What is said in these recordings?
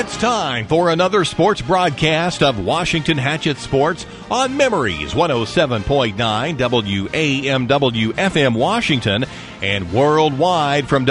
It's time for another sports broadcast of Washington Hatchet Sports on Memories 107.9 WAMW FM Washington and worldwide from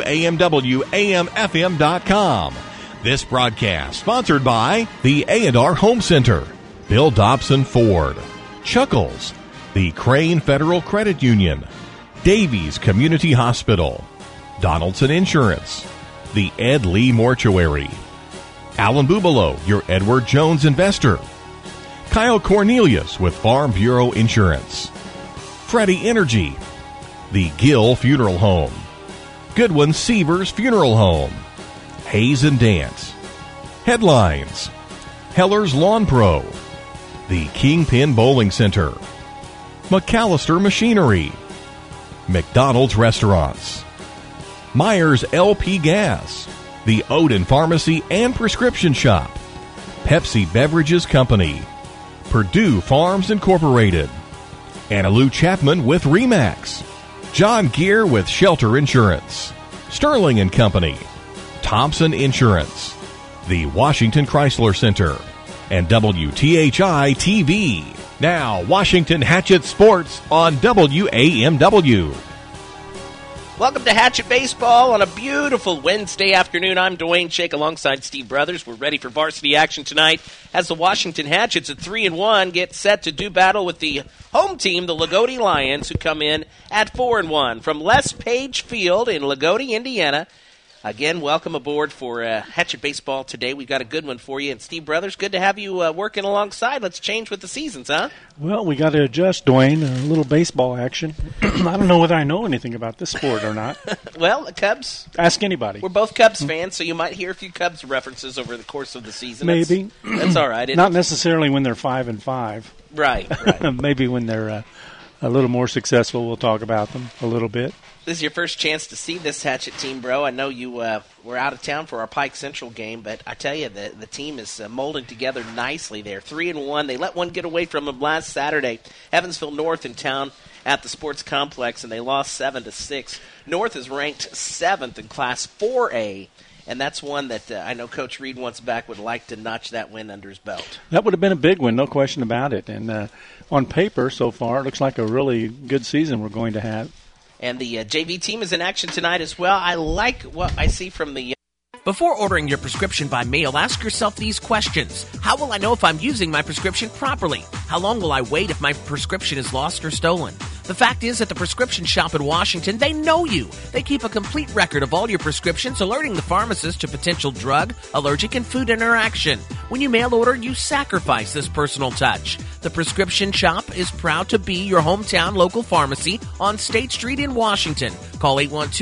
WAMW-AMFM.com. This broadcast sponsored by the A&R Home Center, Bill Dobson Ford, Chuckles, the Crane Federal Credit Union, Davies Community Hospital, Donaldson Insurance, the Ed Lee Mortuary, Alan Bubalo, your Edward Jones investor, Kyle Cornelius with Farm Bureau Insurance, Freddie Energy, the Gill Funeral Home, Goodwin Sievers Funeral Home, Hayes and Dance, Headlines, Heller's Lawn Pro, the Kingpin Bowling Center, McAllister Machinery, McDonald's Restaurants, Myers LP Gas, the Odin Pharmacy and Prescription Shop, Pepsi Beverages Company, Purdue Farms Incorporated, Anna Lou Chapman with RE/MAX, John Gear with Shelter Insurance, Sterling and Company, Thompson Insurance, the Washington Chrysler Center, and WTHI TV. Now, Washington Hatchet Sports on WAMW. Welcome to Hatchet Baseball on a beautiful Wednesday afternoon. I'm Dwayne Shake alongside Steve Brothers. We're ready for varsity action tonight as the Washington Hatchets at 3-1 get set to do battle with the home team, the Lagodi Lions, who come in at 4-1 from Les Page Field in Lagodi, Indiana. Again, welcome aboard for Hatchet Baseball today. We've got a good one for you. And Steve Brothers, good to have you working alongside. Let's change with the seasons, huh? Well, we got to adjust, Dwayne. A little baseball action. I don't know whether I know anything about this sport or not. Well, the Cubs. Ask anybody. We're both Cubs fans, so you might hear a few Cubs references over the course of the season. Maybe. That's all right. Not necessarily when they're 5-5. Right. Maybe when they're a little more successful, we'll talk about them a little bit. This is your first chance to see this Hatchet team, bro. I know you were out of town for our Pike Central game, but I tell you, the team is molding together nicely there. 3-1. They let one get away from them last Saturday. Evansville North in town at the sports complex, and they lost 7-6. North is ranked 7th in Class 4A, and that's one that I know Coach Reed once back would like to notch that win under his belt. That would have been a big one, no question about it. And on paper, so far, it looks like a really good season we're going to have. And the JV team is in action tonight as well. I like what I see from the... Before ordering your prescription by mail, ask yourself these questions. How will I know if I'm using my prescription properly? How long will I wait if my prescription is lost or stolen? The fact is, at the prescription shop in Washington, they know you. They keep a complete record of all your prescriptions, alerting the pharmacist to potential drug, allergic, and food interaction. When you mail order, you sacrifice this personal touch. The prescription shop is proud to be your hometown local pharmacy on State Street in Washington. Call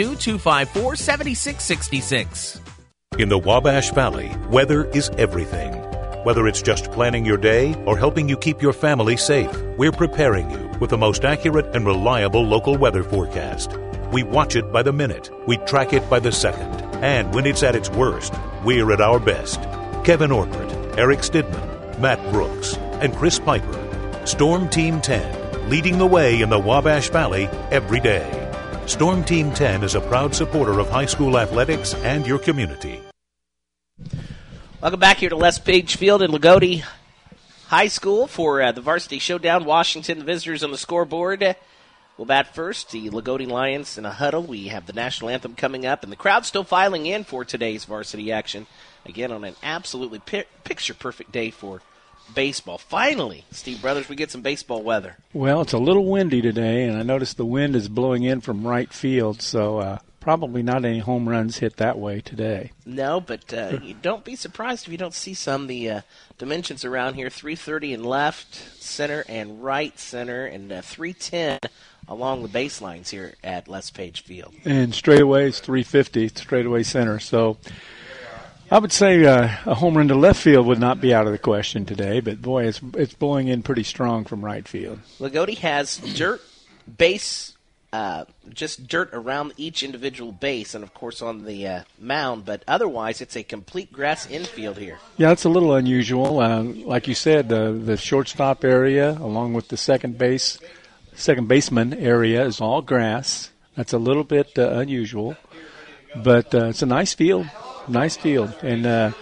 812-254-7666. In the Wabash Valley, weather is everything. Whether it's just planning your day or helping you keep your family safe, we're preparing you with the most accurate and reliable local weather forecast. We watch it by the minute, we track it by the second, and when it's at its worst, we're at our best. Kevin Orkert, Eric Stidman, Matt Brooks, and Chris Piper. Storm Team 10, leading the way in the Wabash Valley every day. Storm Team 10 is a proud supporter of high school athletics and your community. Welcome back here to Les Page Field in Lagodi High School for the Varsity Showdown. Washington visitors on the scoreboard. We'll bat first. The Lagodi Lions in a huddle. We have the national anthem coming up, and the crowd still filing in for today's varsity action. Again, on an absolutely picture-perfect day for baseball. Finally, Steve Brothers, we get some baseball weather. Well, it's a little windy today, and I noticed the wind is blowing in from right field, so probably not any home runs hit that way today. No, but you don't be surprised if you don't see some. The dimensions around here, 330 in left center and right center, and 310 along the baselines here at Les Page Field. And straightaway is 350, straightaway center, so I would say a home run to left field would not be out of the question today, but boy, it's blowing in pretty strong from right field. Lagodi has dirt base, just dirt around each individual base, and of course on the mound, but otherwise it's a complete grass infield here. Yeah, it's a little unusual. Like you said, the shortstop area along with the second baseman area is all grass. That's a little bit unusual, but it's a nice field. And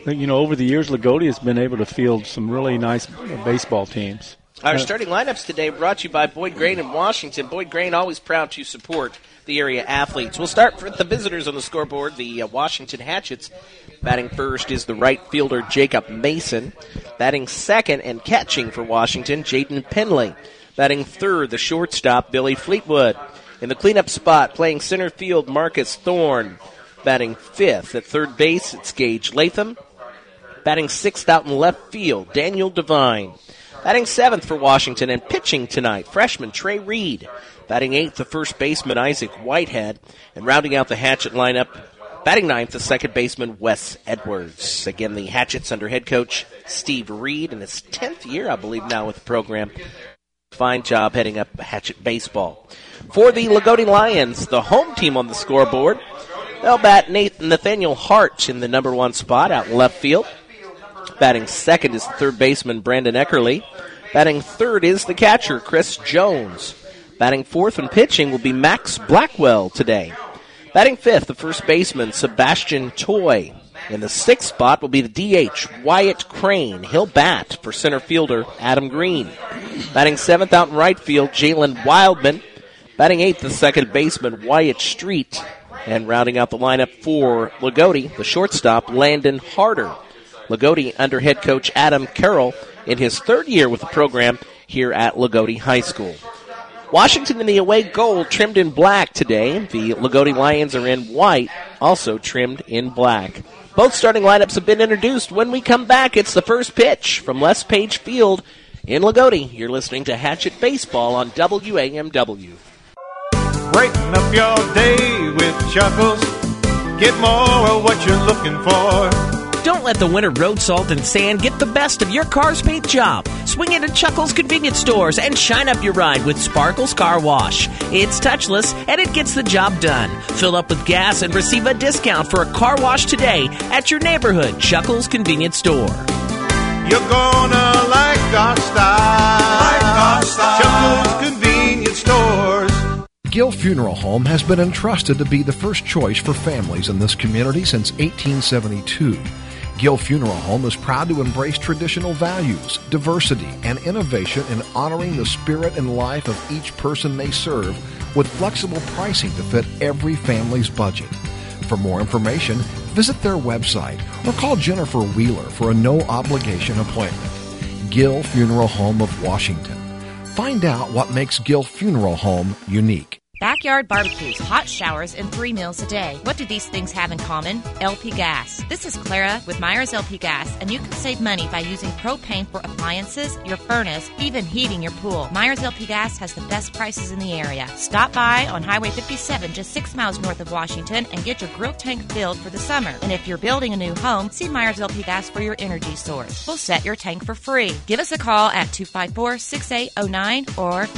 over the years, Lagodi has been able to field some really nice baseball teams. Our starting lineups today brought to you by Boyd Grain in Washington. Boyd Grain always proud to support the area athletes. We'll start with the visitors on the scoreboard, the Washington Hatchets. Batting first is the right fielder, Jacob Mason. Batting second and catching for Washington, Jaden Penley. Batting third, the shortstop, Billy Fleetwood. In the cleanup spot, playing center field, Marcus Thorne. Batting fifth at third base, it's Gage Latham. Batting sixth out in left field, Daniel Devine. Batting seventh for Washington and pitching tonight, freshman Trey Reed. Batting eighth, the first baseman, Isaac Whitehead. And rounding out the Hatchet lineup, batting ninth, the second baseman, Wes Edwards. Again, the Hatchets under head coach Steve Reed in his 10th year, I believe, now with the program. Fine job heading up Hatchet baseball. For the Lagodi Lions, the home team on the scoreboard, they'll bat Nathaniel Hart in the number one spot out in left field. Batting second is the third baseman, Brandon Eckerly. Batting third is the catcher, Chris Jones. Batting fourth and pitching will be Max Blackwell today. Batting fifth, the first baseman, Sebastian Toy. In the sixth spot will be the DH, Wyatt Crane. He'll bat for center fielder, Adam Green. Batting seventh out in right field, Jalen Wildman. Batting eighth, the second baseman, Wyatt Street. And rounding out the lineup for Lagodi, the shortstop, Landon Harder. Lagodi under head coach Adam Carroll in his third year with the program here at Lagodi High School. Washington in the away gold, trimmed in black today. The Lagodi Lions are in white, also trimmed in black. Both starting lineups have been introduced. When we come back, it's the first pitch from Les Page Field in Lagodi. You're listening to Hatchet Baseball on WAMW. Brighten up your day with Chuckles. Get more of what you're looking for. Don't let the winter road salt and sand get the best of your car's paint job. Swing into Chuckles convenience stores and shine up your ride with Sparkles Car Wash. It's touchless and it gets the job done. Fill up with gas and receive a discount for a car wash today at your neighborhood Chuckles convenience store. You're gonna like our style. Chuckles convenience stores. Gill Funeral Home has been entrusted to be the first choice for families in this community since 1872. Gill Funeral Home is proud to embrace traditional values, diversity, and innovation in honoring the spirit and life of each person they serve with flexible pricing to fit every family's budget. For more information, visit their website or call Jennifer Wheeler for a no-obligation appointment. Gill Funeral Home of Washington. Find out what makes Gill Funeral Home unique. Backyard barbecues, hot showers, and 3 meals a day. What do these things have in common? LP Gas. This is Clara with Myers LP Gas, and you can save money by using propane for appliances, your furnace, even heating your pool. Myers LP Gas has the best prices in the area. Stop by on Highway 57, just 6 miles north of Washington, and get your grill tank filled for the summer. And if you're building a new home, see Myers LP Gas for your energy source. We'll set your tank for free. Give us a call at 254-6809 or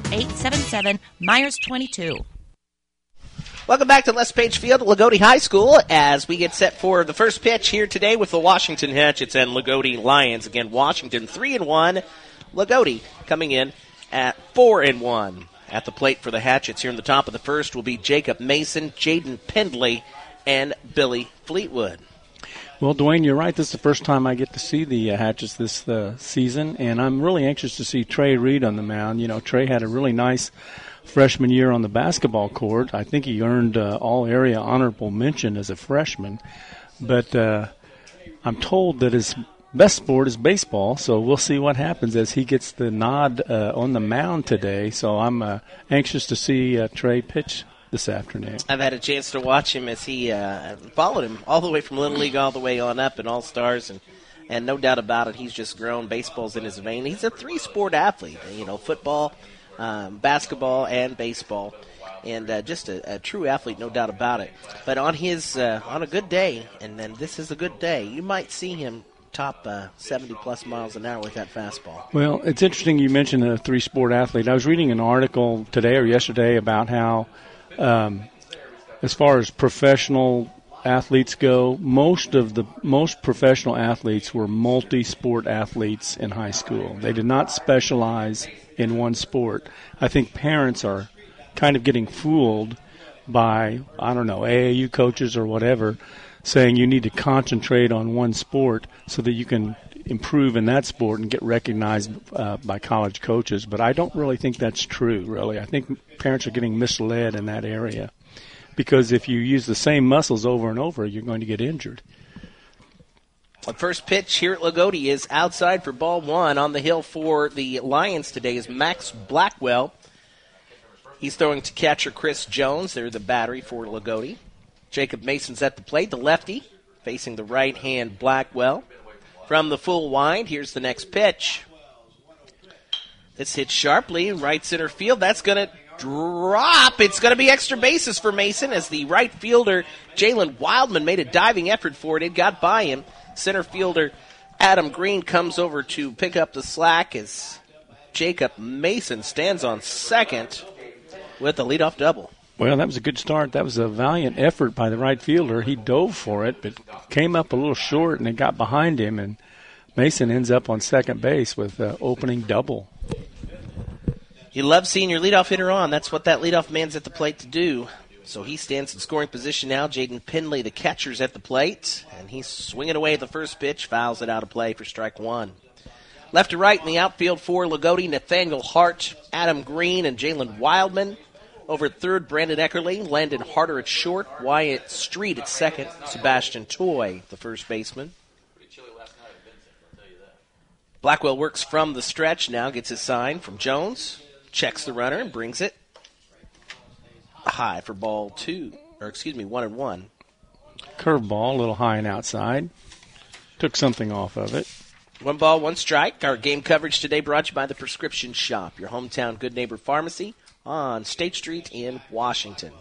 1-877-MYERS22. Welcome back to Les Page Field at Lagodi High School as we get set for the first pitch here today with the Washington Hatchets and Lagodi Lions. Again, Washington 3-1, Lagodi coming in at 4-1. At the plate for the Hatchets here in the top of the first will be Jacob Mason, Jaden Pendley, and Billy Fleetwood. Well, Dwayne, you're right. This is the first time I get to see the Hatchets this season, and I'm really anxious to see Trey Reed on the mound. You know, Trey had a really nice freshman year on the basketball court. I think he earned all-area honorable mention as a freshman. But I'm told that his best sport is baseball, so we'll see what happens as he gets the nod on the mound today. So I'm anxious to see Trey pitch this afternoon. I've had a chance to watch him as he followed him all the way from Little League all the way on up in All-Stars, and no doubt about it, he's just grown. Baseball's in his vein. He's a 3-sport athlete, you know, football, basketball, and baseball, and just a true athlete, no doubt about it. But on his on a good day, and then this is a good day, you might see him top 70-plus miles an hour with that fastball. Well, it's interesting you mentioned a 3-sport athlete. I was reading an article today or yesterday about how as far as professional athletes go, most professional athletes were multi-sport athletes in high school. They did not specialize in one sport. I think parents are kind of getting fooled by, I don't know, AAU coaches or whatever, saying you need to concentrate on one sport so that you can improve in that sport and get recognized by college coaches. But I don't really think that's true, really. I think parents are getting misled in that area, because if you use the same muscles over and over, you're going to get injured. The first pitch here at Lagodi is outside for ball one. On the hill for the Lions today is Max Blackwell. He's throwing to catcher Chris Jones. They're the battery for Lagodi. Jacob Mason's at the plate, the lefty, facing the right-hand Blackwell. From the full wind, here's the next pitch. This hits sharply, right center field. That's going to drop. It's going to be extra bases for Mason as the right fielder, Jalen Wildman, made a diving effort for it. It got by him. Center fielder Adam Green comes over to pick up the slack as Jacob Mason stands on second with a leadoff double. Well, that was a good start. That was a valiant effort by the right fielder. He dove for it, but came up a little short, and it got behind him, and Mason ends up on second base with an opening double. You love seeing your leadoff hitter on. That's what that leadoff man's at the plate to do. So he stands in scoring position now. Jaden Penley, the catcher's at the plate, and he's swinging away at the first pitch, fouls it out of play for strike one. Left to right in the outfield for Lagodi, Nathaniel Hart, Adam Green, and Jalen Wildman. Over at third, Brandon Eckerly, Landon Harder at short, Wyatt Street at second, Sebastian Toy, the first baseman. Blackwell works from the stretch now, gets his sign from Jones, checks the runner and brings it high for ball 1-1. Curveball, a little high and outside. Took something off of it. 1 ball, 1 strike. Our game coverage today brought to you by the Prescription Shop, your hometown Good Neighbor Pharmacy on State Street in Washington.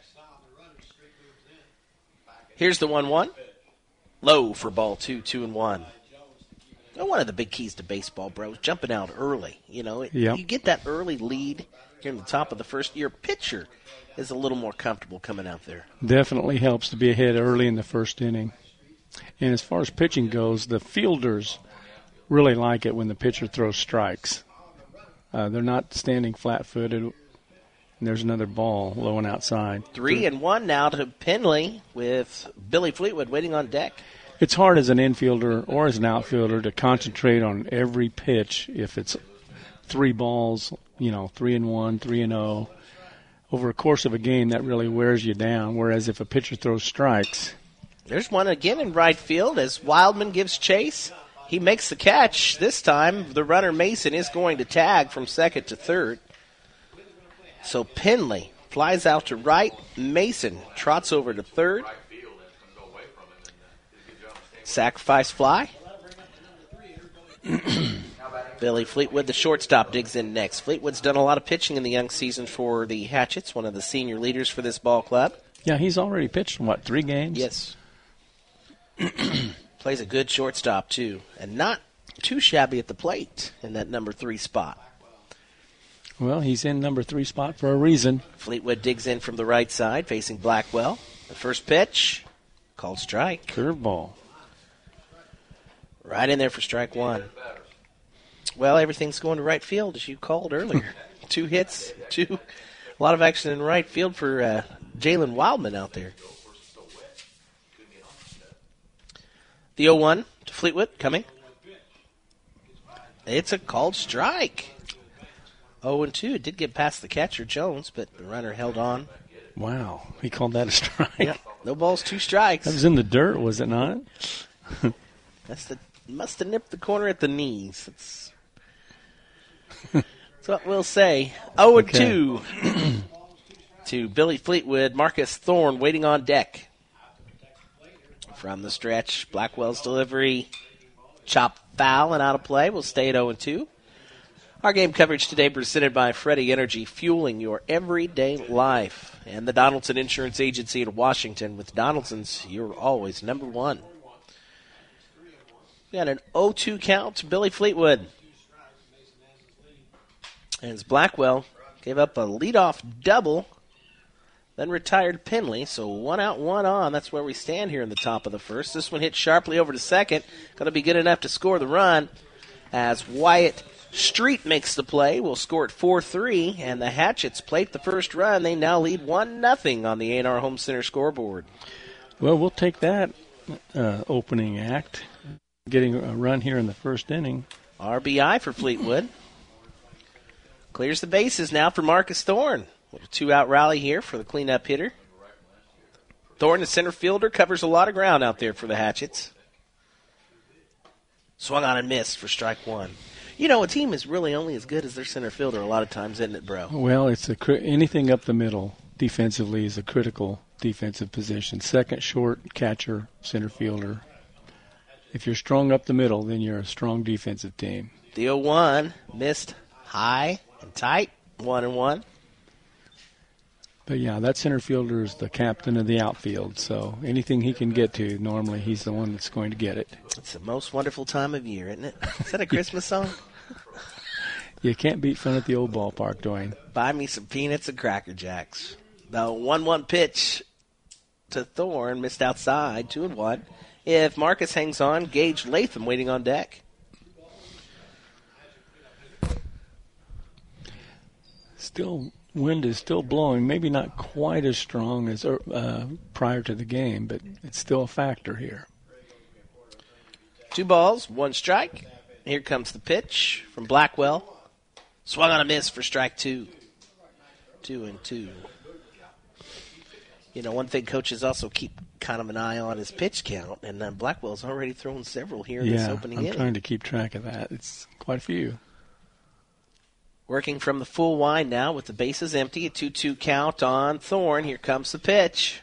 Here's the 1-1. Low for ball 2-1. One of the big keys to baseball, bro, is jumping out early. You get that early lead here in the top of the first. Your pitcher is a little more comfortable coming out there. Definitely helps to be ahead early in the first inning. And as far as pitching goes, the fielders really like it when the pitcher throws strikes. They're not standing flat-footed. And there's another ball low and outside. 3-1 now to Penley with Billy Fleetwood waiting on deck. It's hard as an infielder or as an outfielder to concentrate on every pitch if it's 3 balls, 3-1, 3-0. Over a course of a game, that really wears you down, whereas if a pitcher throws strikes. There's one again in right field as Wildman gives chase. He makes the catch. This time, the runner Mason is going to tag from second to third. So Penley flies out to right. Mason trots over to third. Sacrifice fly. Billy Fleetwood, the shortstop, digs in next. Fleetwood's done a lot of pitching in the young season for the Hatchets, one of the senior leaders for this ball club. Yeah, he's already pitched, 3 games? Yes. Plays a good shortstop, too, and not too shabby at the plate in that number 3 spot. Well, he's in number 3 spot for a reason. Fleetwood digs in from the right side, facing Blackwell. The first pitch, called strike. Curveball. Right in there for strike one. Well, everything's going to right field, as you called earlier. 2 hits, a lot of action in right field for Jalen Wildman out there. The 0-1 to Fleetwood coming. It's a called strike. 0-2. It did get past the catcher, Jones, but the runner held on. Wow. He called that a strike. Yep. No balls, 2 strikes. That was in the dirt, was it not? Must have nipped the corner at the knees. That's what we'll say. 0-2 to Billy Fleetwood. Marcus Thorne waiting on deck. From the stretch, Blackwell's delivery, chop foul and out of play. We'll stay at 0-2. Our game coverage today presented by Freddie Energy, fueling your everyday life. And the Donaldson Insurance Agency in Washington. With Donaldson's, you're always number 1. We got an 0-2 count to Billy Fleetwood. As Blackwell gave up a leadoff double, then retired Penley. So 1 out, 1 on. That's where we stand here in the top of the first. This one hit sharply over to second. Going to be good enough to score the run as Wyatt Street makes the play. We'll score at 4-3, and the Hatchets plate the first run. They now lead 1-0 on the A&R Home Center scoreboard. Well, we'll take that opening act, getting a run here in the first inning. RBI for Fleetwood. Clears the bases now for Marcus Thorne. With a 2-out rally here for the cleanup hitter. Thorne, the center fielder, covers a lot of ground out there for the Hatchets. Swung on and missed for strike one. You know, a team is really only as good as their center fielder a lot of times, isn't it, bro? Well, it's anything up the middle defensively is a critical defensive position. Second, short, catcher, center fielder. If you're strong up the middle, then you're a strong defensive team. The 0-1 missed high and tight, 1-1. But, yeah, that center fielder is the captain of the outfield, so anything he can get to, normally he's the one that's going to get it. It's the most wonderful time of year, isn't it? Is that a Christmas song? You can't beat fun at the old ballpark, Dwayne. Buy me some peanuts and Cracker Jacks. The 1-1 pitch to Thorne, missed outside, 2-1. If Marcus hangs on, Gage Latham waiting on deck. Wind is still blowing, maybe not quite as strong as prior to the game, but it's still a factor here. 2 balls, 1 strike. Here comes the pitch from Blackwell. Swung on a miss for strike 2. 2-2. You know, one thing coaches also keep kind of an eye on is pitch count, and Blackwell's already thrown several here in this opening inning. I'm trying to keep track of that. It's quite a few. Working from the full wind now with the bases empty, a 2-2 count on Thorne. Here comes the pitch.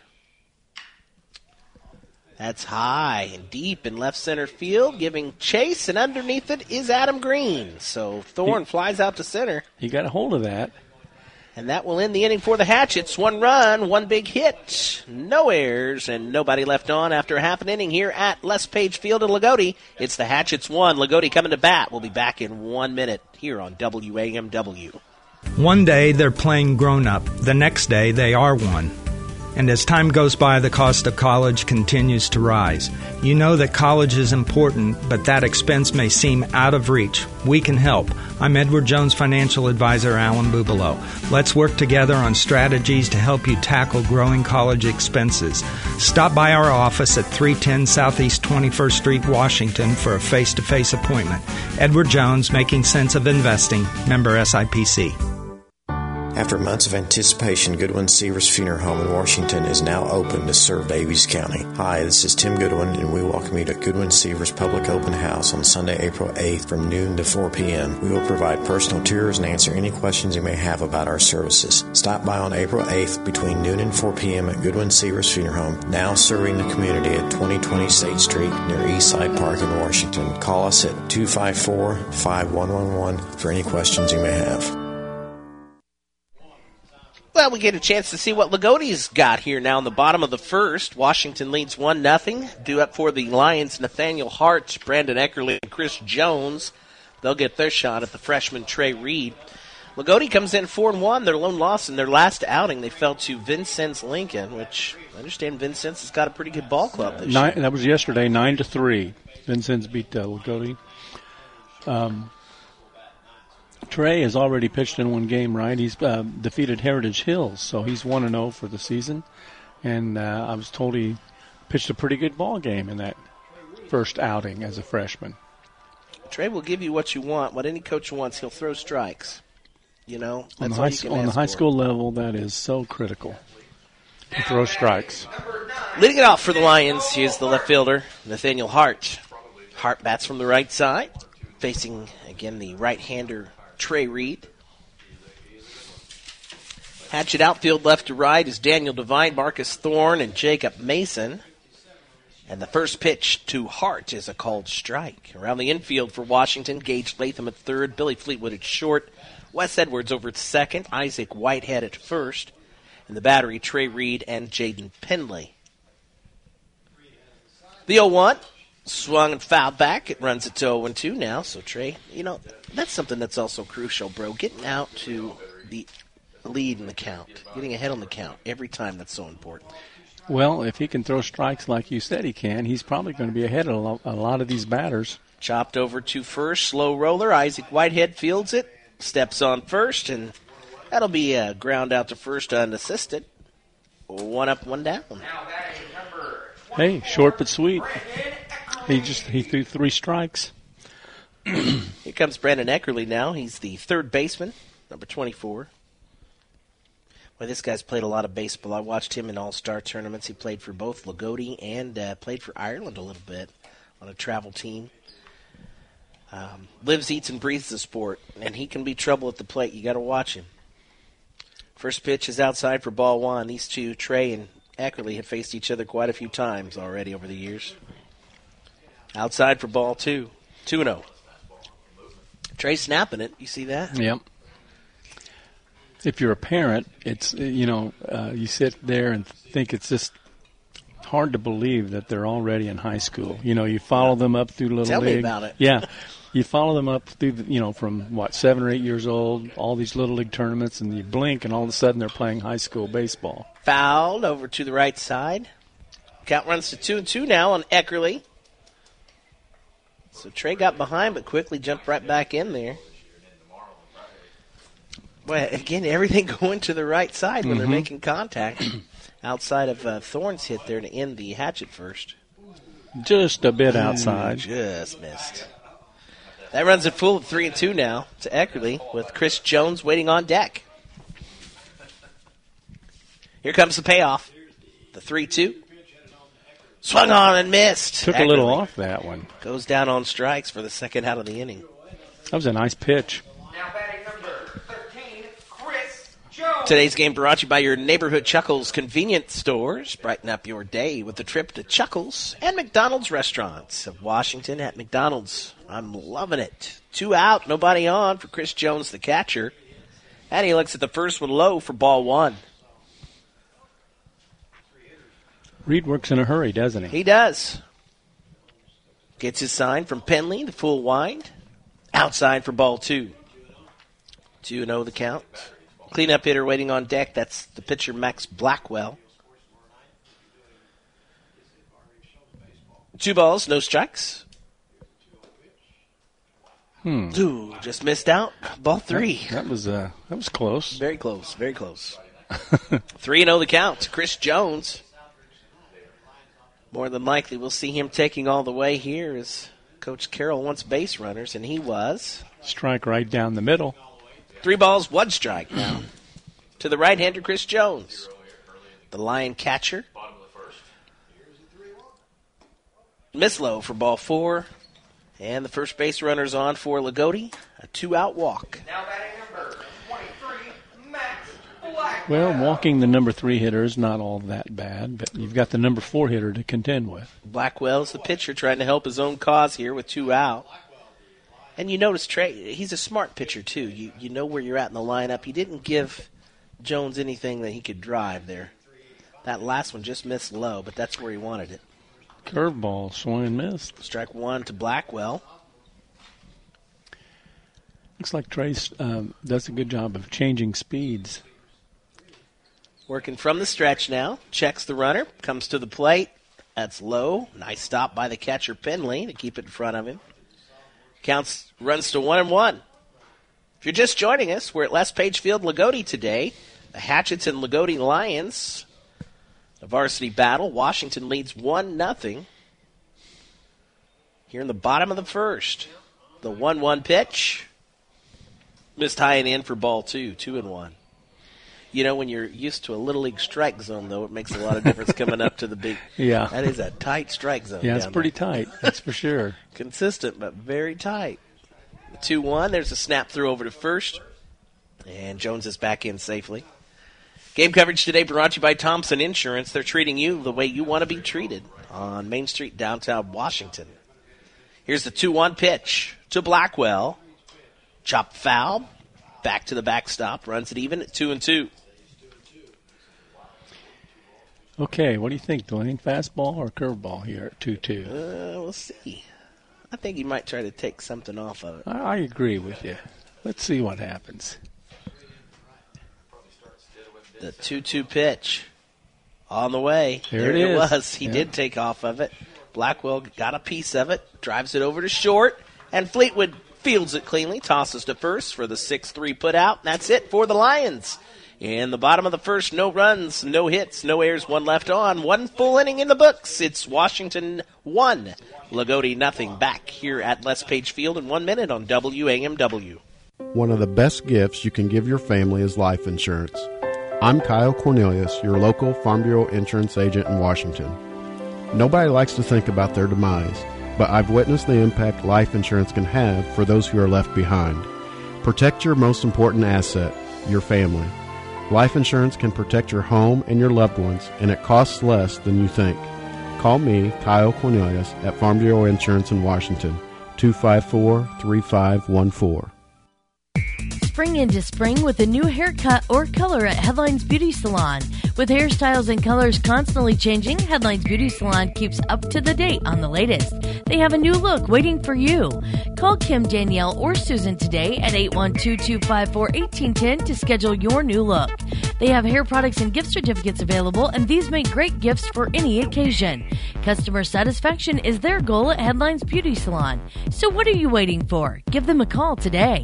That's high and deep in left center field, giving chase, and underneath it is Adam Green. So Thorne flies out to center. He got a hold of that. And that will end the inning for the Hatchets. 1 run, 1 big hit, no errors, and nobody left on after a half an inning here at Les Page Field in Lagodi. It's the Hatchets 1. Lagodi coming to bat. We'll be back in 1 minute here on WAMW. One day they're playing grown-up. The next day they are one. And as time goes by, the cost of college continues to rise. You know that college is important, but that expense may seem out of reach. We can help. I'm Edward Jones financial advisor Alan Bubalo. Let's work together on strategies to help you tackle growing college expenses. Stop by our office at 310 Southeast 21st Street, Washington for a face-to-face appointment. Edward Jones, Making Sense of Investing, member SIPC. After months of anticipation, Goodwin Seavers Funeral Home in Washington is now open to serve Davies County. Hi, this is Tim Goodwin, and we welcome you to Goodwin Seavers Public Open House on Sunday, April 8th from noon to 4 p.m. We will provide personal tours and answer any questions you may have about our services. Stop by on April 8th between noon and 4 p.m. at Goodwin Seavers Funeral Home, now serving the community at 2020 State Street near Eastside Park in Washington. Call us at 254-5111 for any questions you may have. Well, we get a chance to see what Lagodi's got here now in the bottom of the first. Washington leads 1-0. Due up for the Lions, Nathaniel Hart, Brandon Eckerly, and Chris Jones. They'll get their shot at the freshman Trey Reed. Lagodi comes in 4-1. Their lone loss in their last outing. They fell to Vincennes Lincoln, which I understand Vincennes has got a pretty good ball club this year. That was yesterday, 9-3. Vincennes beat Lagodi. Trey has already pitched in one game, right? He's defeated Heritage Hills, so he's 1-0 for the season. And I was told he pitched a pretty good ball game in that first outing as a freshman. Trey will give you what you want. What any coach wants, he'll throw strikes. You know, that's on the high school level, that is so critical to throw strikes. Leading it off for the Lions, here's the left fielder, Nathaniel Hart. Hart bats from the right side, facing, again, the right-hander Trey Reed. Hatchet outfield left to right is Daniel Devine, Marcus Thorne, and Jacob Mason. And the first pitch to Hart is a called strike. Around the infield for Washington, Gage Latham at third, Billy Fleetwood at short, Wes Edwards over at second, Isaac Whitehead at first, and the battery, Trey Reed and Jaden Penley. The 0-1. Swung and fouled back. It runs it to 0-2 now. So, Trey, you know, that's something that's also crucial, bro. Getting out to the lead in the count. Getting ahead on the count. Every time, that's so important. Well, if he can throw strikes like you said he can, he's probably going to be ahead of a lot of these batters. Chopped over to first. Slow roller. Isaac Whitehead fields it. Steps on first, and that'll be a ground out to first unassisted. 1 up, 1 down. Now batting number Hey, short but sweet. He threw 3 strikes. Here comes Brandon Eckerly now. He's the third baseman, number 24. Well, this guy's played a lot of baseball. I watched him in all-star tournaments. He played for both Lagodi and played for Ireland a little bit on a travel team. Lives, eats, and breathes the sport, and he can be trouble at the plate. You got to watch him. First pitch is outside for ball 1. These two, Trey and Eckerly, have faced each other quite a few times already over the years. Outside for ball 2. 2-0. Trey snapping it. You see that? Yep. If you're a parent, it's, you sit there and think it's just hard to believe that they're already in high school. You follow them up through Little League. Tell me about it. Yeah. You follow them up through, from, 7 or 8 years old, all these Little League tournaments, and you blink, and all of a sudden they're playing high school baseball. Fouled over to the right side. Count runs to 2-2 now on Eckerly. So Trey got behind, but quickly jumped right back in there. Boy, again, everything going to the right side when they're making contact. Outside of Thorne's hit there to end the Hatchet first. Just a bit outside. Just missed. That runs it full of 3-2 now to Eckerly with Chris Jones waiting on deck. Here comes the payoff. The 3-2. Swung on and missed. Took Eckerly a little off that one. Goes down on strikes for the second out of the inning. That was a nice pitch. Now batting number 13, Chris Jones. Today's game brought to you by your neighborhood Chuckles convenience stores. Brighten up your day with a trip to Chuckles and McDonald's restaurants of Washington at McDonald's. I'm loving it. 2 out, nobody on for Chris Jones, the catcher. And he looks at the first one low for ball 1. Reed works in a hurry, doesn't he? He does. Gets his sign from Penley, the full wind. Outside for ball 2. 2-0 the count. Cleanup hitter waiting on deck. That's the pitcher, Max Blackwell. 2 balls, no strikes. Ooh, just missed out. Ball 3. That was close. Very close, very close. 3-0 the count. Chris Jones. More than likely, we'll see him taking all the way here as Coach Carroll wants base runners, and he was. Strike right down the middle. 3 balls, 1 strike now. To the right-hander, Chris Jones. The Lion catcher. Miss low for ball 4. And the first base runner's on for Lagodi. A 2-out walk. Now batting number 23, Max Blackwell. Well, walking the number 3 hitter is not all that bad, but you've got the number 4 hitter to contend with. Blackwell's the pitcher trying to help his own cause here with 2 out. And you notice Trey, he's a smart pitcher too. You know where you're at in the lineup. He didn't give Jones anything that he could drive there. That last one just missed low, but that's where he wanted it. Curveball, swung and missed. Strike 1 to Blackwell. Looks like Trace does a good job of changing speeds. Working from the stretch now. Checks the runner. Comes to the plate. That's low. Nice stop by the catcher Penley to keep it in front of him. Runs to 1-1. If you're just joining us, we're at Les Page Field, Lagodi today. The Hatchets and Lagodi Lions. A varsity battle. Washington leads 1-0. Here in the bottom of the first. The 1-1 pitch. Missed high and in for ball 2. 2-1. You know, when you're used to a Little League strike zone, though, it makes a lot of difference coming up to the big. Yeah. That is a tight strike zone. Yeah, it's pretty tight. That's for sure. Consistent, but very tight. 2-1. There's a snap through over to first. And Jones is back in safely. Game coverage today brought to you by Thompson Insurance. They're treating you the way you want to be treated on Main Street, downtown Washington. Here's the 2-1 pitch to Blackwell. Chop foul. Back to the backstop. Runs it even at 2-2. Okay, what do you think, Dwayne? Fastball or curveball here at 2-2? We'll see. I think he might try to take something off of it. I agree with you. Let's see what happens. The 2-2 pitch on the way. There it is. Was. He did take off of it. Blackwell got a piece of it, drives it over to short, and Fleetwood fields it cleanly, tosses to first for the 6-3 put out. That's it for the Lions. In the bottom of the first, no runs, no hits, no errors, one left on. One full inning in the books. It's Washington 1, Lagodi nothing. Back here at Les Page Field in 1 minute on WAMW. One of the best gifts you can give your family is life insurance. I'm Kyle Cornelius, your local Farm Bureau insurance agent in Washington. Nobody likes to think about their demise, but I've witnessed the impact life insurance can have for those who are left behind. Protect your most important asset, your family. Life insurance can protect your home and your loved ones, and it costs less than you think. Call me, Kyle Cornelius, at Farm Bureau Insurance in Washington, 254-3514. Spring into spring with a new haircut or color at Headlines Beauty Salon. With hairstyles and colors constantly changing, Headlines Beauty Salon keeps up to the date on the latest. They have a new look waiting for you. Call Kim, Danielle, or Susan today at 812-254-1810 to schedule your new look. They have hair products and gift certificates available, and these make great gifts for any occasion. Customer satisfaction is their goal at Headlines Beauty Salon. So what are you waiting for? Give them a call today.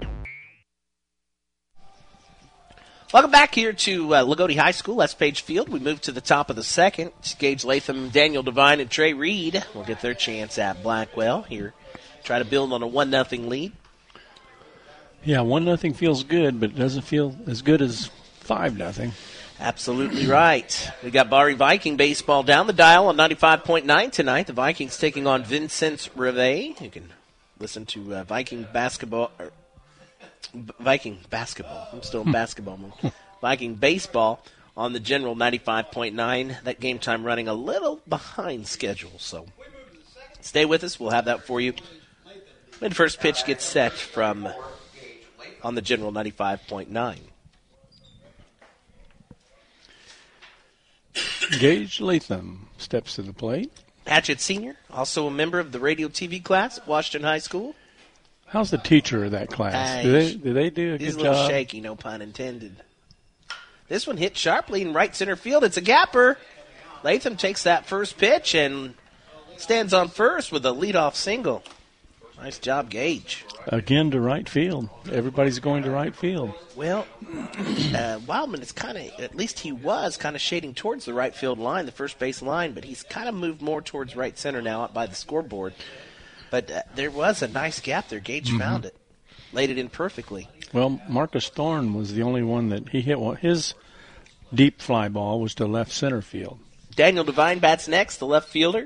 Welcome back here to Lagodi High School, Les Page Field. We move to the top of the second. It's Gage Latham, Daniel Devine, and Trey Reed will get their chance at Blackwell here. Try to build on a 1-0 lead. Yeah, 1-0 feels good, but it doesn't feel as good as 5-0. Absolutely right. We got Barry Viking baseball down the dial on 95.9 tonight. The Vikings taking on Vincennes Reveille. You can listen to Viking basketball. I'm still in basketball mode. Viking baseball on the General 95.9. That game time running a little behind schedule, so stay with us. We'll have that for you when first pitch gets set from on the General 95.9. Gage Latham steps to the plate. Hatchett Sr., also a member of the radio TV class at Washington High School. How's the teacher of that class? Do they do a good job? He's a little shaky, no pun intended. This one hit sharply in right center field. It's a gapper. Latham takes that first pitch and stands on first with a leadoff single. Nice job, Gage. Again to right field. Everybody's going to right field. Well, Wildman is kind of, at least he was kind of shading towards the right field line, the first base line, but he's kind of moved more towards right center now out by the scoreboard. But there was a nice gap there. Gage found it. Laid it in perfectly. Well, Marcus Thorne was the only one that he hit. His deep fly ball was to left center field. Daniel Devine bats next, the left fielder.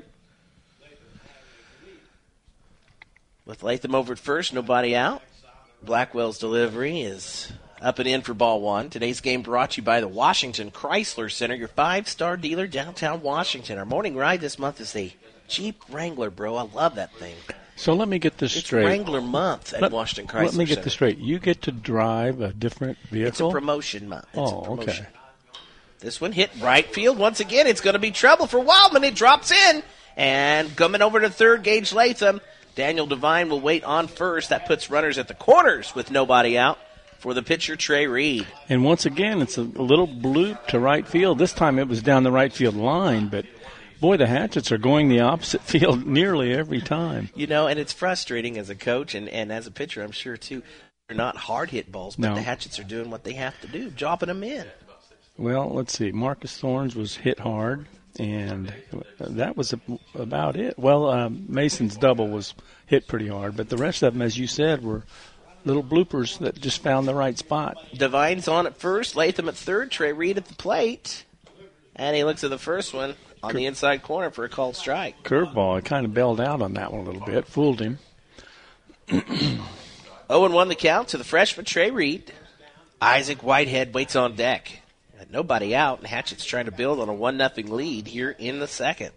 With Latham over at first, nobody out. Blackwell's delivery is up and in for ball one. Today's game brought to you by the Washington Chrysler Center, your 5-star dealer downtown Washington. Our morning ride this month is the Jeep Wrangler, bro. I love that thing. So let me get this straight. It's Wrangler month at Washington Chrysler Let me get Center. this straight. You get to drive a different vehicle? It's a promotion month. Okay. This one hit right field. Once again, it's going to be trouble for Wildman. It drops in. And coming over to third, Gage Latham. Daniel Devine will wait on first. That puts runners at the corners with nobody out for the pitcher, Trey Reed. And once again, it's a little bloop to right field. This time it was down the right field line, but boy, the Hatchets are going the opposite field nearly every time. You know, and it's frustrating as a coach and as a pitcher, I'm sure, too. They're not hard hit balls, but the Hatchets are doing what they have to do, dropping them in. Well, let's see. Marcus Thorns was hit hard, and that was about it. Well, Mason's double was hit pretty hard, but the rest of them, as you said, were little bloopers that just found the right spot. Devine's on at first, Latham at third, Trey Reed at the plate. And he looks at the first one on the inside corner for a called strike. Curveball. I kind of bailed out on that one a little bit. Fooled him. 0-1 the count to the freshman, Trey Reed. Isaac Whitehead waits on deck. Nobody out, and Hatchett's trying to build on a 1-0 lead here in the second.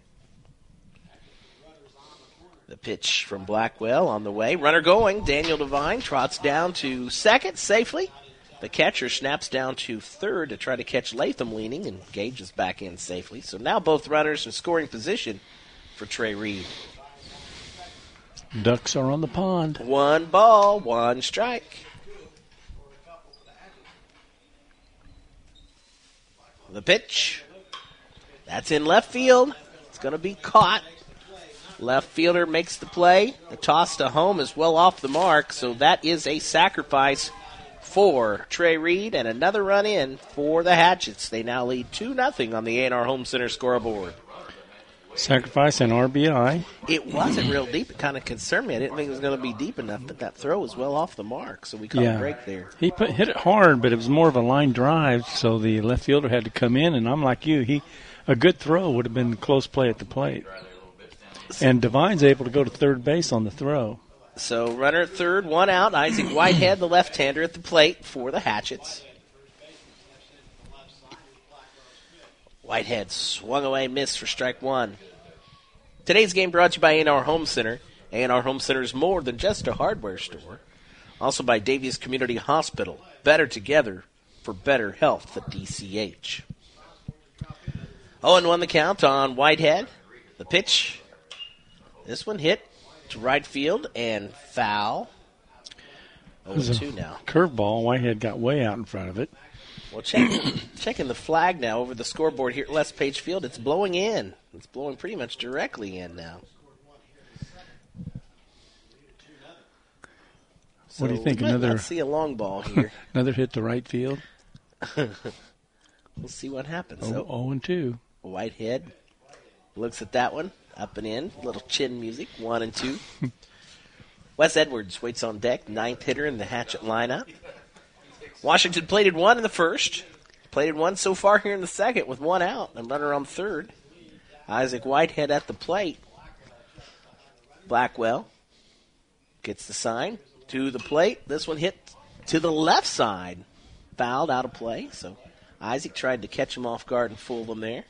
The pitch from Blackwell on the way. Runner going. Daniel Devine trots down to second safely. The catcher snaps down to third to try to catch Latham leaning, and Gage is back in safely. So now both runners in scoring position for Trey Reed. Ducks are on the pond. 1 ball, 1 strike. The pitch. That's in left field. It's going to be caught. Left fielder makes the play. The toss to home is well off the mark, so that is a sacrifice for Trey Reed, and another run in for the Hatchets. They now lead 2-0 on the A&R Home Center scoreboard. Sacrifice and RBI. It wasn't real deep. It kind of concerned me. I didn't think it was going to be deep enough, but that throw was well off the mark, so we caught a break there. He hit it hard, but it was more of a line drive, so the left fielder had to come in, and I'm like you. A good throw would have been close play at the plate. And Devine's able to go to third base on the throw. So runner at third, one out. Isaac Whitehead, the left-hander, at the plate for the Hatchets. Whitehead swung away, missed for strike one. Today's game brought to you by A&R Home Center. A&R Home Center is more than just a hardware store. Also by Davies Community Hospital. Better together for better health at DCH. 0-1 the count on Whitehead. The pitch. This one hit to right field and foul. 0-2 now. Curveball. Whitehead got way out in front of it. Well, checking the flag now over the scoreboard here at Les Page Field. It's blowing in. It's blowing pretty much directly in now. What do you think? We might not see a long ball here. Another hit to right field. We'll see what happens. 0-2. Whitehead looks at that one. Up and in. Little chin music. 1-2. Wes Edwards waits on deck. Ninth hitter in the Hatchet lineup. Washington plated one in the first. Plated one so far here in the second with one out. And runner on third. Isaac Whitehead at the plate. Blackwell gets the sign to the plate. This one hit to the left side. Fouled out of play. So Isaac tried to catch him off guard and fool them there.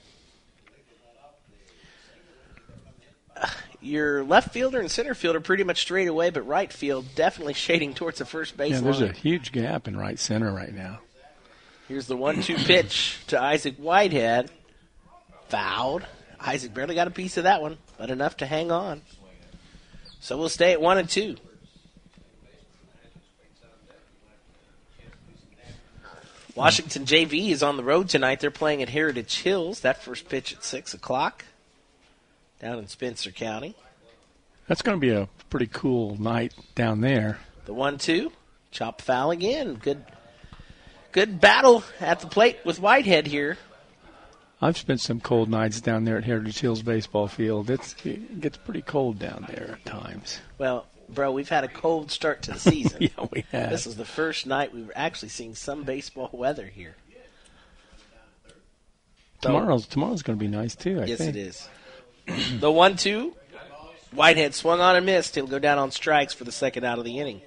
Your left fielder and center fielder pretty much straight away, but right field definitely shading towards the first base line. There's a huge gap in right center right now. Here's the 1-2 pitch to Isaac Whitehead. Fouled. Isaac barely got a piece of that one, but enough to hang on. So we'll stay at 1-2. Washington JV is on the road tonight. They're playing at Heritage Hills. That first pitch at 6 o'clock. Down in Spencer County. That's going to be a pretty cool night down there. The 1-2. Chop foul again. Good battle at the plate with Whitehead here. I've spent some cold nights down there at Heritage Hills Baseball Field. It gets pretty cold down there at times. Well, bro, we've had a cold start to the season. Yeah, we have. This is the first night we've actually seen some baseball weather here. Tomorrow's going to be nice, too, I think. Yes, it is. The 1-2, Whitehead swung on and missed. He'll go down on strikes for the second out of the inning.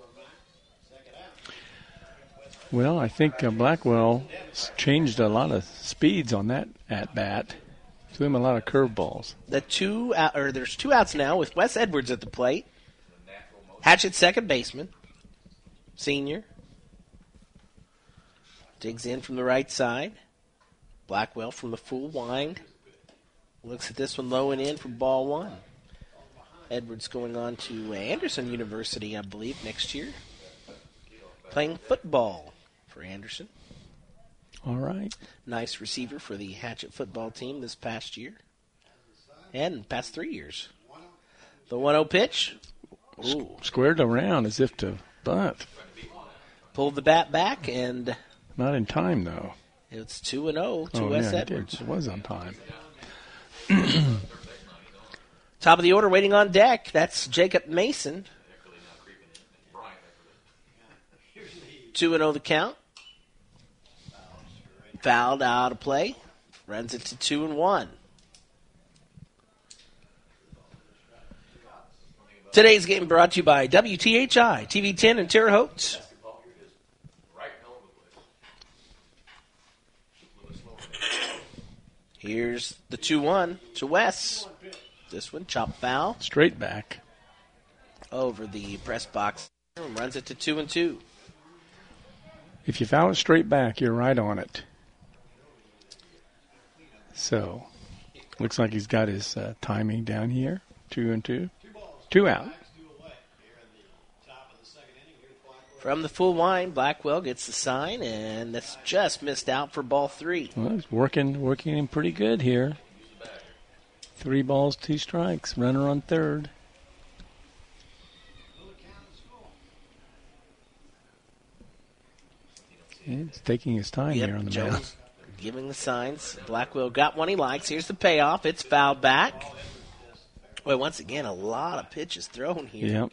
Well, I think Blackwell changed a lot of speeds on that at-bat. Threw him a lot of curveballs. There's two outs now with Wes Edwards at the plate. Hatchet second baseman, senior. Digs in from the right side. Blackwell from the full wind. Looks at this one low and in for ball one. Edwards going on to Anderson University, I believe, next year. Playing football for Anderson. All right. Nice receiver for the Hatchet football team this past year. And past 3 years. The 1-0 pitch. Ooh. Squared around as if to bunt. Pulled the bat back and... Not in time, though. It's 2-0 to Wes Edwards. It was on time. Top of the order waiting on deck. That's Jacob Mason. 2-0 the count. Fouled out of play. Runs it to 2-1. Today's game brought to you by WTHI, TV10 and Terre Haute. Here's the 2-1 to Wes. This one, chop foul. Straight back. Over the press box. Runs it to 2-2. If you foul it straight back, you're right on it. So, looks like he's got his timing down here. 2-2. 2 out. From the full wind, Blackwell gets the sign, and that's just missed out for ball 3. Well, he's working him pretty good here. 3 balls, 2 strikes. Runner on third. He's taking his time here on the Jones mound. giving the signs. Blackwell got one he likes. Here's the payoff. It's fouled back. Well, once again, a lot of pitches thrown here. Yep.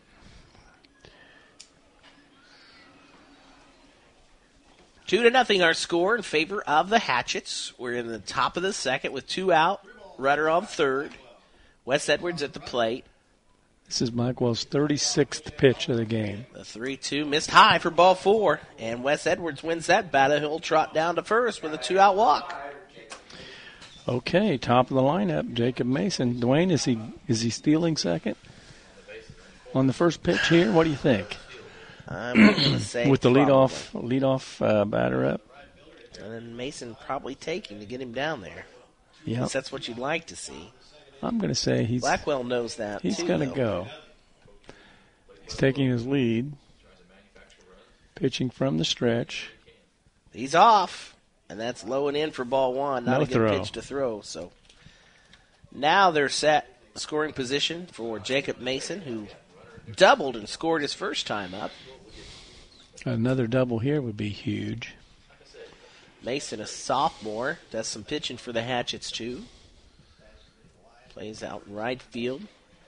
Two to nothing our score in favor of the Hatchets. We're in the top of the second with 2 out. Runner on third. Wes Edwards at the plate. This is Blackwell's 36th pitch of the game. The 3-2 missed high for ball 4. And Wes Edwards wins that battle. He'll trot down to first with a 2-out walk. Okay, top of the lineup, Jacob Mason. Dwayne, is he stealing second on the first pitch here? What do you think? I'm going to say with the probably. leadoff batter up. And then Mason probably taking to get him down there. Yeah, that's what you'd like to see. I'm going to say Blackwell knows that. He's going to go. He's taking his lead, pitching from the stretch. He's off, and that's low and in for ball 1. Not a good pitch to throw. So now they're set scoring position for Jacob Mason, who doubled and scored his first time up. Another double here would be huge. Mason, a sophomore, does some pitching for the Hatchets, too. Plays out in right field.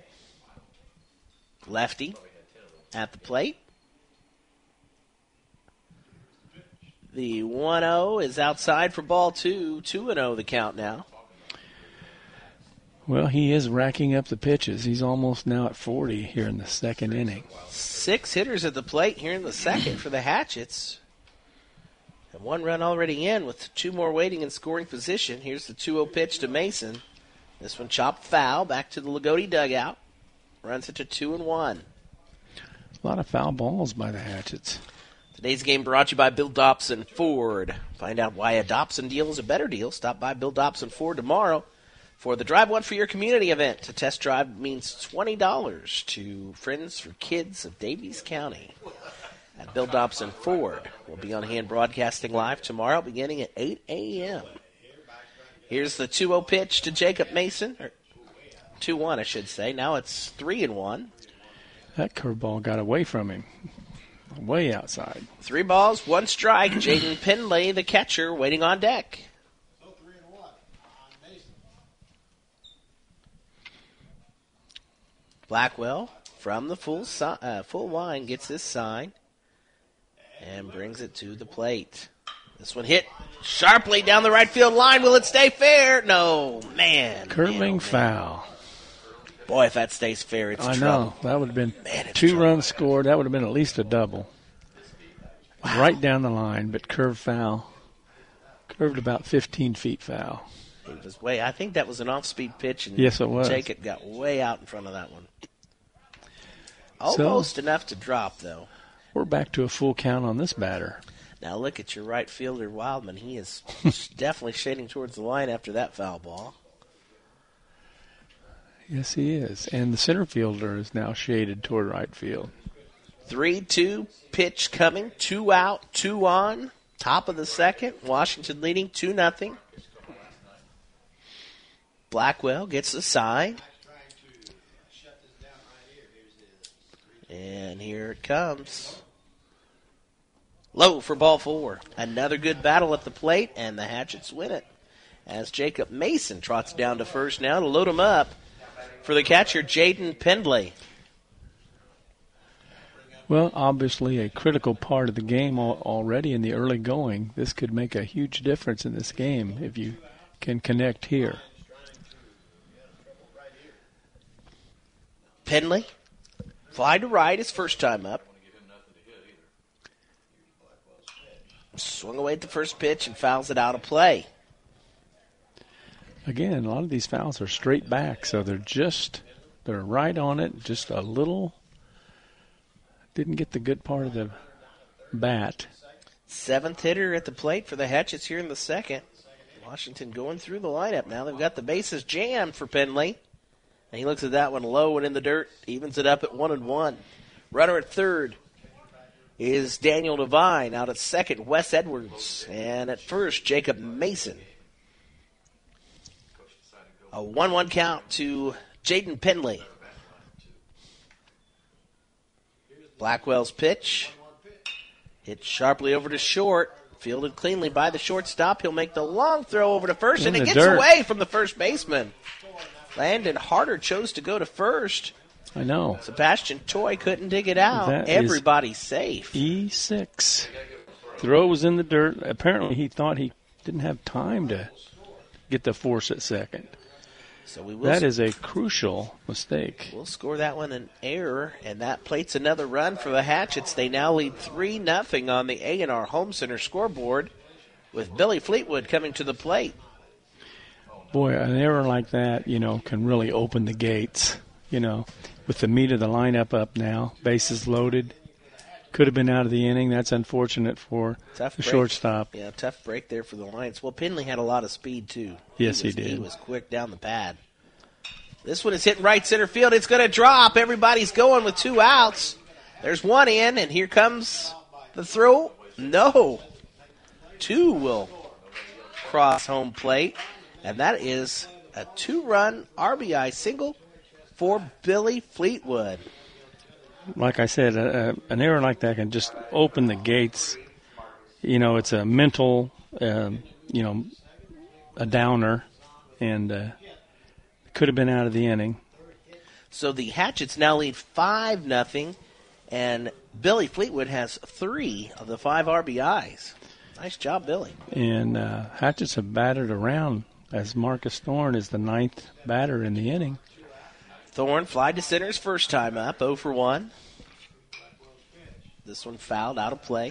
Lefty at the plate. The 1-0 is outside for ball 2. 2-0 the count now. Well, he is racking up the pitches. He's almost now at 40 here in the second inning. 6 hitters at the plate here in the second for the Hatchets. And 1 run already in with 2 more waiting in scoring position. Here's the 2-0 pitch to Mason. This one chopped foul back to the Lagodi dugout. Runs it to 2-1. A lot of foul balls by the Hatchets. Today's game brought to you by Bill Dobson Ford. Find out why a Dobson deal is a better deal. Stop by Bill Dobson Ford tomorrow for the Drive One for Your Community event. A test drive means $20 to Friends for Kids of Davies County. At Bill Dobson Ford. We'll be on hand broadcasting live tomorrow beginning at 8 a.m. Here's the 2-0 pitch to Jacob Mason. Or 2-1, I should say. Now it's 3-1. That curveball got away from him. Way outside. 3 balls, 1 strike. Jaden Penley, the catcher, waiting on deck. Blackwell from the full line gets this sign and brings it to the plate. This one hit sharply down the right field line. Will it stay fair? No, man. Curling foul. Boy, if that stays fair, it's trouble. I know. That would have been 2 runs scored. That would have been at least a double. Wow. Right down the line, but curved foul. Curved about 15 feet foul. It was I think that was an off-speed pitch, and yes, it was. Jacob got way out in front of that one. Almost enough to drop, though. We're back to a full count on this batter. Now look at your right fielder, Wildman. He is definitely shading towards the line after that foul ball. Yes, he is. And the center fielder is now shaded toward right field. 3-2 pitch coming. 2 out, 2 on. Top of the second. Washington leading 2-0. Blackwell gets the sign. And here it comes. Low for ball 4. Another good battle at the plate, and the Hatchets win it. As Jacob Mason trots down to first now to load him up for the catcher, Jaden Pendley. Well, obviously a critical part of the game already in the early going. This could make a huge difference in this game if you can connect here. Pendley, fly to right his first time up. Swung away at the first pitch and fouls it out of play. Again, a lot of these fouls are straight back, so they're right on it, just a little. Didn't get the good part of the bat. 7th hitter at the plate for the Hatchets here in the second. Washington going through the lineup now. They've got the bases jammed for Pendley. And he looks at that one low and in the dirt, evens it up at 1-1. Runner at third is Daniel Devine. Out at second, Wes Edwards. And at first, Jacob Mason. A 1-1 count to Jaden Pendley. Blackwell's pitch. Hit sharply over to short. Fielded cleanly by the shortstop. He'll make the long throw over to first, and it gets dirt. away from the first baseman. Landon Harder chose to go to first. I know. Sebastian Toy couldn't dig it out. That Everybody's safe. E6. Throw was in the dirt. Apparently he thought he didn't have time to get the force at second. So that is a crucial mistake. We'll score that one an error, and that plates another run for the Hatchets. They now lead 3-0 on the A&R Home Center scoreboard with Billy Fleetwood coming to the plate. Boy, an error like that, can really open the gates. With the meat of the lineup up now, bases loaded. Could have been out of the inning. That's unfortunate for the shortstop. Yeah, tough break there for the Lions. Well, Penley had a lot of speed, too. Yes, he did. He was quick down the pad. This one is hitting right center field. It's going to drop. Everybody's going with 2 outs. There's 1 in, and here comes the throw. No. 2 will cross home plate, and that is a 2-run RBI single for Billy Fleetwood. Like I said, an error like that can just open the gates. It's a mental, a downer, and could have been out of the inning. So the Hatchets now lead 5-0, and Billy Fleetwood has 3 of the 5 RBIs. Nice job, Billy. And Hatchets have batted around as Marcus Thorne is the 9th batter in the inning. Thorne fly to center his first time up, 0 for 1. This one fouled, out of play.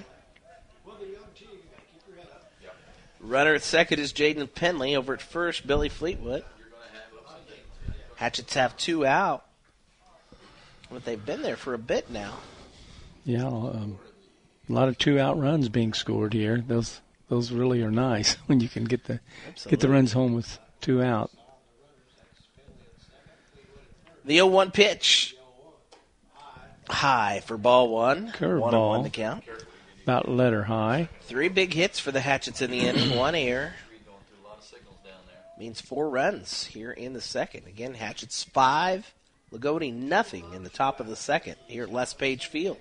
Runner at second is Jaden Penley. Over at first, Billy Fleetwood. Hatchets have 2 out. But they've been there for a bit now. Yeah, a lot of 2-out runs being scored here. Those really are nice when you can get the runs home with 2 out. The 0-1 pitch. High for ball 1. Curveball. 1-1 the count. About letter high. 3 big hits for the Hatchets in the inning. 1 error. Means 4 runs here in the second. Again, Hatchets 5. Lagodi nothing in the top of the second here at Les Page Field.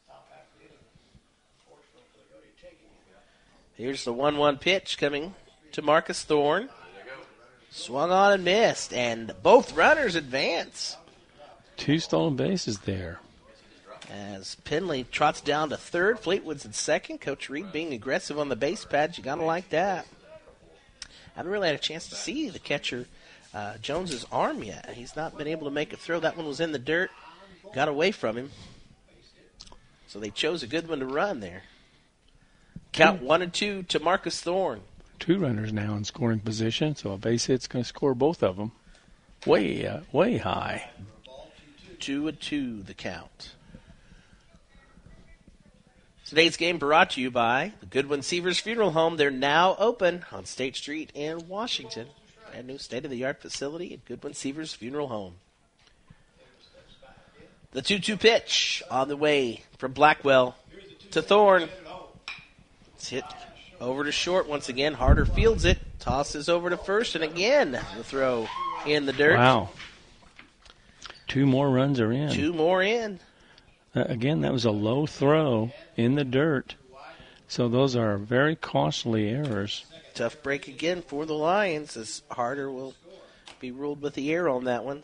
Here's the 1-1 pitch coming to Marcus Thorne. Swung on and missed, and both runners advance. 2 stolen bases there. As Penley trots down to third, Fleetwood's in second. Coach Reed being aggressive on the base pads. You got to like that. Haven't really had a chance to see the catcher Jones's arm yet. He's not been able to make a throw. That one was in the dirt. Got away from him. So they chose a good one to run there. Count 1-2 to Marcus Thorne. 2 runners now in scoring position, so a base hit's going to score both of them. Way high. 2-2 the count. Today's game brought to you by the Goodwin Seavers Funeral Home. They're now open on State Street in Washington. Brand new state-of-the-art facility at Goodwin Seavers Funeral Home. The 2-2 pitch on the way from Blackwell to Thorne. It's hit over to short once again. Harder fields it. Tosses over to first, and again the throw in the dirt. Wow. 2 more runs are in. 2 more in. Again, that was a low throw in the dirt. So those are very costly errors. Tough break again for the Lions as Harder will be ruled with the error on that one.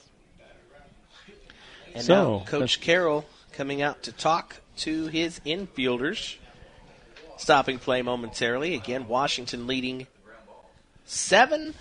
And now Coach Carroll coming out to talk to his infielders. Stopping play momentarily. Again, Washington leading 7-0.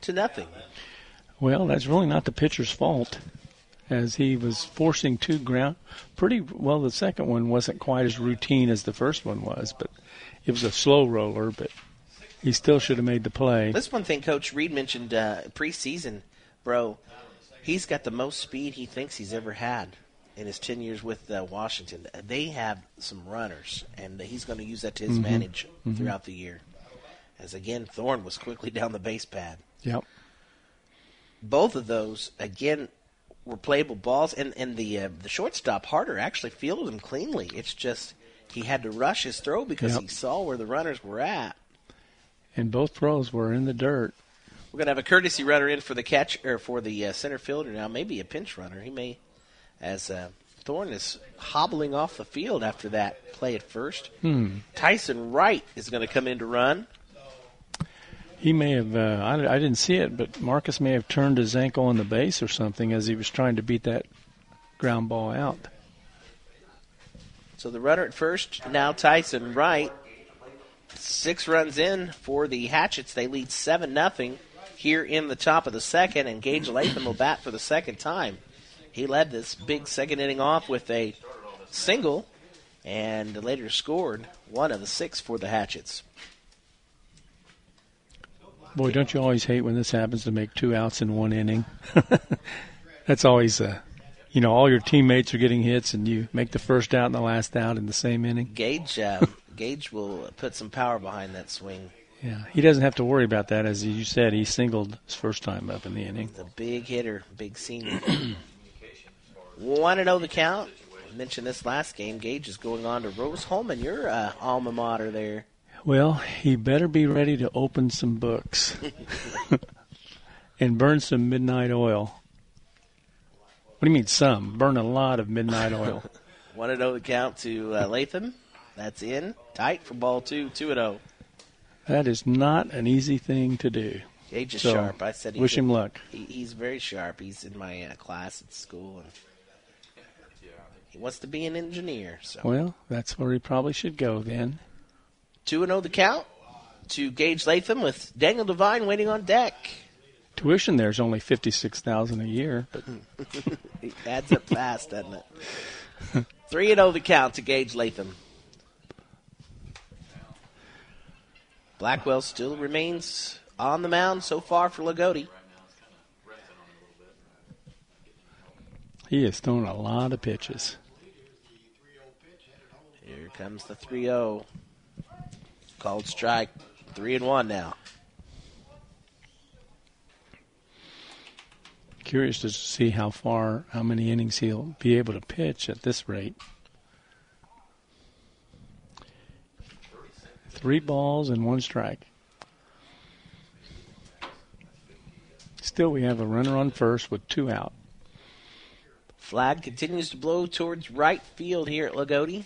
Well, that's really not the pitcher's fault, as he was forcing 2 ground. Pretty well, the second one wasn't quite as routine as the first one was, but it was a slow roller, but he still should have made the play. This one thing Coach Reed mentioned preseason, bro, he's got the most speed he thinks he's ever had in his 10 years with Washington. They have some runners, and he's going to use that to his advantage throughout the year. As, again, Thorne was quickly down the base pad. Yep. Both of those, again, were playable balls, and the shortstop, Harder, actually fielded them cleanly. It's just he had to rush his throw because he saw where the runners were at. And both throws were in the dirt. We're going to have a courtesy runner in for the catch or for the center fielder now, maybe a pinch runner. He may, as Thorne is hobbling off the field after that play at first. Tyson Wright is going to come in to run. He may have, I didn't see it, but Marcus may have turned his ankle on the base or something as he was trying to beat that ground ball out. So the runner at first, now Tyson Wright. 6 runs in for the Hatchets. They lead 7-0 here in the top of the second, and Gage Latham will bat for the second time. He led this big second inning off with a single and later scored one of the 6 for the Hatchets. Boy, don't you always hate when this happens to make 2 outs in 1 inning? That's always, all your teammates are getting hits and you make the first out and the last out in the same inning. Gage will put some power behind that swing. Yeah, he doesn't have to worry about that. As you said, he singled his first time up in the inning. He's a big hitter, big senior. 1-0 the count. I mentioned this last game. Gage is going on to Rose-Hulman, your alma mater there. Well, he better be ready to open some books and burn some midnight oil. What do you mean some? Burn a lot of midnight oil. 1-0 the count to Latham. That's in. Tight for ball 2, 2-0. That is not an easy thing to do. Gage is sharp. I said wish him luck. He's very sharp. He's in my class at school. And he wants to be an engineer. So. Well, that's where he probably should go then. 2-0 the count to Gage Latham with Daniel Devine waiting on deck. Tuition there is only $56,000 a year, but it adds up fast, doesn't it? 3-0 the count to Gage Latham. Blackwell still remains on the mound so far for Lagodi. He has thrown a lot of pitches. Here comes the 3-0. Called strike. 3-1 now. Curious to see how many innings he'll be able to pitch at this rate. 3 balls and 1 strike. Still, we have a runner on first with 2 out. Flag continues to blow towards right field here at Lagodi.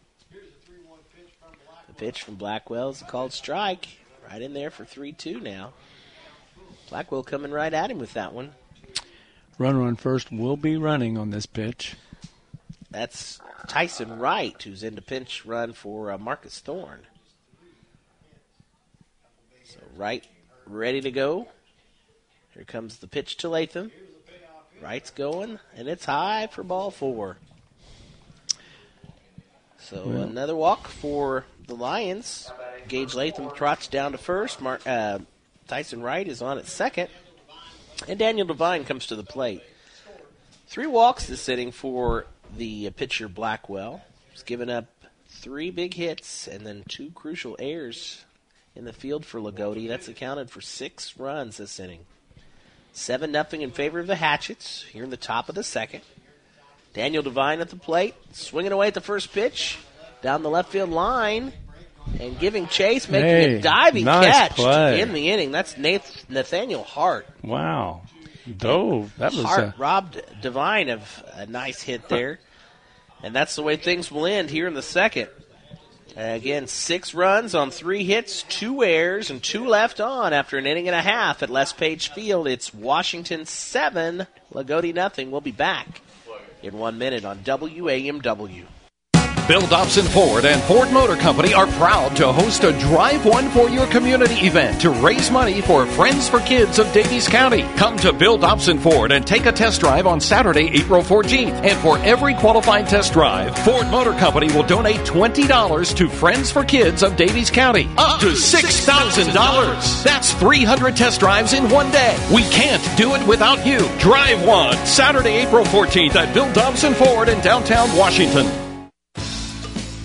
The pitch from Blackwell is a called strike. Right in there for 3-2 now. Blackwell coming right at him with that one. Runner on first will be running on this pitch. That's Tyson Wright, who's in the pinch run for Marcus Thorne. So Wright ready to go. Here comes the pitch to Latham. Wright's going, and it's high for ball 4. So another walk for the Lions. Gage Latham trots down to first. Tyson Wright is on at second. And Daniel Devine comes to the plate. 3 walks this inning for the pitcher Blackwell. He's given up 3 big hits and then 2 crucial errors in the field for Lagodi. That's accounted for 6 runs this inning. 7-0 in favor of the Hatchets here in the top of the second. Daniel Devine at the plate, swinging away at the first pitch, down the left field line, and giving chase, making a diving catch play in the inning. That's Nathaniel Hart. Wow. Dove. That was Hart robbed Devine of a nice hit there. And that's the way things will end here in the second. Again, 6 runs on 3 hits, 2 errors, and 2 left on after an inning and a half at Les Page Field. It's Washington 7, Lagodi nothing. We'll be back in 1 minute on WAMW. Bill Dobson Ford and Ford Motor Company are proud to host a Drive One for Your Community event to raise money for Friends for Kids of Daviess County. Come to Bill Dobson Ford and take a test drive on Saturday, April 14th. And for every qualified test drive, Ford Motor Company will donate $20 to Friends for Kids of Daviess County. Up to $6,000. That's 300 test drives in one day. We can't do it without you. Drive One, Saturday, April 14th at Bill Dobson Ford in downtown Washington.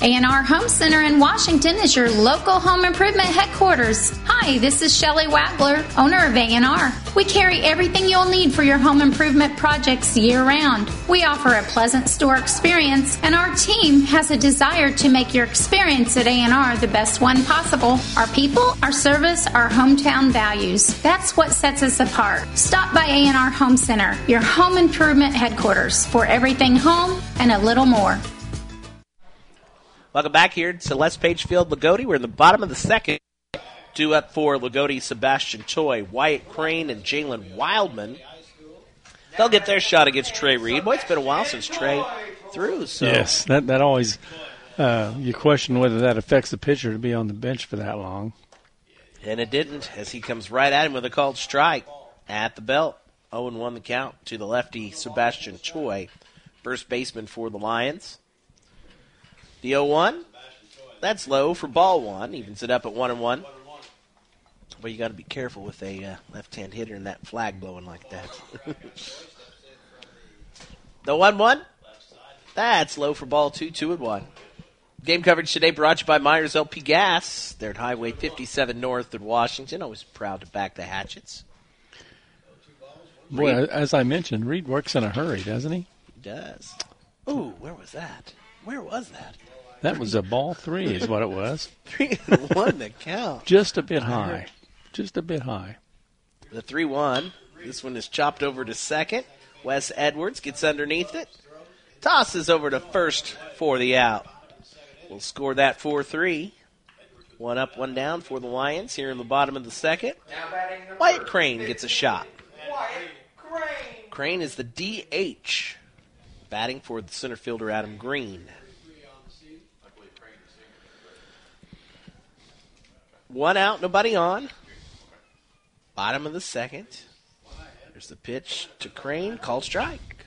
A&R Home Center in Washington is your local home improvement headquarters. Hi, this is Shelley Wagler, owner of A&R. We carry everything you'll need for your home improvement projects year-round. We offer a pleasant store experience, and our team has a desire to make your experience at A&R the best one possible. Our people, our service, our hometown values. That's what sets us apart. Stop by A&R Home Center, your home improvement headquarters, for everything home and a little more. Welcome back here to Les Page Field, Lagodi. We're in the bottom of the second. 2 up for Lagodi, Sebastian Choi, Wyatt Crane, and Jalen Wildman. They'll get their shot against Trey Reed. Boy, it's been a while since Trey threw. So. Yes, that always, you question whether that affects the pitcher to be on the bench for that long. And it didn't, as he comes right at him with a called strike at the belt. 0-1 the count to the lefty, Sebastian Choi, first baseman for the Lions. The 0-1, that's low for ball one. Evens it up at 1-1. But you got to be careful with a left-hand hitter and that flag blowing like that. The 1-1, that's low for ball two, 2-1. Game coverage today brought to you by Myers LP Gas. They're at Highway 57 North in Washington. Always proud to back the Hatchets. Boy, as I mentioned, Reed works in a hurry, doesn't he? He does. Ooh, where was that? Where was that? That was a ball 3 is what it was. 3-1 the count. Just a bit high. Just a bit high. The 3-1. This one is chopped over to second. Wes Edwards gets underneath it. Tosses over to first for the out. We'll score that 4-3. 1 up, 1 down for the Lions here in the bottom of the second. Wyatt Crane gets a shot. Crane is the DH. Batting for the center fielder, Adam Green. 1 out, nobody on. Bottom of the second. There's the pitch to Crane. Called strike.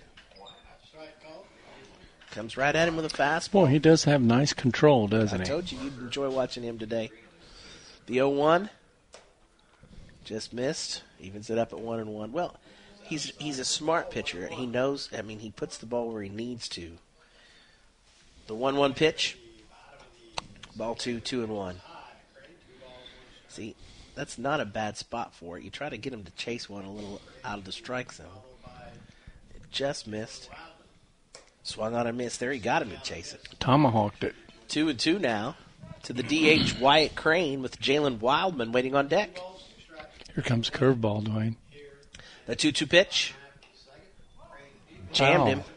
Comes right at him with a fastball. Boy, he does have nice control, doesn't he? I told you you'd enjoy watching him today. The 0-1. Just missed. Evens it up at 1-1. Well, he's a smart pitcher. He knows, he puts the ball where he needs to. The 1-1 pitch. Ball 2, 2-1. See, that's not a bad spot for it. You try to get him to chase one a little out of the strike zone. It just missed. Swung on a miss there. He got him to chase it. Tomahawked it. 2-2 now to the DH Wyatt Crane with Jalen Wildman waiting on deck. Here comes curveball, Dwayne. The 2-2 pitch. Jammed him.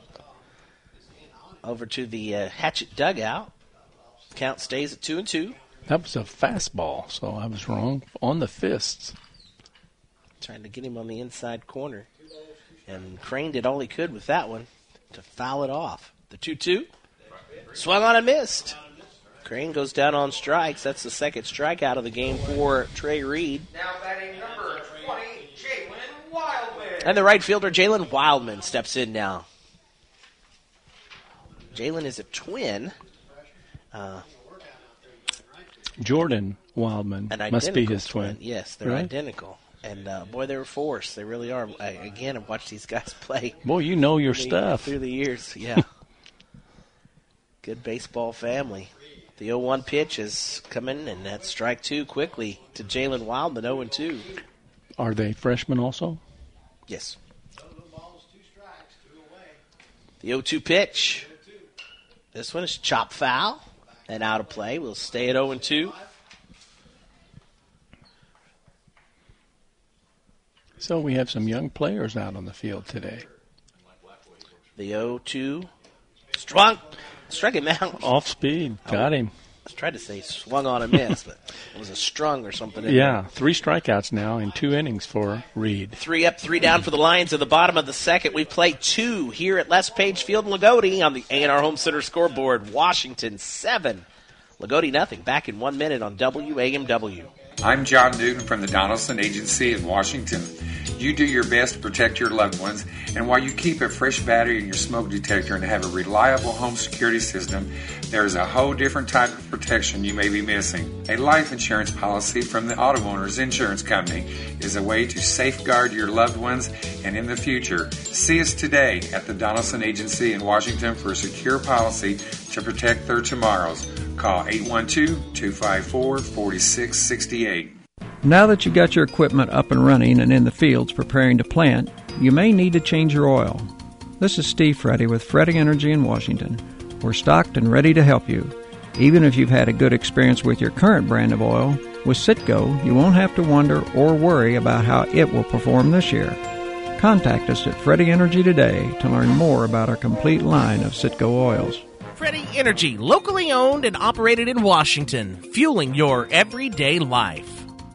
Over to the Hatchet dugout. Count stays at 2-2. That was a fastball, so I was wrong on the fists. Trying to get him on the inside corner. And Crane did all he could with that one to foul it off. The 2-2. Swung on and missed. Crane goes down on strikes. That's the second strikeout of the game for Trey Reed. Now batting number 20, Jalen Wildman. And the right fielder, Jalen Wildman, steps in now. Jalen is a twin. Jordan Wildman must be his twin. Yes, they're identical. And, boy, they're a force. They really are. Again, I've watched these guys play. Boy, you know your stuff. Through the years, yeah. Good baseball family. The 0-1 pitch is coming, and that's strike 2 quickly to Jalen Wildman, 0-2. Are they freshmen also? Yes. The 0-2 pitch. This one is chop foul and out of play. We'll stay at 0-2. So we have some young players out on the field today. The 0-2. Struck him out. Off speed. Got him. I was trying to say swung on a miss, but it was a strung or something. Yeah, 3 strikeouts now in 2 innings for Reed. 3 up, 3 down for the Lions at the bottom of the second. We play 2 here at Les Page Field in Lagodi on the A&R Home Center scoreboard. Washington 7, Lagodi nothing. Back in 1 minute on WAMW. I'm John Newton from the Donaldson Agency in Washington. You do your best to protect your loved ones, and while you keep a fresh battery in your smoke detector and have a reliable home security system, there is a whole different type of protection you may be missing. A life insurance policy from the Auto Owners Insurance Company is a way to safeguard your loved ones and in the future. See us today at the Donaldson Agency in Washington for a secure policy to protect their tomorrows. Call 812-254-4668. Now that you've got your equipment up and running and in the fields preparing to plant, you may need to change your oil. This is Steve Freddy with Freddy Energy in Washington. We're stocked and ready to help you. Even if you've had a good experience with your current brand of oil, with Citgo, you won't have to wonder or worry about how it will perform this year. Contact us at Freddy Energy today to learn more about our complete line of Citgo oils. Freddy Energy, locally owned and operated in Washington, fueling your everyday life.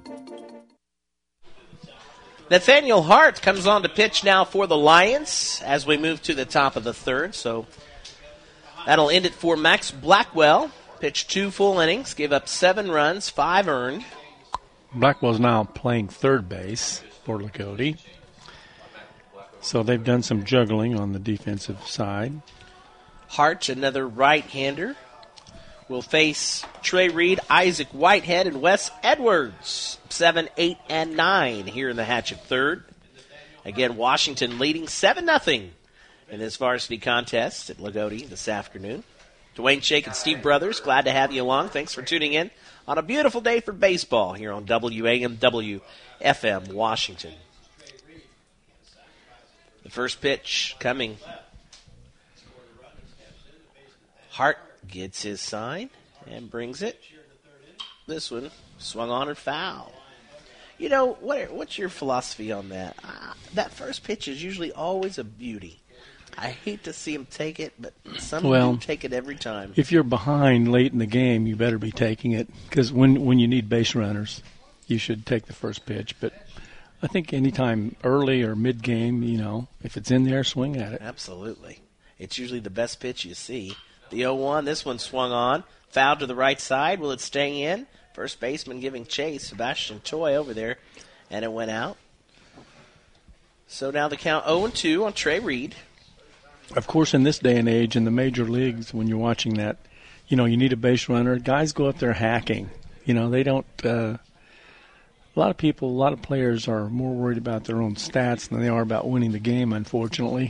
Nathaniel Hart comes on to pitch now for the Lions as we move to the top of the third. So that'll end it for Max Blackwell. Pitched 2 full innings, gave up 7 runs, 5 earned. Blackwell's now playing third base for Lagodi. So they've done some juggling on the defensive side. Hart, another right-hander, will face Trey Reed, Isaac Whitehead, and Wes Edwards. 7, 8, and 9 here in the Hatchet third. Again, Washington leading 7-0 in this varsity contest at Lagodi this afternoon. Dwayne Shake and Steve Brothers, glad to have you along. Thanks for tuning in on a beautiful day for baseball here on WAMW FM Washington. The first pitch coming. Hart gets his sign and brings it. This one swung on and foul. You know, what's your philosophy on that? That first pitch is usually always a beauty. I hate to see him take it, but some do take it every time. If you're behind late in the game, you better be taking it, because when you need base runners, you should take the first pitch. But I think anytime early or mid-game, you know, if it's in there, swing at it. Absolutely. It's usually the best pitch you see. The 0-1, this one swung on, fouled to the right side. Will it stay in? First baseman giving chase, Sebastian Toy over there, and it went out. So now the count 0-2 on Trey Reed. Of course, in this day and age, in the major leagues, when you're watching that, you know, you need a base runner. Guys go up there hacking. You know, they don't a lot of people, a lot of players are more worried about their own stats than they are about winning the game, unfortunately.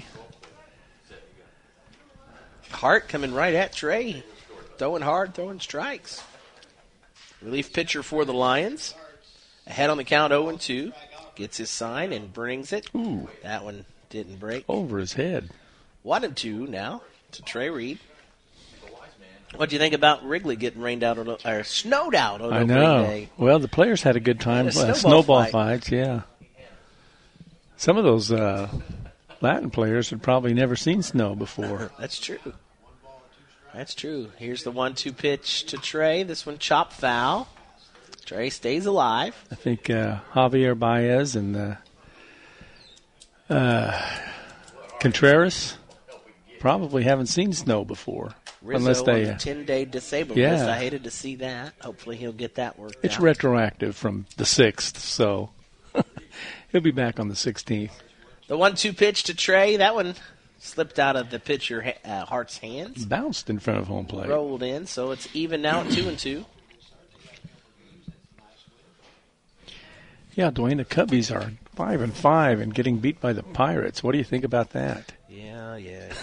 Hart coming right at Trey. Throwing hard, throwing strikes. Relief pitcher for the Lions. Ahead on the count 0-2. Gets his sign and brings it. Ooh. That one didn't break. Over his head. 1-2 now to Trey Reed. What do you think about Wrigley getting rained out or snowed out on opening day? Well, the players had a good time. Snowball fights, yeah. Some of those Latin players had probably never seen snow before. That's true. That's true. Here's the 1-2 pitch to Trey. This one chopped foul. Trey stays alive. I think Javier Baez and Contreras probably haven't seen snow before. Rizzo unless they, on the 10-day disabled list. I hated to see that. Hopefully he'll get that worked out. It's retroactive from the 6th, so he'll be back on the 16th. The 1-2 pitch to Trey, that one slipped out of the pitcher Hart's hands. Bounced in front of home plate. Rolled in, so it's even now at 2-2. Yeah, Dwayne, the Cubbies are 5-5 and getting beat by the Pirates. What do you think about that? Yeah.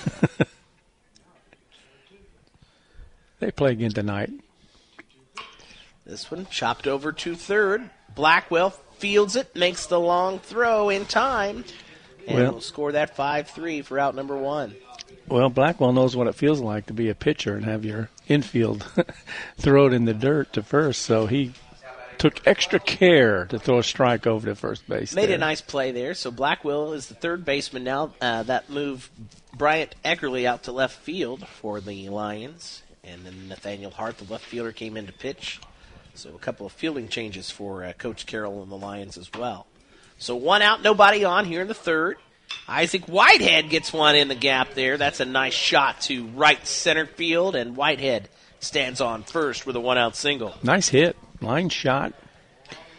They play again tonight. This one chopped over to third. Blackwell fields it, makes the long throw in time, and will score that 5-3 for out number 1. Well, Blackwell knows what it feels like to be a pitcher and have your infield throw it in the dirt to first, so he took extra care to throw a strike over to first base. Made a nice play there. So Blackwell is the third baseman now. That moved Bryant Eckerly out to left field for the Lions. And then Nathaniel Hart, the left fielder, came in to pitch. So a couple of fielding changes for Coach Carroll and the Lions as well. So 1 out, nobody on here in the third. Isaac Whitehead gets one in the gap there. That's a nice shot to right center field, and Whitehead stands on first with a 1-out single. Nice hit. Line shot.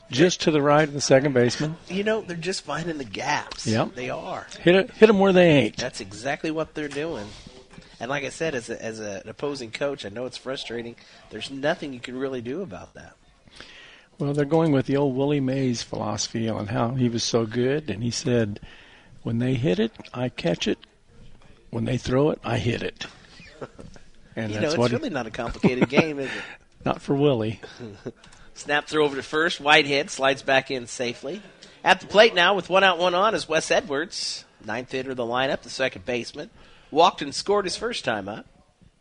just to the right of the second baseman. You know, they're just finding the gaps. Yep. They are. Hit them where they ain't. That's exactly what they're doing. And like I said, as an opposing coach, I know it's frustrating. There's nothing you can really do about that. Well, they're going with the old Willie Mays philosophy on how he was so good, and he said, when they hit it, I catch it. When they throw it, I hit it. And it's really not a complicated game, is it? Not for Willie. Snap throw over to first. Whitehead slides back in safely. At the plate now with 1 out, 1 on is Wes Edwards, 9th hitter of the lineup, the second baseman. Walked and scored his first time up.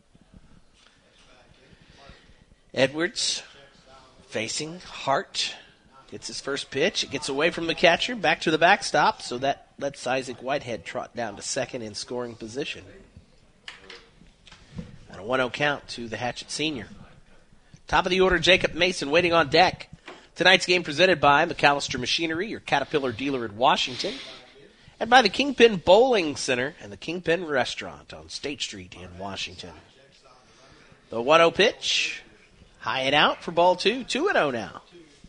Edwards facing Hart. Gets his first pitch. It gets away from the catcher, back to the backstop, so that lets Isaac Whitehead trot down to second in scoring position. And a 1-0 count to the Hatchet senior. Top of the order, Jacob Mason waiting on deck. Tonight's game presented by McAllister Machinery, your Caterpillar dealer in Washington, and by the Kingpin Bowling Center and the Kingpin Restaurant on State Street in Washington. The 1-0 pitch, high and out for ball 2, 2-0 now.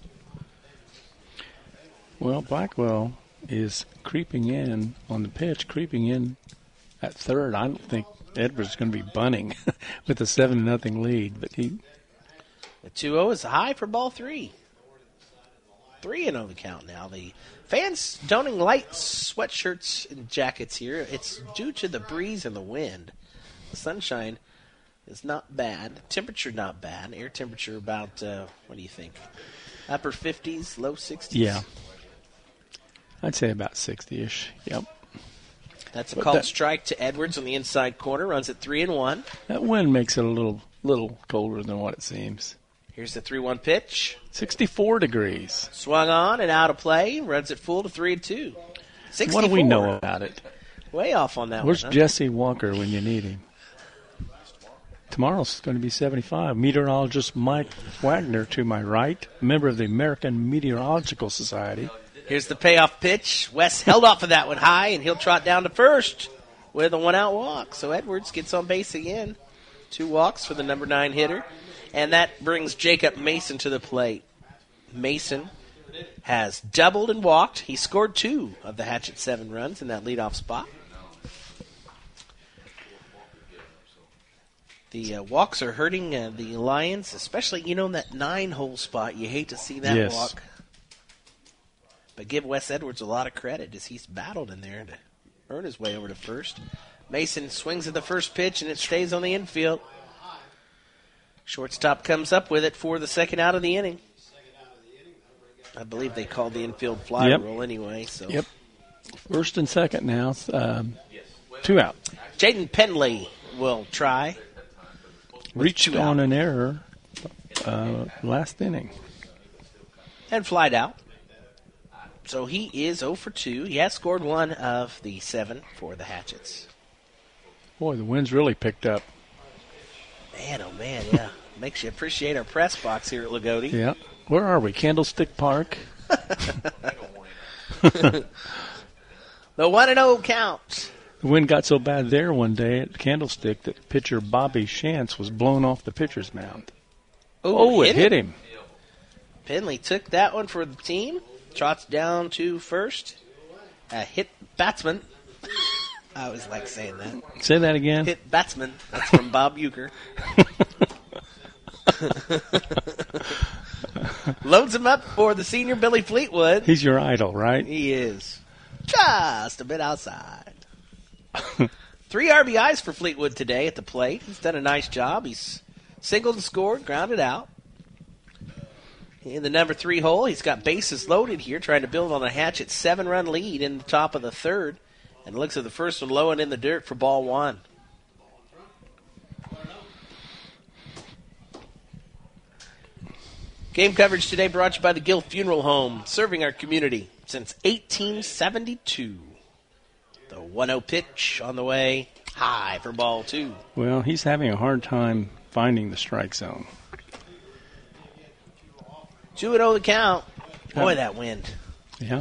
Well, Blackwell is creeping in on the pitch, creeping in at third. I don't think Edwards is going to be bunting with a 7-0 lead, but he... The 2-0 is high for ball 3. 3-0 the count now. The fans donning light sweatshirts and jackets here. It's due to the breeze and the wind. The sunshine is not bad. Temperature not bad. Air temperature about, what do you think? Upper 50s, low 60s? Yeah. I'd say about 60-ish. Yep. That's a called strike to Edwards on the inside corner. Runs at 3-1. That wind makes it a little colder than what it seems. Here's the 3-1 pitch. 64 degrees. Swung on and out of play. Runs it full to 3-2. 64. What do we know about it? Way off on that Where's one. Jesse Walker when you need him? Tomorrow's going to be 75. Meteorologist Mike Wagner to my right, a member of the American Meteorological Society. Here's the payoff pitch. Wes held off of that one high, and he'll trot down to first with a 1-out walk. So Edwards gets on base again. 2 walks for the number 9 hitter. And that brings Jacob Mason to the plate. Mason has doubled and walked. He scored 2 of the Hatchet 7 runs in that leadoff spot. The walks are hurting the Lions, especially, in that 9-hole spot. You hate to see that walk. But give Wes Edwards a lot of credit as he's battled in there to earn his way over to first. Mason swings at the first pitch, and it stays on the infield. Shortstop comes up with it for the second out of the inning. I believe they called the infield fly rule anyway. So. Yep. First and second now. 2 out. Jaden Penley will try. Reached on an error last inning. And flied out. So he is 0 for 2. He has scored 1 of the 7 for the Hatchets. Boy, the wind's really picked up. Man, oh man, yeah. Makes you appreciate our press box here at Lagodi. Yeah. Where are we? Candlestick Park? The 1-0 count. The wind got so bad there one day at Candlestick that pitcher Bobby Shantz was blown off the pitcher's mound. Oh, it hit him. Penley took that one for the team. Trots down to first. Hit batsman. I always like saying that. Say that again. Hit batsman. That's from Bob Uecker. Loads him up for the senior Billy Fleetwood. He's your idol, right? He is. Just a bit outside. 3 RBIs for Fleetwood today at the plate. He's done a nice job. He's singled and scored, grounded out. In the number 3 hole, he's got bases loaded here, trying to build on a Hatchet 7-run lead in the top of the third. And looks at the first one low and in the dirt for ball 1. Game coverage today brought to you by the Gill Funeral Home, serving our community since 1872. The 1-0 pitch on the way, high for ball 2. Well, he's having a hard time finding the strike zone. 2-0 the count. Boy, that wind. Yeah.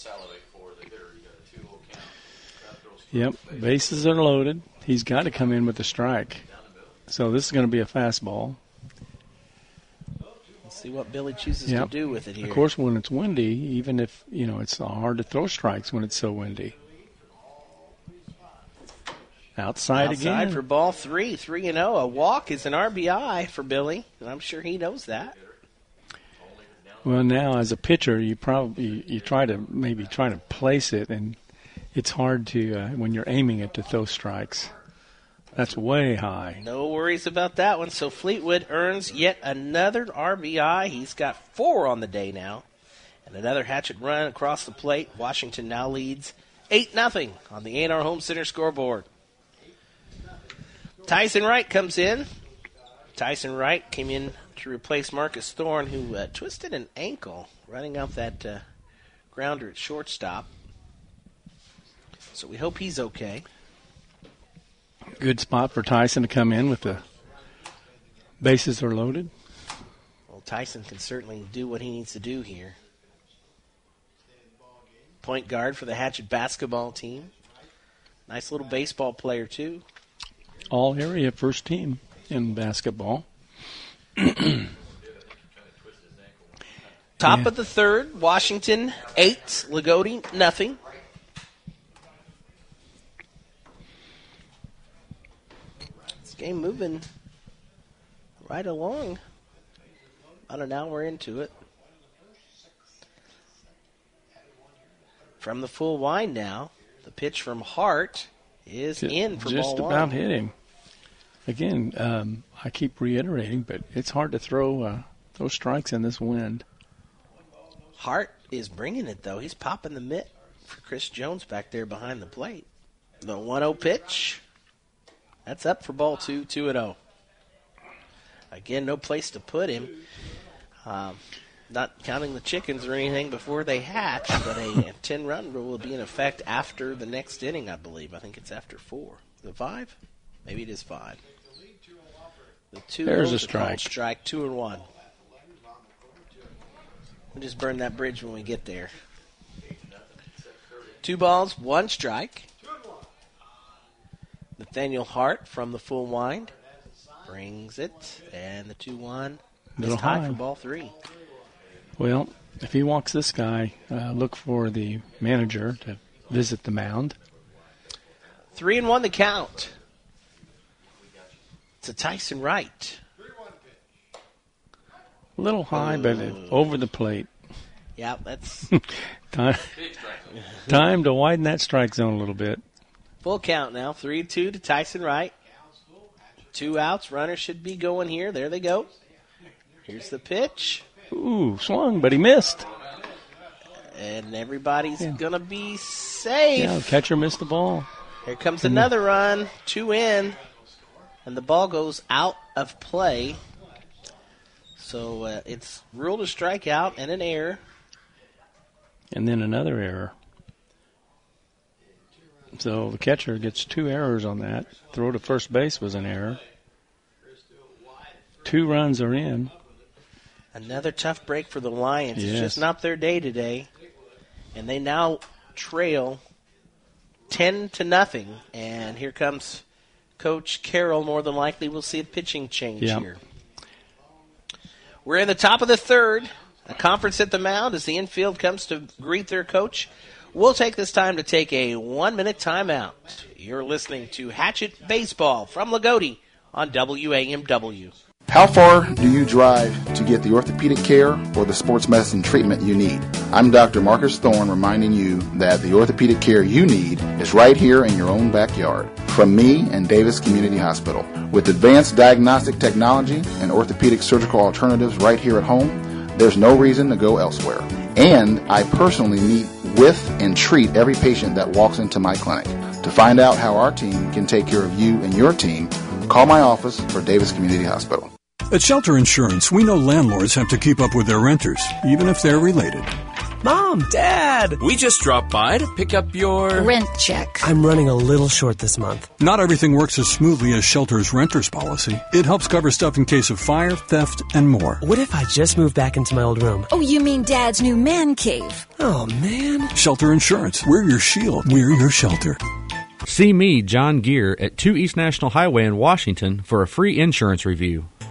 Yep, bases are loaded. He's got to come in with a strike. So this is going to be a fastball. See what Billy chooses to do with it here. Of course, when it's windy, even if, it's hard to throw strikes when it's so windy. Outside again. For ball 3, 3-0. A walk is an RBI for Billy, and I'm sure he knows that. Well, now as a pitcher, you try to place it, and it's hard to when you're aiming it to throw strikes. That's way high. No worries about that one. So Fleetwood earns yet another RBI. He's got 4 on the day now. And another hatchet run across the plate. Washington now leads 8-0 on the A&R Home Center scoreboard. Tyson Wright comes in. Tyson Wright came in to replace Marcus Thorne, who twisted an ankle running out that grounder at shortstop. So we hope he's okay. Good spot for Tyson to come in with the bases are loaded. Well, Tyson can certainly do what he needs to do here. Point guard for the Hatchet basketball team. Nice little baseball player, too. All area first team in basketball. Top of the third, Washington 8, Lagodi nothing. This game moving right along. About an hour into it. From the full wind now, the pitch from Hart is in for ball 1. Just about hit him. Again, I keep reiterating, but it's hard to throw strikes in this wind. Hart is bringing it, though. He's popping the mitt for Chris Jones back there behind the plate. The 1-0 pitch. That's up for ball 2, 2-0. Again, no place to put him. Not counting the chickens or anything before they hatch, but a 10-run rule will be in effect after the next inning, I believe. I think it's after 4. Is it 5? Maybe it is 5. The 2 There's a strike. Strike 2-1. We'll just burn that bridge when we get there. 2 balls, 1 strike. Nathaniel Hart from the full wind brings it, and the 2-1 is tied for ball 3. Well, if he walks this guy, look for the manager to visit the mound. 3-1 the count. It's a Tyson Wright. A little high, but over the plate. Yeah, that's time to widen that strike zone a little bit. Full count now, 3-2 to Tyson Wright. 2 outs, runners should be going here. There they go. Here's the pitch. Ooh, swung, but he missed. And everybody's going to be safe. Yeah, the catcher missed the ball. Here comes another run, 2 in, and the ball goes out of play. So it's ruled a strikeout and an error. And then another error. So the catcher gets 2 errors on that. Throw to first base was an error. 2 runs are in. Another tough break for the Lions. Yes. It's just not their day today. And they now trail 10-0. And here comes Coach Carroll. More than likely we'll see a pitching change here. We're in the top of the third. A conference at the mound as the infield comes to greet their coach. We'll take this time to take a 1-minute timeout. You're listening to Hatchet Baseball from Lagodi on WAMW. How far do you drive to get the orthopedic care or the sports medicine treatment you need? I'm Dr. Marcus Thorne reminding you that the orthopedic care you need is right here in your own backyard. From me and Davis Community Hospital. With advanced diagnostic technology and orthopedic surgical alternatives right here at home, there's no reason to go elsewhere. And I personally meet with and treat every patient that walks into my clinic. To find out how our team can take care of you and your team, call my office for Davis Community Hospital. At Shelter Insurance, we know landlords have to keep up with their renters, even if they're related. Mom, Dad, we just dropped by to pick up your rent check. I'm running a little short this month. Not everything works as smoothly as Shelter's renter's policy. It helps cover stuff in case of fire, theft, and more. What if I just moved back into my old room? Oh, you mean Dad's new man cave? Oh, man. Shelter Insurance. We're your shield. We're your shelter. See me, John Gear, at 2 East National Highway in Washington for a free insurance review.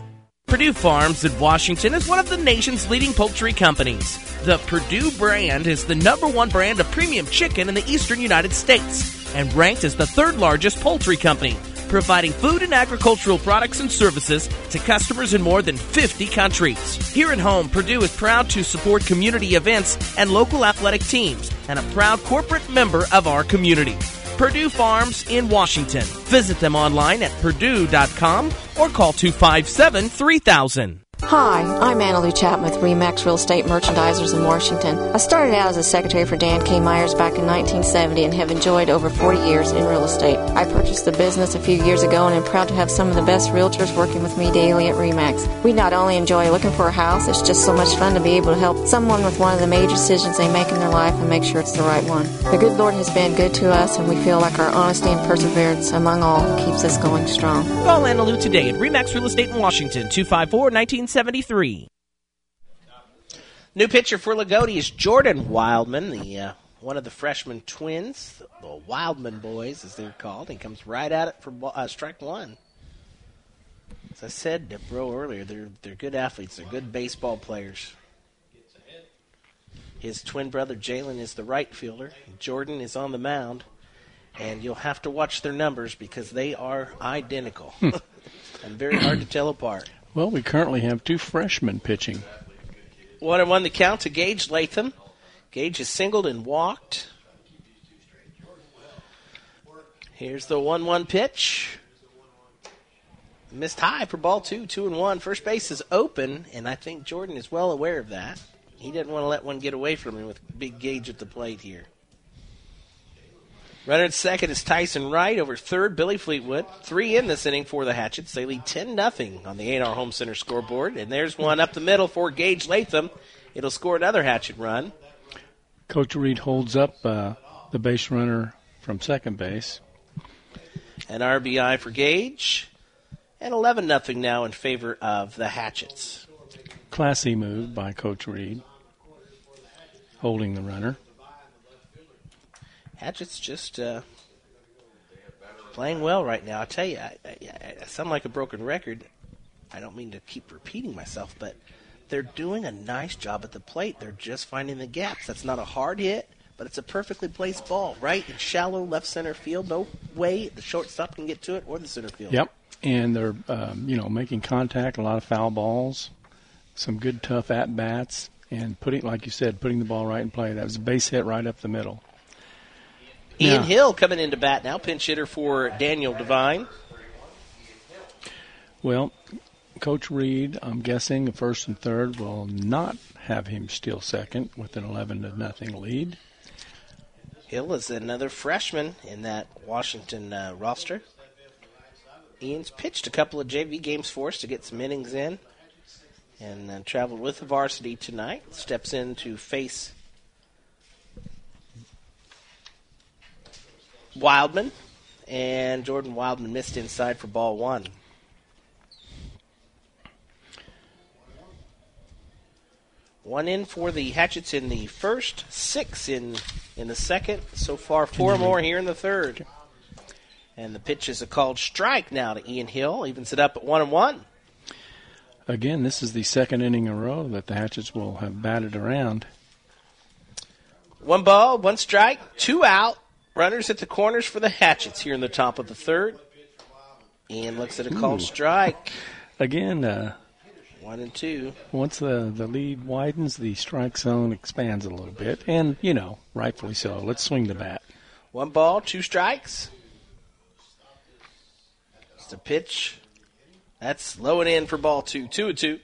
Purdue Farms in Washington is one of the nation's leading poultry companies. The Purdue brand is the #1 brand of premium chicken in the eastern United States and ranked as the 3rd largest poultry company, providing food and agricultural products and services to customers in more than 50 countries. Here at home, Purdue is proud to support community events and local athletic teams and a proud corporate member of our community. Purdue Farms in Washington. Visit them online at purdue.com or call 257-3000. Hi, I'm Anna Lou Chapman with RE/MAX Real Estate Merchandisers in Washington. I started out as a secretary for Dan K. Myers back in 1970 and have enjoyed over 40 years in real estate. I purchased the business a few years ago and am proud to have some of the best realtors working with me daily at RE/MAX. We not only enjoy looking for a house, it's just so much fun to be able to help someone with one of the major decisions they make in their life and make sure it's the right one. The good Lord has been good to us, and we feel like our honesty and perseverance among all keeps us going strong. Call Anna Lou today at RE/MAX Real Estate in Washington, 254-1973. New pitcher for Lagodi is Jordan Wildman, the one of the freshman twins, the Wildman boys, as they're called. He comes right at it for strike one. As I said to Bro earlier, they're good athletes. They're good baseball players. His twin brother Jalen is the right fielder. Jordan is on the mound, and you'll have to watch their numbers because they are identical and very hard to tell apart. Well, we currently have 2 freshmen pitching. 1-1 the count to Gage Latham. Gage has singled and walked. Here's the 1-1 pitch. Missed high for ball 2, 2-1. First base is open, and I think Jordan is well aware of that. He didn't want to let one get away from him with big Gage at the plate here. Runner at second is Tyson Wright. Over third, Billy Fleetwood. 3 in this inning for the Hatchets. They lead 10-0 on the A&R Home Center scoreboard. And there's one up the middle for Gage Latham. It'll score another Hatchet run. Coach Reed holds up the base runner from second base. An RBI for Gage. And 11-0 now in favor of the Hatchets. Classy move by Coach Reed, holding the runner. Hatchet's just playing well right now. I tell you, I sound like a broken record. I don't mean to keep repeating myself, but they're doing a nice job at the plate. They're just finding the gaps. That's not a hard hit, but it's a perfectly placed ball, right in shallow left center field. No way the shortstop can get to it or the center field. Yep, and they're making contact, a lot of foul balls, some good tough at-bats, and like you said, putting the ball right in play. That was a base hit right up the middle. Ian Hill coming into bat now, pinch hitter for Daniel Devine. Well, Coach Reed, I'm guessing the first and third will not have him steal second with an 11-0 lead. Hill is another freshman in that Washington roster. Ian's pitched a couple of JV games for us to get some innings in and traveled with the varsity tonight. Steps in to face Wildman, and Jordan Wildman missed inside for ball 1. One in for the Hatchets in the first, 6 in the second. So far, 4 more here in the third. And the pitch is a called strike now to Ian Hill. Evens it up at 1-1. Again, this is the second inning in a row that the Hatchets will have batted around. 1 ball, 1 strike, 2 out. Runners at the corners for the Hatchets here in the top of the third. Ian looks at a called strike. Again, 1 and 2. Once the lead widens, the strike zone expands a little bit. And, rightfully so. Let's swing the bat. 1 ball, 2 strikes. It's a pitch. That's low and in for ball 2. 2-2.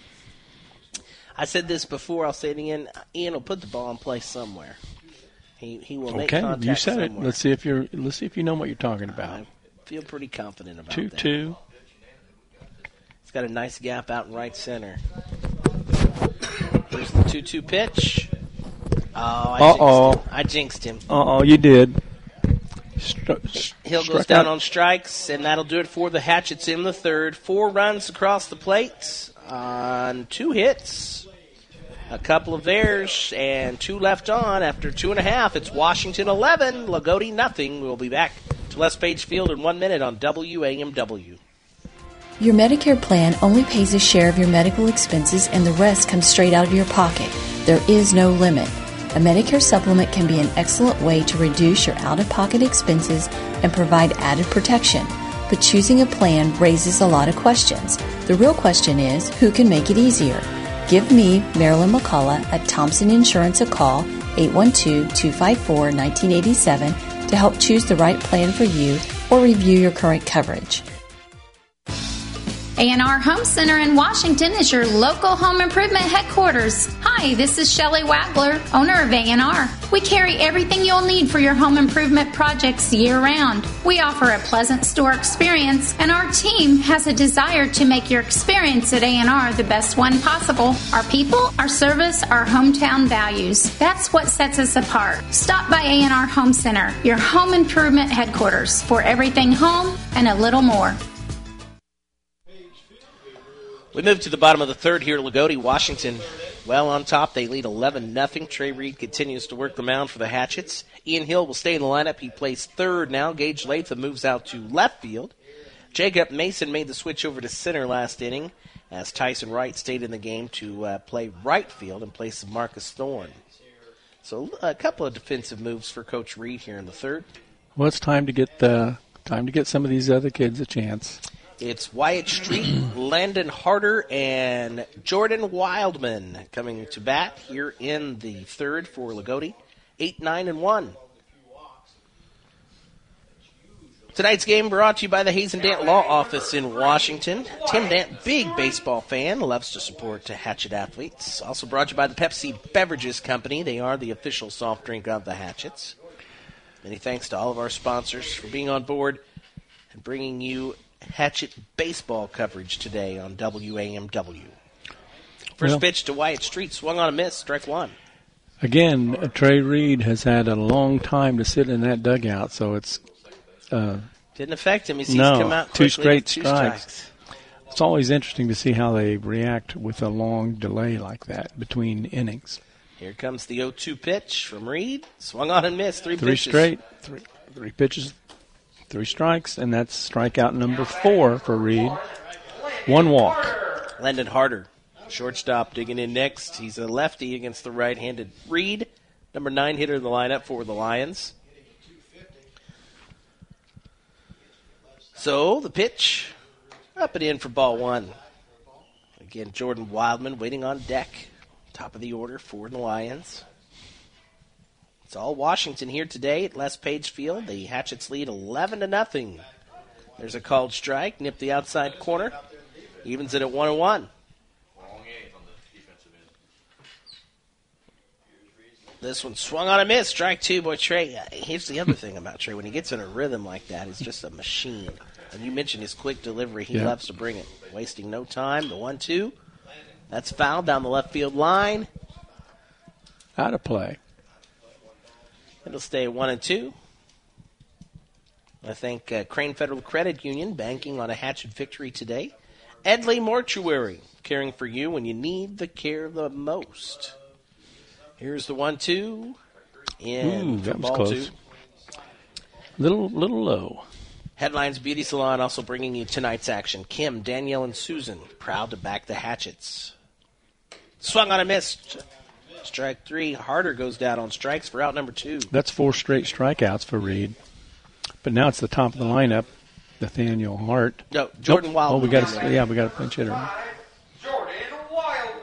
I said this before. I'll say it again. Ian will put the ball in play somewhere. He will make contact you said somewhere. it. Let's see if you know what you're talking about. I feel pretty confident about 2-2. that. 2-2. It's got a nice gap out in right center. Here's the 2-2 pitch. Oh, I jinxed him. You did. Hill goes down on strikes, and that'll do it for the Hatchets in the third. 4 runs across the plate on 2 hits. A couple of theirs, and 2 left on after 2.5. It's Washington 11, Lagodi nothing. We'll be back to Les Page Field in 1 minute on WAMW. Your Medicare plan only pays a share of your medical expenses and the rest comes straight out of your pocket. There is no limit. A Medicare supplement can be an excellent way to reduce your out-of-pocket expenses and provide added protection. But choosing a plan raises a lot of questions. The real question is, who can make it easier? Give me, Marilyn McCullough, at Thompson Insurance a call, 812-254-1987, to help choose the right plan for you or review your current coverage. A&R Home Center in Washington is your local home improvement headquarters. Hi, this is Shelley Wagler, owner of A&R. We carry everything you'll need for your home improvement projects year-round. We offer a pleasant store experience, and our team has a desire to make your experience at A&R the best one possible. Our people, our service, our hometown values. That's what sets us apart. Stop by A&R Home Center, your home improvement headquarters, for everything home and a little more. We move to the bottom of the third here. Lagodi, Washington, well on top. They lead 11-0. Trey Reed continues to work the mound for the Hatchets. Ian Hill will stay in the lineup. He plays third now. Gage Latham moves out to left field. Jacob Mason made the switch over to center last inning as Tyson Wright stayed in the game to play right field in place of Marcus Thorne. So a couple of defensive moves for Coach Reed here in the third. Well, it's time to get some of these other kids a chance. It's Wyatt Street, Landon Harder, and Jordan Wildman coming to bat here in the third for Lagodi. 8-9-1. Tonight's game brought to you by the Hazen Dant Law Office in Washington. Tim Dant, big baseball fan, loves to support Hatchet athletes. Also brought to you by the Pepsi Beverages Company. They are the official soft drink of the Hatchets. Many thanks to all of our sponsors for being on board and bringing you Hatchet baseball coverage today on WAMW. First pitch to Wyatt Street, swung on a miss, strike one. Again, Trey Reed has had a long time to sit in that dugout, so it's didn't affect him. He's come out quickly. Two straight strikes. It's always interesting to see how they react with a long delay like that between innings. Here comes the 0-2 pitch from Reed, swung on and missed. Three pitches. Three pitches. 3 strikes, and that's strikeout number 4 for Reed. 1 walk. Landon Harder, shortstop, digging in next. He's a lefty against the right-handed Reed, number 9 hitter in the lineup for the Lions. So the pitch, up and in for ball 1. Again, Jordan Wildman waiting on deck, top of the order for the Lions. It's all Washington here today at Les Page Field. The Hatchets lead 11-0. There's a called strike, nipped the outside corner. Evens it at 1-1. This one swung on a miss. Strike 2, boy, Trey. Here's the other thing about Trey. When he gets in a rhythm like that, he's just a machine. And you mentioned his quick delivery. He loves to bring it. Wasting no time. The 1-2. That's fouled down the left field line. Out of play. It'll stay at 1-2. I think Crane Federal Credit Union banking on a Hatchet victory today. Edley Mortuary, caring for you when you need the care the most. Here's the 1-2. And that was ball close. 2. Little low. Headlines Beauty Salon also bringing you tonight's action. Kim, Danielle, and Susan proud to back the Hatchets. Swung on a miss. Strike 3. Harder goes down on strikes for out number 2. That's 4 straight strikeouts for Reed. But now it's the top of the lineup, Nathaniel Hart. No, Jordan Wildman. We got a pinch hitter. Jordan Wildman.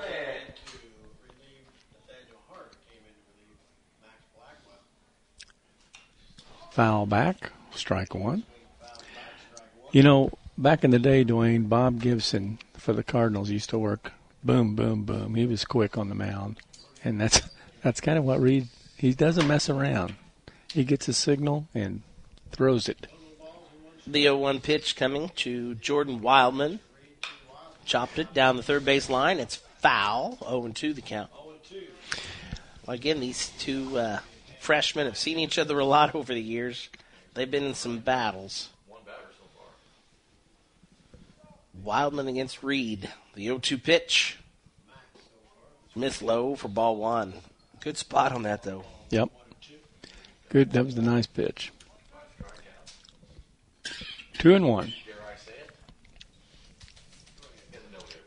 Foul back, strike 1. You know, back in the day, Dwayne, Bob Gibson for the Cardinals used to work boom, boom, boom. He was quick on the mound. And that's kind of what Reed, he doesn't mess around. He gets a signal and throws it. The 0-1 pitch coming to Jordan Wildman. Chopped it down the third base line. It's foul. 0-2 the count. Well, again, these two freshmen have seen each other a lot over the years. They've been in some battles. Wildman against Reed. The 0-2 pitch. Miss low for ball 1. Good spot on that, though. Yep. Good. That was the nice pitch. 2-1.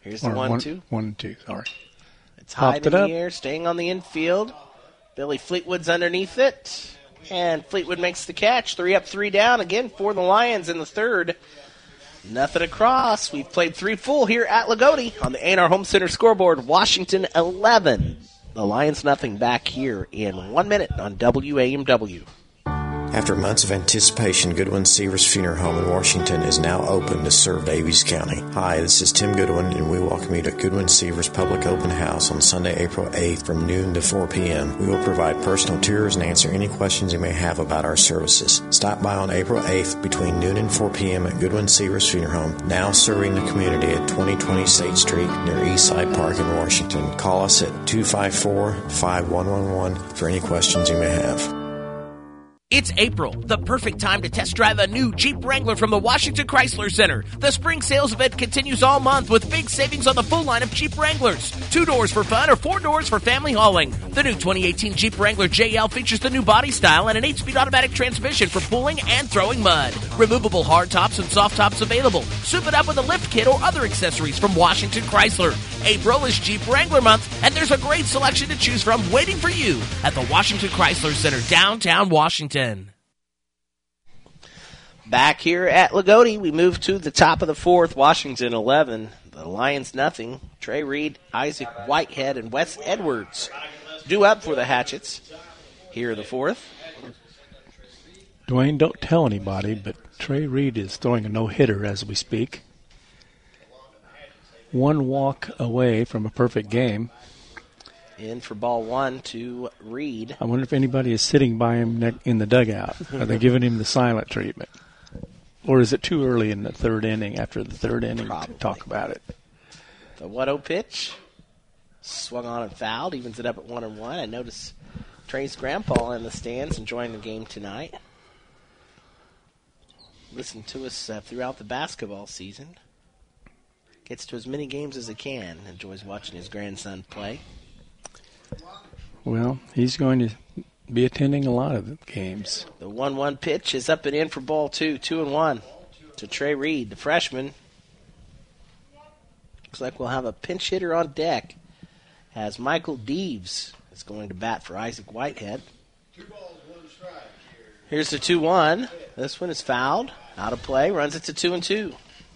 Here's the 1-2. 1-2, sorry. It's high in the air, staying on the infield. Billy Fleetwood's underneath it. And Fleetwood makes the catch. 3 up, 3 down again for the Lions in the third. Nothing across. We've played 3 full here at Lagodi on the A&R Home Center scoreboard. Washington 11. The Lions nothing back here in 1 minute on WAMW. After months of anticipation, Goodwin Seavers Funeral Home in Washington is now open to serve Davies County. Hi, this is Tim Goodwin, and we welcome you to Goodwin Seavers Public Open House on Sunday, April 8th from noon to 4 p.m. We will provide personal tours and answer any questions you may have about our services. Stop by on April 8th between noon and 4 p.m. at Goodwin Seavers Funeral Home, now serving the community at 2020 State Street near Eastside Park in Washington. Call us at 254-5111 for any questions you may have. It's April, the perfect time to test drive a new Jeep Wrangler from the Washington Chrysler Center. The spring sales event continues all month with big savings on the full line of Jeep Wranglers. 2 doors for fun or 4 doors for family hauling. The new 2018 Jeep Wrangler JL features the new body style and an 8-speed automatic transmission for pulling and throwing mud. Removable hard tops and soft tops available. Soup it up with a lift kit or other accessories from Washington Chrysler. April is Jeep Wrangler month, and there's a great selection to choose from waiting for you at the Washington Chrysler Center, downtown Washington. Back here at Lagodi, we move to the top of the fourth. Washington 11, the Lions nothing. Trey Reed, Isaac Whitehead, and Wes Edwards due up for the Hatchets. Here in the fourth. Dwayne, don't tell anybody, but Trey Reed is throwing a no-hitter as we speak. 1 walk away from a perfect game. In for ball 1 to Reed. I wonder if anybody is sitting by him in the dugout. Are they giving him the silent treatment? Or is it too early in the third inning, after the third inning, to talk about it? The 1-0 pitch. Swung on and fouled. Evens it up at 1-1. I notice Trey's grandpa in the stands enjoying the game tonight. Listen to us throughout the basketball season. Gets to as many games as he can. Enjoys watching his grandson play. Well, he's going to be attending a lot of the games. The 1-1 pitch is up and in for ball 2, 2-1 to Trey Reed, the freshman. Looks like we'll have a pinch hitter on deck as Michael Deaves is going to bat for Isaac Whitehead. Here's the 2-1. This one is fouled. Out of play. Runs it to 2-2.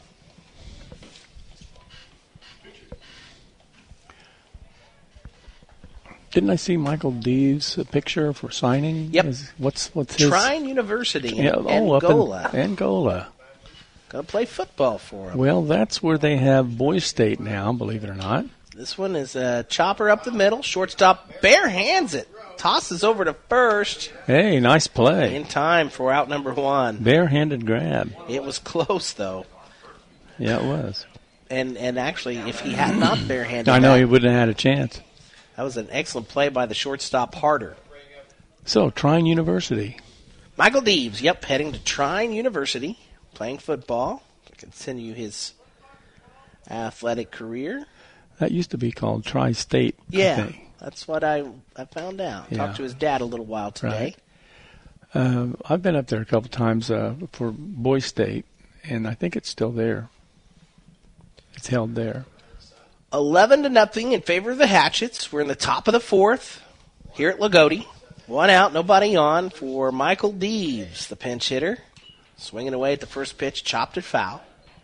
Didn't I see Michael Deaves' picture for signing? Yep. What's his? Trine University in Angola. Up in Angola. Going to play football for him. Well, that's where they have Boys State now, believe it or not. This one is a chopper up the middle. Shortstop bare hands it. Tosses over to first. Hey, nice play. In time for out number 1. Bare-handed grab. It was close, though. Yeah, it was. And actually, if he had not bare-handed I know he wouldn't have had a chance. That was an excellent play by the shortstop Harder. So, Trine University. Michael Deaves, heading to Trine University, playing football to continue his athletic career. That used to be called Tri-State. Yeah, that's what I found out. Yeah. Talked to his dad a little while today. Right. I've been up there a couple times for Boys State, and I think it's still there. It's held there. 11-0 in favor of the Hatchets. We're in the top of the fourth here at Lagodi. 1 out, nobody on for Michael Deaves, the pinch hitter. Swinging away at the first pitch, chopped it foul.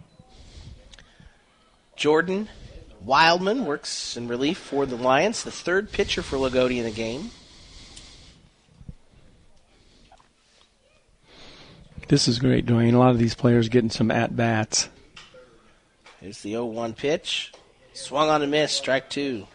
Jordan Wildman works in relief for the Lions, the third pitcher for Lagodi in the game. This is great, Dwayne. A lot of these players getting some at-bats. Here's the 0-1 pitch. Swung on and missed, strike 2.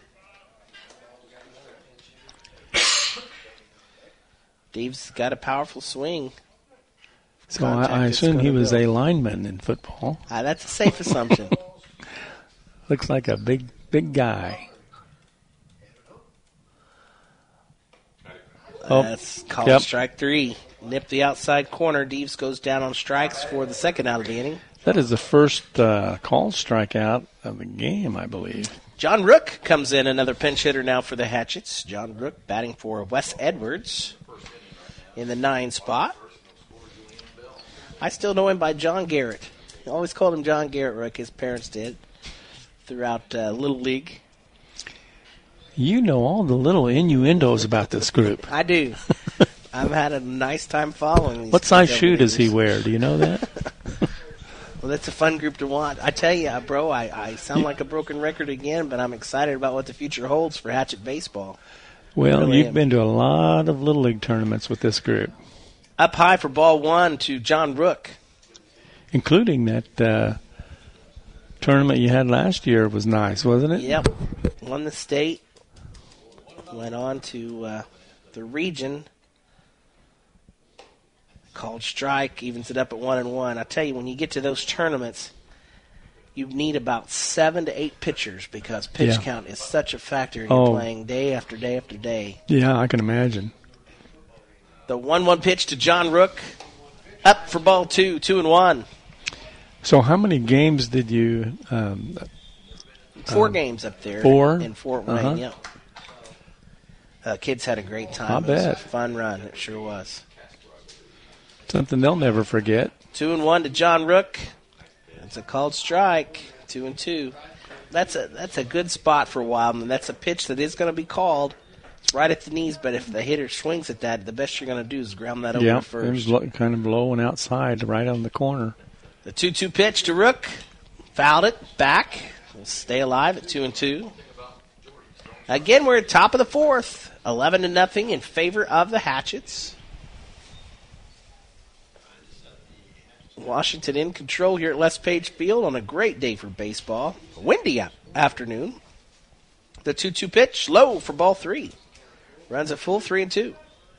Dave's got a powerful swing. So I assume he was a lineman in football. That's a safe assumption. Looks like a big guy. That's called strike 3. Nip the outside corner. Deaves goes down on strikes for the second out of the inning. That is the first called strikeout of the game, I believe. John Rook comes in, another pinch hitter now for the Hatchets. John Rook batting for Wes Edwards in the 9 spot. I still know him by John Garrett. I always called him John Garrett Rook. His parents did. throughout Little League. You know all the little innuendos about this group. I do. I've had a nice time following these. What size shoe does he wear? Do you know that? Well, that's a fun group to watch. I tell you, bro, I sound like a broken record again, but I'm excited about what the future holds for Hatchet Baseball. Well, really you've been to a lot of Little League tournaments with this group. Up high for ball one to John Rook. Including that tournament you had last year was nice, wasn't it? Yep. Won the state. Went on to the region. Called strike, evens it up at 1-1. I tell you, when you get to those tournaments, you need about 7 to 8 pitchers because pitch count is such a factor. You're playing day after day after day. Yeah, I can imagine. The 1-1 pitch to John Rook. Up for ball 2, 2-1. So how many games did you... 4 games up there. 4? In Fort Wayne, yep. Kids had a great time. I bet. It was a fun run. It sure was. Something they'll never forget. 2-1 to John Rook. It's a called strike. 2-2. That's a good spot for Wildman. That's a pitch that is going to be called. It's right at the knees, but if the hitter swings at that, the best you're going to do is ground that over to first. It was kind of low and outside, right on the corner. The 2-2 pitch to Rook. Fouled it. Back. We'll stay alive at 2-2. Again, we're at top of the fourth. 11-0 in favor of the Hatchets. Washington in control here at Les Page Field on a great day for baseball. A windy afternoon. The 2-2 pitch, low for ball 3. Runs at full 3-2.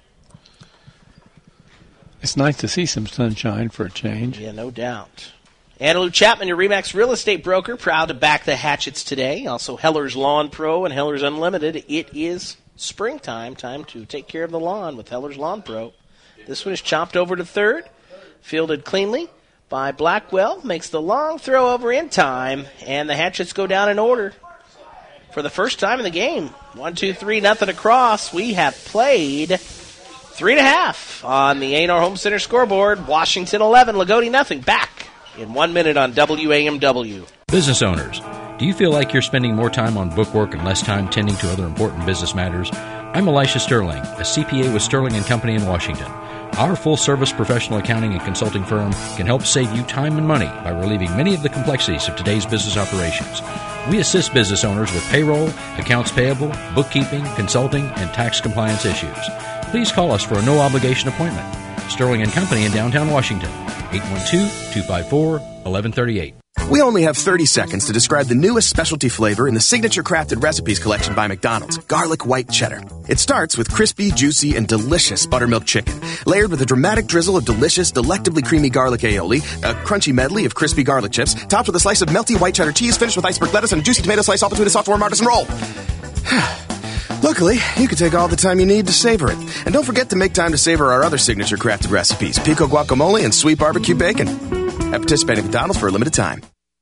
It's nice to see some sunshine for a change. Yeah, no doubt. Anna Lou Chapman, your RE/MAX real estate broker, proud to back the Hatchets today. Also, Heller's Lawn Pro and Heller's Unlimited. It is springtime, time to take care of the lawn with Heller's Lawn Pro. This one is chopped over to third, fielded cleanly by Blackwell, makes the long throw over in time, and the Hatchets go down in order for the first time in the game. 1-2-3, nothing across. We have played 3.5 on the A&R Home Center scoreboard. Washington 11, Lagodi nothing. Back in 1 minute on WAMW. Business owners, do you feel like you're spending more time on bookwork and less time tending to other important business matters? I'm Elisha Sterling, a CPA with Sterling & Company in Washington. Our full-service professional accounting and consulting firm can help save you time and money by relieving many of the complexities of today's business operations. We assist business owners with payroll, accounts payable, bookkeeping, consulting, and tax compliance issues. Please call us for a no-obligation appointment. Sterling & Company in downtown Washington, 812-254-1138. We only have 30 seconds to describe the newest specialty flavor in the Signature Crafted Recipes collection by McDonald's, Garlic White Cheddar. It starts with crispy, juicy, and delicious buttermilk chicken, layered with a dramatic drizzle of delicious, delectably creamy garlic aioli, a crunchy medley of crispy garlic chips, topped with a slice of melty white cheddar cheese, finished with iceberg lettuce and a juicy tomato slice all between a soft warm artisan roll. Luckily, you can take all the time you need to savor it. And don't forget to make time to savor our other Signature Crafted recipes, pico guacamole and sweet barbecue bacon. At participating McDonald's for a limited time.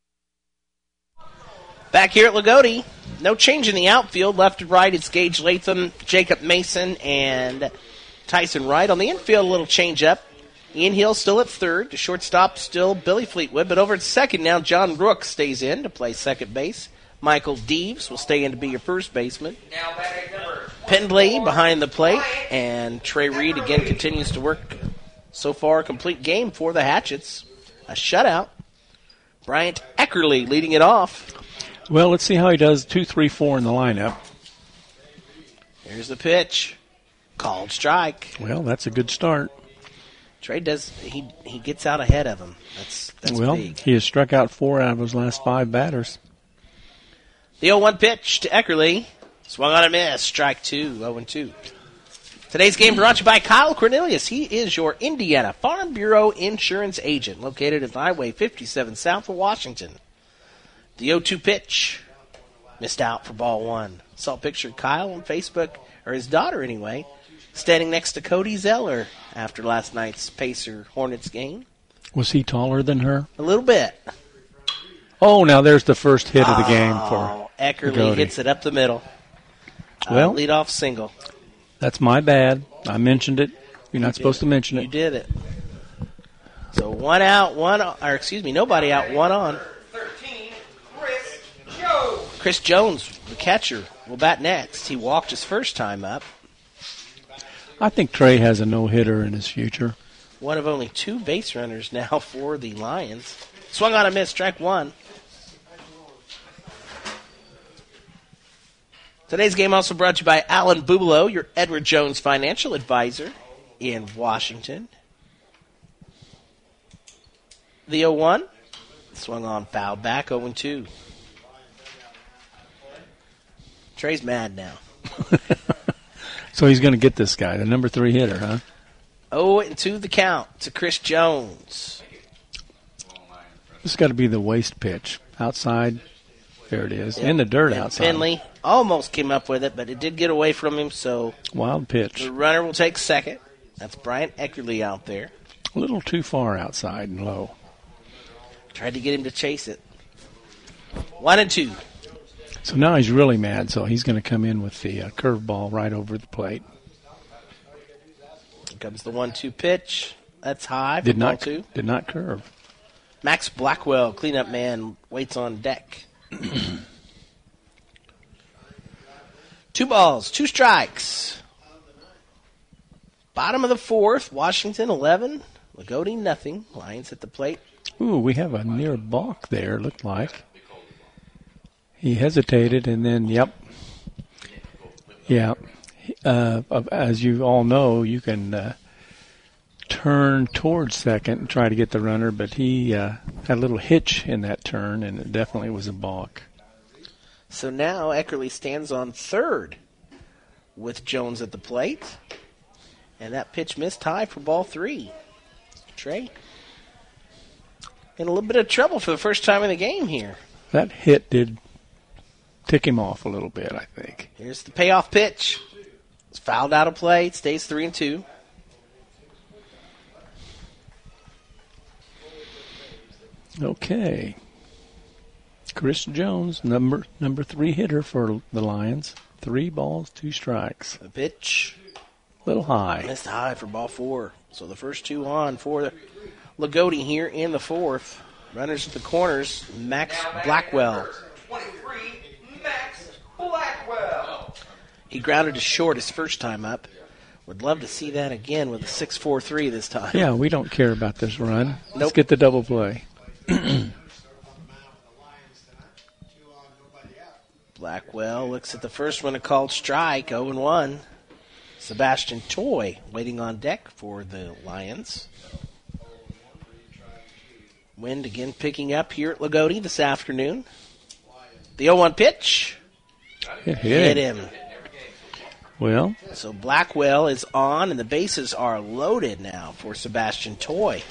Back here at Lagodi, no change in the outfield. Left and right, it's Gage Latham, Jacob Mason, and Tyson Wright. On the infield, a little change up. Ian Hill still at third. The shortstop still Billy Fleetwood. But over at second now, John Rook stays in to play second base. Michael Deaves will stay in to be your first baseman. Pendley behind the plate. And Trey Reed again continues to work. So far, a complete game for the Hatchets. A shutout. Bryant Eckerly leading it off. Well, let's see how he does 2-3-4 in the lineup. Here's the pitch. Called strike. Well, that's a good start. Trey does, he gets out ahead of him. That's well, big. He has struck out 4 out of his last 5 batters. The 0-1 pitch to Eckerly. Swung on a miss. Strike 2, 0-2. Today's game brought to you by Kyle Cornelius. He is your Indiana Farm Bureau insurance agent located at Highway 57 south of Washington. The 0-2 pitch. Missed out for ball 1. Saw a picture of Kyle on Facebook, or his daughter anyway, standing next to Cody Zeller after last night's Pacer-Hornets game. Was he taller than her? A little bit. Oh, now there's the first hit of the game for Eckerly hits it up the middle. Well, leadoff single. That's my bad. I mentioned it. You're not supposed to mention it. You did it. So nobody out, 1 on. 13, Chris Joe. Chris Jones, the catcher, will bat next. He walked his first time up. I think Trey has a no-hitter in his future. One of only 2 base runners now for the Lions. Swung on a miss, strike 1. Today's game also brought to you by Alan Bubelow, your Edward Jones financial advisor in Washington. The 0-1. Swung on, foul back, 0-2. Trey's mad now. So he's going to get this guy, the number 3 hitter, huh? 0-2 the count to Chris Jones. This has got to be the waste pitch. Outside. There it is. In the dirt and outside. Penley almost came up with it, but it did get away from him, so wild pitch. The runner will take second. That's Bryant Eckerly out there. A little too far outside and low. Tried to get him to chase it. 1-2. So now he's really mad, so he's going to come in with the curveball right over the plate. Here comes the 1-2 pitch. That's high for Did ball 2. Did not curve. Max Blackwell, cleanup man, waits on deck. 2 balls, 2 strikes. Bottom of the 4th, Washington 11, Lagodi nothing. Lions at the plate. Ooh, we have a near balk there, looked like. He hesitated and then, yep. Yeah. As you all know, you can turn towards second and try to get the runner, but he had a little hitch in that turn, and it definitely was a balk. So now Eckerly stands on third with Jones at the plate. And that pitch missed high for ball 3. Trey in a little bit of trouble for the first time in the game here. That hit did tick him off a little bit, I think. Here's the payoff pitch. It's fouled out of play. It stays 3-2. Okay. Chris Jones, number 3 hitter for the Lions. 3 balls, 2 strikes. The pitch. Little high. Missed high for ball 4. So the first 2 on for Lagodi here in the 4th. Runners at the corners. Max Blackwell. 23, Max Blackwell. He grounded to short his first time up. Would love to see that again with a 6-4-3 this time. Yeah, we don't care about this run. Nope. Let's get the double play. Blackwell looks at the first one, a called strike, 0-1. Sebastian Toy waiting on deck for the Lions. Wind again picking up here at Lagodi this afternoon. The 0-1 pitch. It hit him. Well. So Blackwell is on, and the bases are loaded now for Sebastian Toy.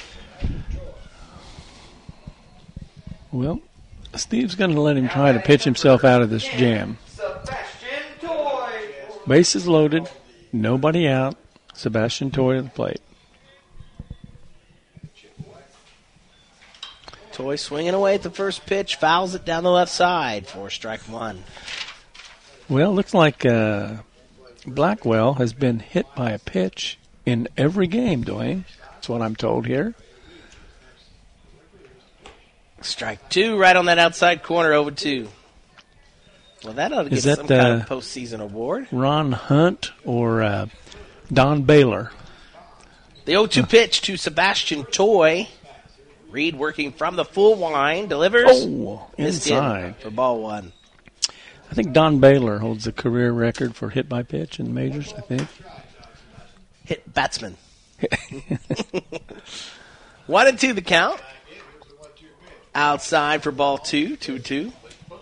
Well, Steve's going to let him try to pitch himself out of this jam. Bases loaded. Nobody out. Sebastian Toy at the plate. Toy swinging away at the first pitch. Fouls it down the left side for strike 1. Well, looks like Blackwell has been hit by a pitch in every game, Dwayne. That's what I'm told here. Strike 2 right on that outside corner, 0-2. Well, that ought to get some kind of postseason award. Ron Hunt or Don Baylor? The 0-2 pitch to Sebastian Toy. Reed working from the full line. Delivers. Oh, inside. For ball 1. I think Don Baylor holds the career record for hit by pitch in majors, I think. Hit batsman. 1-2 the count. Outside for ball 2, 2-2.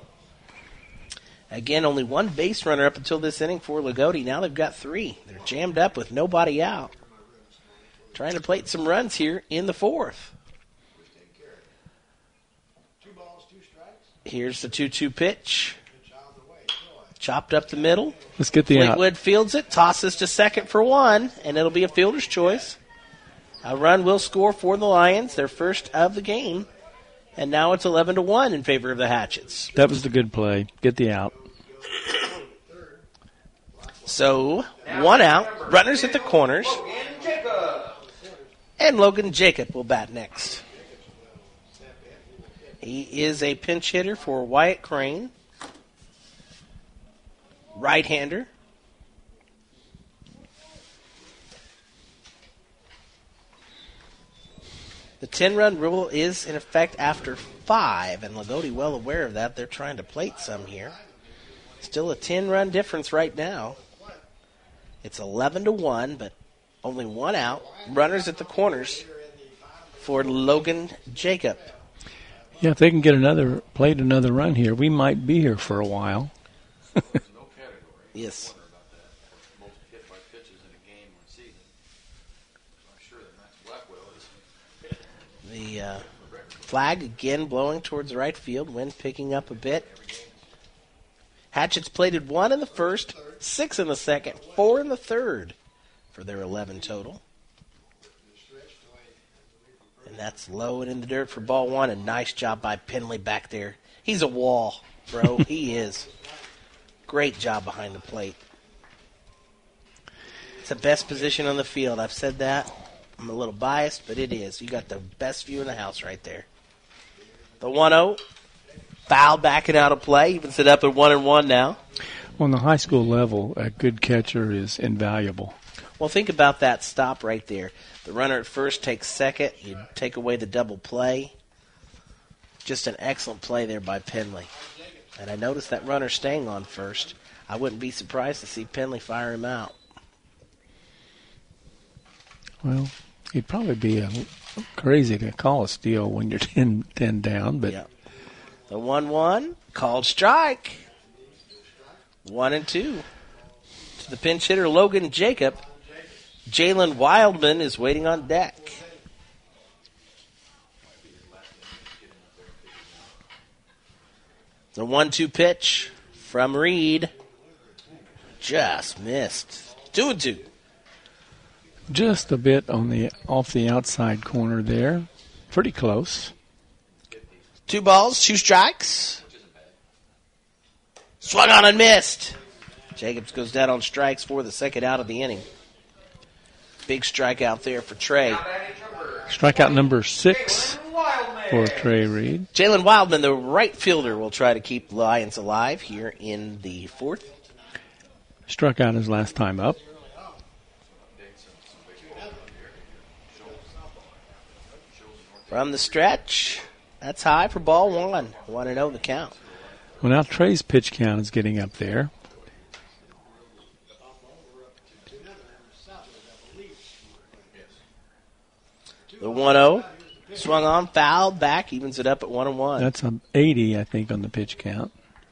Again, only 1 base runner up until this inning for Lagodi. Now they've got 3. They're jammed up with nobody out. Trying to plate some runs here in the 4th. Here's the 2-2 pitch. Chopped up the middle. Let's get the out. Fleetwood fields it, tosses to second for 1, and it'll be a fielder's choice. A run will score for the Lions, their first of the game. And now it's 11-1 in favor of the Hatchets. That was the good play. Get the out. So, 1 out. Runners at the corners. And Logan Jacob will bat next. He is a pinch hitter for Wyatt Crane. right-hander. The 10-run rule is in effect after 5, and Lagodi well aware of that. They're trying to plate some here. Still a 10-run difference right now. It's 11-1, but only one out. Runners at the corners for Logan Jacob. Yeah, if they can get plate another run here, we might be here for a while. Yes. The flag again blowing towards right field. Wind picking up a bit. Hatchets plated 1 in the first, 6 in the second, 4 in the third for their 11 total. And that's low and in the dirt for ball 1. A nice job by Penley back there. He's a wall, bro. He is. Great job behind the plate. It's the best position on the field. I've said that. I'm a little biased, but it is. You got the best view in the house right there. The 1-0. Foul backing out of play. Evens it up at 1-1 now. On the high school level, a good catcher is invaluable. Well, think about that stop right there. The runner at first takes second. You take away the double play. Just an excellent play there by Penley. And I noticed that runner staying on first. I wouldn't be surprised to see Penley fire him out. Well, he'd probably be crazy to call a steal when you're 10 down. But yeah. The 1-1, called strike. 1-2. To the pinch hitter, Logan Jacob. Jalen Wildman is waiting on deck. The 1-2 pitch from Reed. Just missed. 2-2. Just a bit off the outside corner there. Pretty close. 2 balls, 2 strikes. Swung on and missed. Jacobs goes down on strikes for the second out of the inning. Big strikeout there for Trey. Strikeout number 6 for Trey Reed. Jalen Wildman, the right fielder, will try to keep the Lions alive here in the fourth. Struck out his last time up. From the stretch, that's high for ball 1. 1-0 the count. Well, now Trey's pitch count is getting up there. The 1-0 swung on, fouled back, evens it up at 1-1. That's 80, I think, on the pitch count.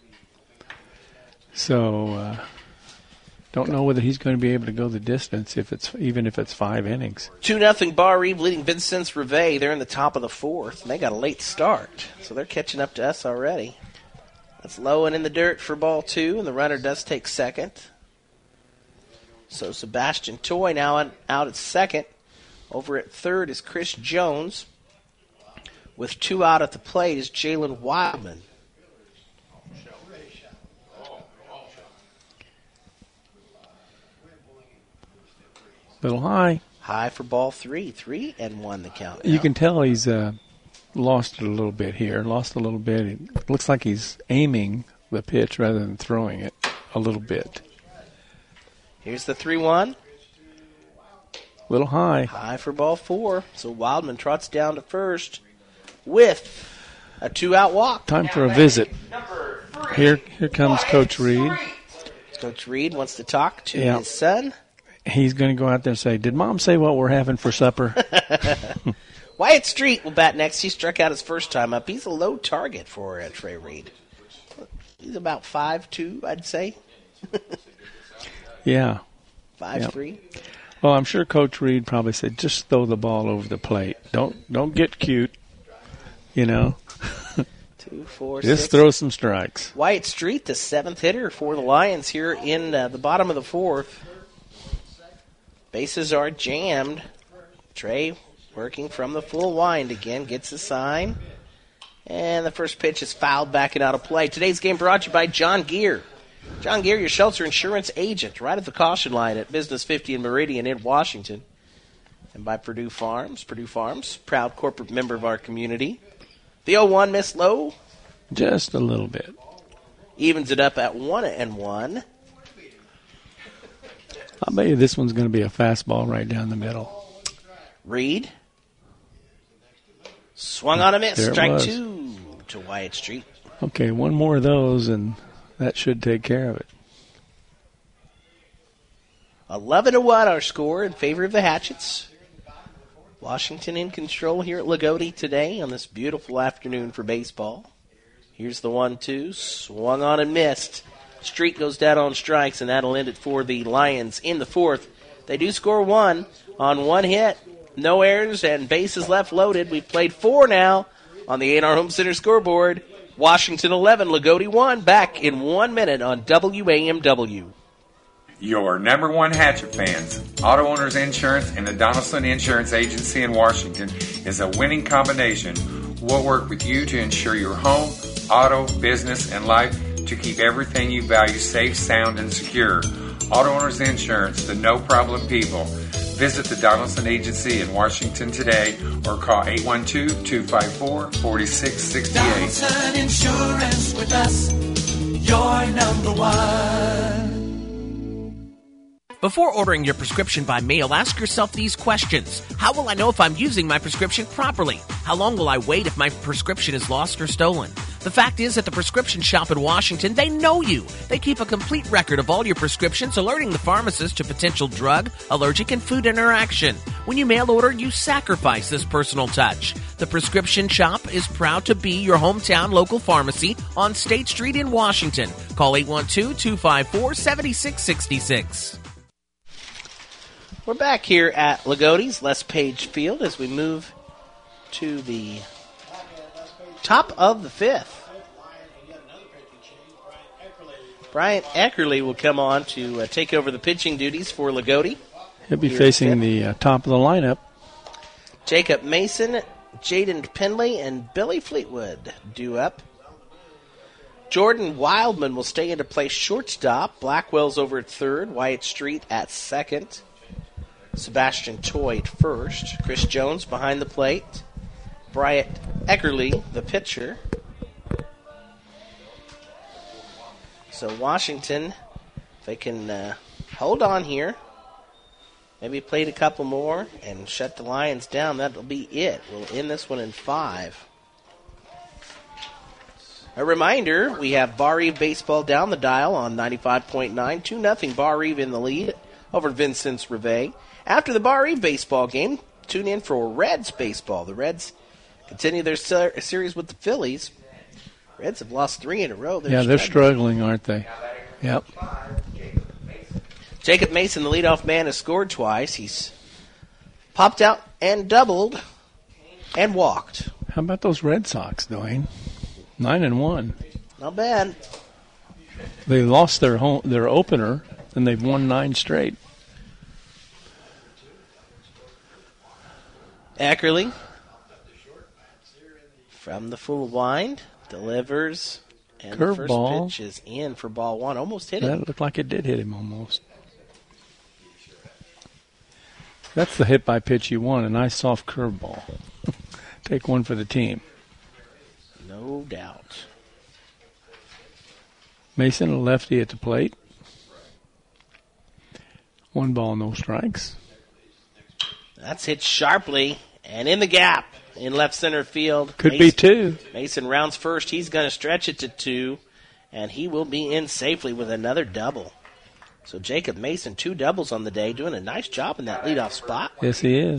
So, don't know whether he's going to be able to go the distance even if it's 5 innings. 2-0 Bar Reeve leading Vincennes Reveille. They're in the top of the fourth, and they got a late start, so they're catching up to us already. That's low and in the dirt for ball 2, and the runner does take second. So Sebastian Toy now out at second. Over at third is Chris Jones. With 2 out at the plate is Jalen Wildman. Little high. High for ball 3. 3-1 the count now. You can tell he's lost it a little bit here. Lost a little bit. It looks like he's aiming the pitch rather than throwing it a little bit. Here's the 3-1. Little high. High for ball 4. So Wildman trots down to first with a 2-out walk. Time for a visit. Here comes Coach Reed. Coach Reed wants to talk to his son. He's going to go out there and say, "Did Mom say what we're having for supper?" Wyatt Street will bat next. He struck out his first time up. He's a low target for Trey Reed. He's about 5'2", I'd say. Yeah. 5'3". Yep. Well, I'm sure Coach Reed probably said, "Just throw the ball over the plate. Don't get cute, you know." 2, 4, Just 6. throw some strikes. Wyatt Street, the 7th hitter for the Lions here in the bottom of the 4th. Bases are jammed. Trey working from the full wind again, gets the sign. And the first pitch is fouled back and out of play. Today's game brought to you by John Gear. John Gear, your shelter insurance agent, right at the caution line at Business 50 in Meridian in Washington. And by Purdue Farms. Purdue Farms, proud corporate member of our community. The 0-1 missed low. Just a little bit. Evens it up at 1-1. I'll bet you this one's going to be a fastball right down the middle. Reed. Swung on a miss. There it Strike was. 2 to Wyatt Street. Okay, one more of those, and that should take care of it. 11-1 our score in favor of the Hatchets. Washington in control here at Lagodi today on this beautiful afternoon for baseball. Here's the 1-2. Swung on and missed. Street goes down on strikes, and that'll end it for the Lions in the fourth. They do score 1 on 1 hit. No errors and bases left loaded. We've played 4 now on the A&R Home Center scoreboard. Washington 11, Lagodi 1. Back in 1 minute on WAMW. Your number one Hatchet fans. Auto Owners Insurance and the Donaldson Insurance Agency in Washington is a winning combination. We'll work with you to ensure your home, auto, business, and life to keep everything you value safe, sound, and secure. Auto Owners Insurance, the no-problem people. Visit the Donaldson Agency in Washington today or call 812-254-4668. Donaldson Insurance with us, your number one. Before ordering your prescription by mail, ask yourself these questions. How will I know if I'm using my prescription properly? How long will I wait if my prescription is lost or stolen? The fact is, at the prescription shop in Washington, they know you. They keep a complete record of all your prescriptions, alerting the pharmacist to potential drug, allergic, and food interaction. When you mail order, you sacrifice this personal touch. The prescription shop is proud to be your hometown local pharmacy on State Street in Washington. Call 812-254-7666. We're back here at Lagodi's Les Page Field as we move to the top of the fifth. Bryant Eckerly will come on to take over the pitching duties for Lagodi. He'll be facing the top of the lineup. Jacob Mason, Jaden Penley, and Billy Fleetwood due up. Jordan Wildman will stay into play shortstop. Blackwell's over at third. Wyatt Street at second. Sebastian Toy at first. Chris Jones behind the plate. Bryant Eckerly, the pitcher. So Washington, if they can hold on here, maybe played a couple more and shut the Lions down, that'll be it. We'll end this one in 5. A reminder, we have Bar Eve baseball down the dial on 95.9. 2-0 Bar Eve in the lead over Vincent's Reveille. After the Bar Eve baseball game, tune in for Reds baseball. The Reds continue their series with the Phillies. Reds have lost 3 in a row. They're struggling, aren't they? Yep. Jacob Mason, the leadoff man, has scored twice. He's popped out and doubled and walked. How about those Red Sox, Dwayne? 9-1. Not bad. They lost their opener, and they've won 9 straight. Eckerly from the full wind delivers, and the first pitch is in for ball 1. Almost hit him. That looked like it did hit him almost. That's the hit by pitch you want, a nice soft curveball. Take one for the team. No doubt. Mason, a lefty at the plate. 1 ball, no strikes. That's hit sharply and in the gap in left center field. Could be 2. Mason rounds first. He's going to stretch it to 2, and he will be in safely with another double. So Jacob Mason, 2 doubles on the day, doing a nice job in that leadoff spot. Yes, he is.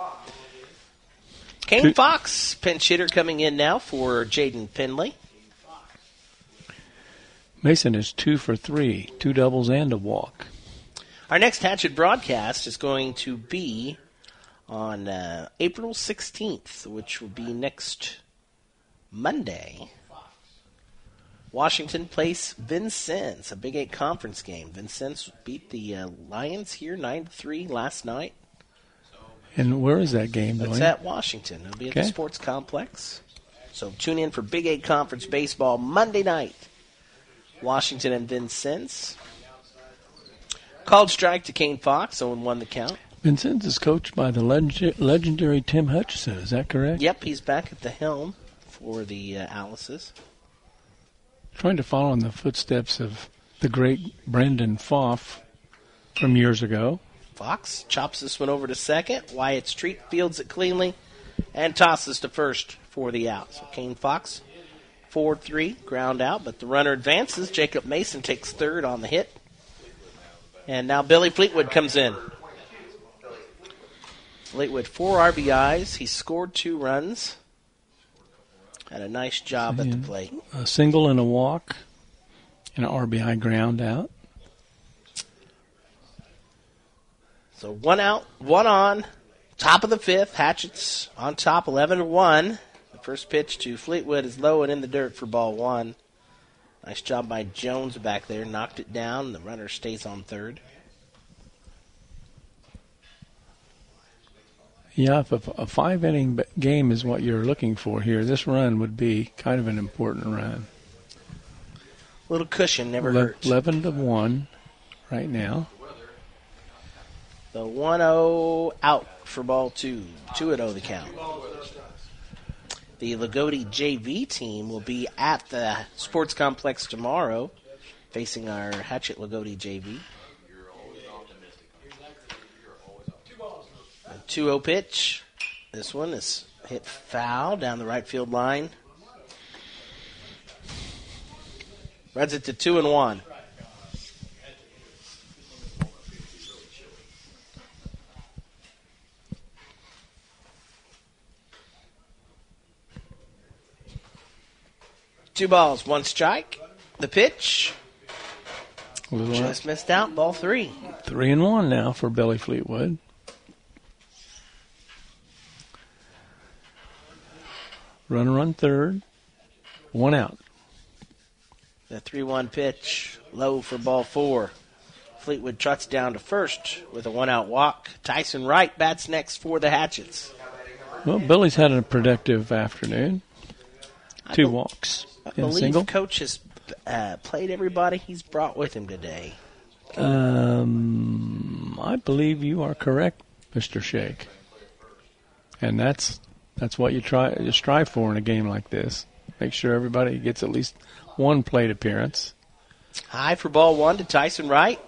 Kane Fox, pinch hitter, coming in now for Jaden Penley. Mason is 2 for 3, 2 doubles and a walk. Our next Hatchet broadcast is going to be on April 16th, which will be next Monday. Washington plays Vincennes, a Big 8 conference game. Vincennes beat the Lions here 9-3 last night. And where is that game, It's at Washington. It'll be at the Sports Complex. So tune in for Big 8 conference baseball Monday night. Washington and Vincennes. Called strike to Kane Fox, 0-1 the count. Vincennes is coached by the legendary Tim Hutchison, is that correct? Yep, he's back at the helm for the Alices. Trying to follow in the footsteps of the great Brendan Pfaff. from years ago. Fox chops this one over to second. Wyatt Street fields it cleanly and tosses to first for the out. So Kane Fox, 4-3, ground out, but the runner advances. Jacob Mason takes third on the hit. And now Billy Fleetwood comes in. Fleetwood, 4 RBIs. He scored 2 runs. Had a nice job at the plate. A single and a walk and an RBI ground out. So 1 out, 1 on. Top of the 5th. Hatchett's on top, 11-1. The first pitch to Fleetwood is low and in the dirt for ball 1. Nice job by Jones back there. Knocked it down. The runner stays on third. Yeah, if a 5-inning game is what you're looking for here, this run would be kind of an important run. Little cushion never hurts. 11-1 right now. The 1-0 out for ball 2. 2-0 the count. The Lagodi JV team will be at the sports complex tomorrow, facing our Hatchet Lagodi JV. A 2-0 pitch. This one is hit foul down the right field line. Runs it to 2-1. Two balls, 1 strike. The pitch just missed out. Ball 3. 3-1 now for Billy Fleetwood. Runner on third. 1 out. The 3-1 pitch, low for ball 4. Fleetwood trots down to first with a 1-out walk. Tyson Wright bats next for the Hatchets. Well, Billy's had a productive afternoon. 2 walks. I believe Coach has played everybody he's brought with him today. I believe you are correct, Mr. Shake. And that's what you strive for in a game like this. Make sure everybody gets at least 1 plate appearance. High for ball 1 to Tyson Wright.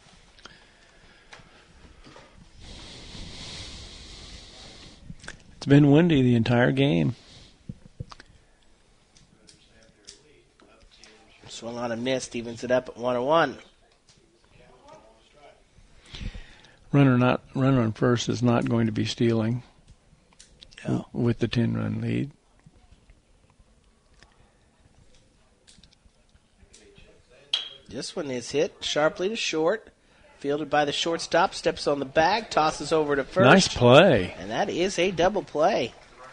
It's been windy the entire game. Swung on and missed, evens it up at 1-1. Runner on first is not going to be stealing with the 10-run lead. This one is hit sharply to short. Fielded by the shortstop, steps on the bag, tosses over to first. Nice play. And that is a double play.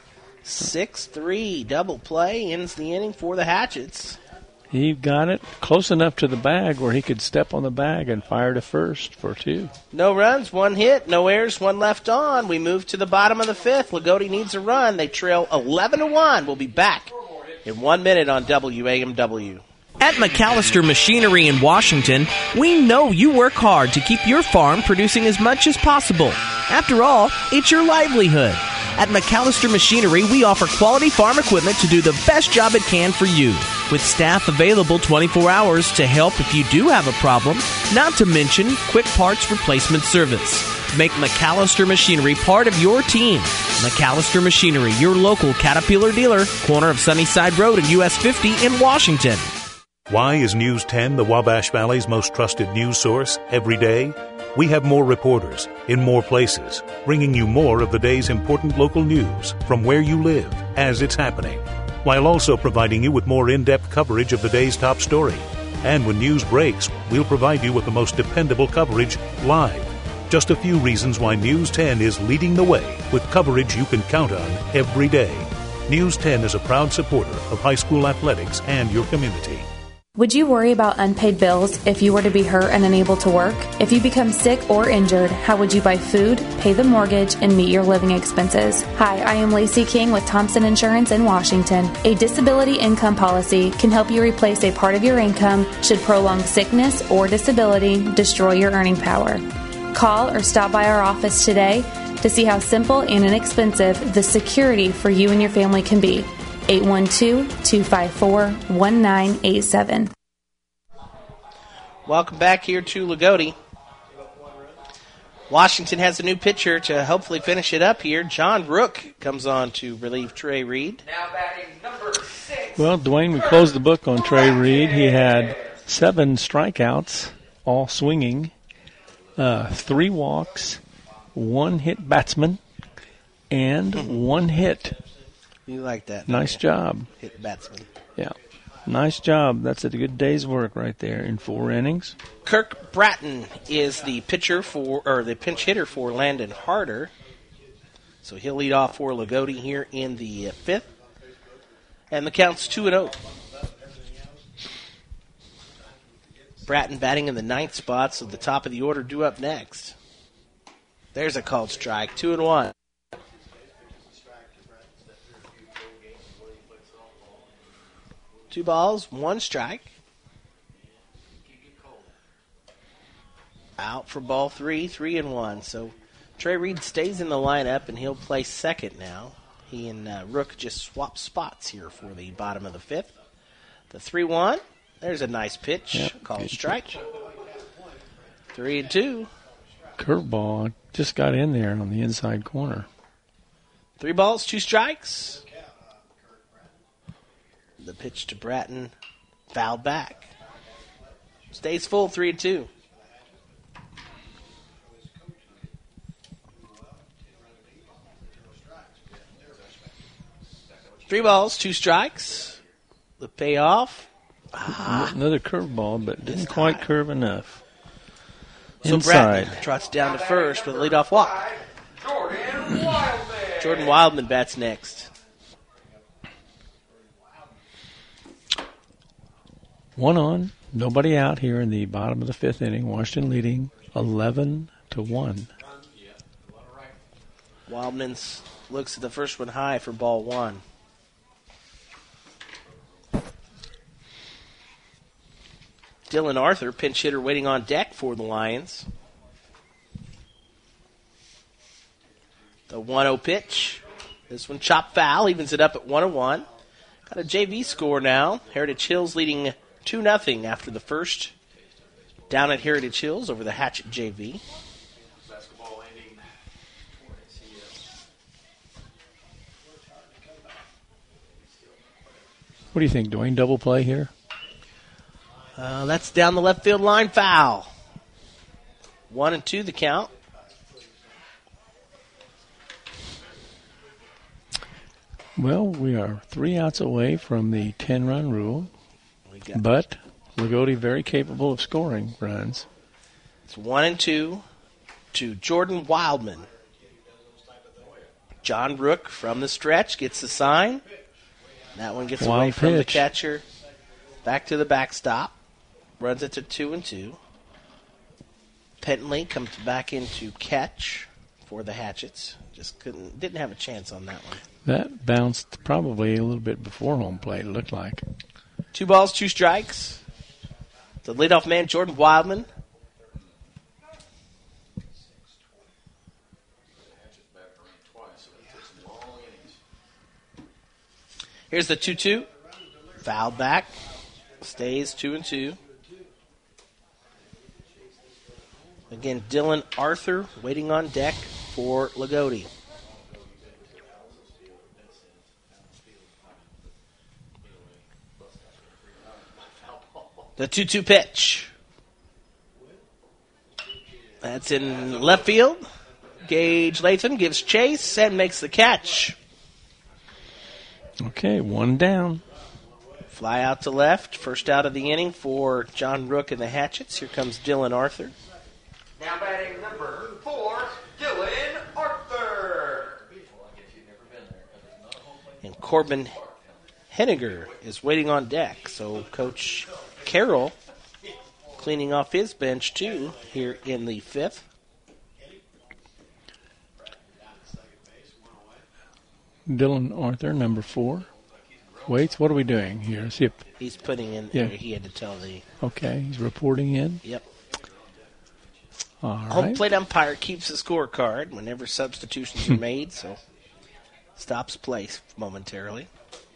6-3 double play ends the inning for the Hatchets. He got it close enough to the bag where he could step on the bag and fire to first for 2. No runs, 1 hit, no errors, 1 left on. We move to the bottom of the 5th. Lagodi needs a run. They trail 11-1. We'll be back in 1 minute on WAMW. At McAllister Machinery in Washington, we know you work hard to keep your farm producing as much as possible. After all, it's your livelihood. At McAllister Machinery, we offer quality farm equipment to do the best job it can for you, with staff available 24 hours to help if you do have a problem, not to mention quick parts replacement service. Make McAllister Machinery part of your team. McAllister Machinery, your local Caterpillar dealer, corner of Sunnyside Road and US 50 in Washington. Why is News 10 the Wabash Valley's most trusted news source every day? We have more reporters in more places, bringing you more of the day's important local news from where you live as it's happening, while also providing you with more in-depth coverage of the day's top story. And when news breaks, we'll provide you with the most dependable coverage live. Just a few reasons why News 10 is leading the way with coverage you can count on every day. News 10 is a proud supporter of high school athletics and your community. Would you worry about unpaid bills if you were to be hurt and unable to work? If you become sick or injured, how would you buy food, pay the mortgage, and meet your living expenses? Hi, I am Lacey King with Thompson Insurance in Washington. A disability income policy can help you replace a part of your income should prolonged sickness or disability destroy your earning power. Call or stop by our office today to see how simple and inexpensive the security for you and your family can be. 812-254-1987. Welcome back here to Lagodi. Washington has a new pitcher to hopefully finish it up here. John Rook comes on to relieve Trey Reed. Now batting number 6. Well, Dwayne, we closed the book on Trey Reed. He had 7 strikeouts, all swinging, 3 walks, 1 hit batsman, and 1 hit. You like that? Nice job. Hit batsman. Yeah. Nice job. That's a good day's work right there in 4 innings. Kirk Bratton is the the pinch hitter for Landon Harder. So he'll lead off for Lagodi here in the 5th. And the count's 2-0. Bratton batting in the 9th spot, so the top of the order due up next. There's a called strike. 2-1. Two balls, 1 strike. Out for ball 3, 3-1. So Trey Reed stays in the lineup, and he'll play second now. He and Rook just swap spots here for the bottom of the 5th. The 3-1. There's a nice pitch. Called strike. 3-2. Curveball just got in there on the inside corner. 3 balls, 2 strikes. The pitch to Bratton, fouled back. Stays full, 3-2. Three balls, 2 strikes. The payoff. Another curveball, but didn't quite curve enough. So Inside. Bratton trots down to first with a leadoff walk. Jordan Wildman bats next. 1 on, nobody out here in the bottom of the 5th inning. Washington leading 11-1. Wildman looks at the first one high for ball 1. Dylan Arthur, pinch hitter, waiting on deck for the Lions. The 1-0 pitch. This one chopped foul, evens it up at 1-1. Got a JV score now. Heritage Hills leading 2-0 after the first down at Heritage Hills over the Hatchet JV. What do you think, Dwayne? Double play here? That's down the left field line, foul. 1-2 the count. Well, we are 3 outs away from the 10-run rule, but Lagodi very capable of scoring runs. It's 1-2 to Jordan Wildman. John Rook from the stretch gets the sign. That one gets away from the catcher. Back to the backstop. Runs it to 2-2. Pentley comes back into catch for the Hatchets. Just didn't have a chance on that one. That bounced probably a little bit before home plate, it looked like. 2 balls, 2 strikes. The leadoff man, Jordan Wildman. Here's the 2-2. Fouled back. Stays 2-2. Again, Dylan Arthur waiting on deck for Lagodi. The 2-2 pitch. That's in left field. Gage Latham gives chase and makes the catch. Okay, 1 down. Fly out to left. First out of the inning for John Rook and the Hatchets. Here comes Dylan Arthur. Now batting number 4, Dylan Arthur. And Corbin Henniger is waiting on deck. So Coach Carroll cleaning off his bench too here in the 5th. Dylan Arthur, number 4. Waits, what are we doing here? See if he's putting in there. He had to tell the... Okay, he's reporting in. Yep. All right. Home plate umpire keeps the scorecard whenever substitutions are made, so stops play momentarily.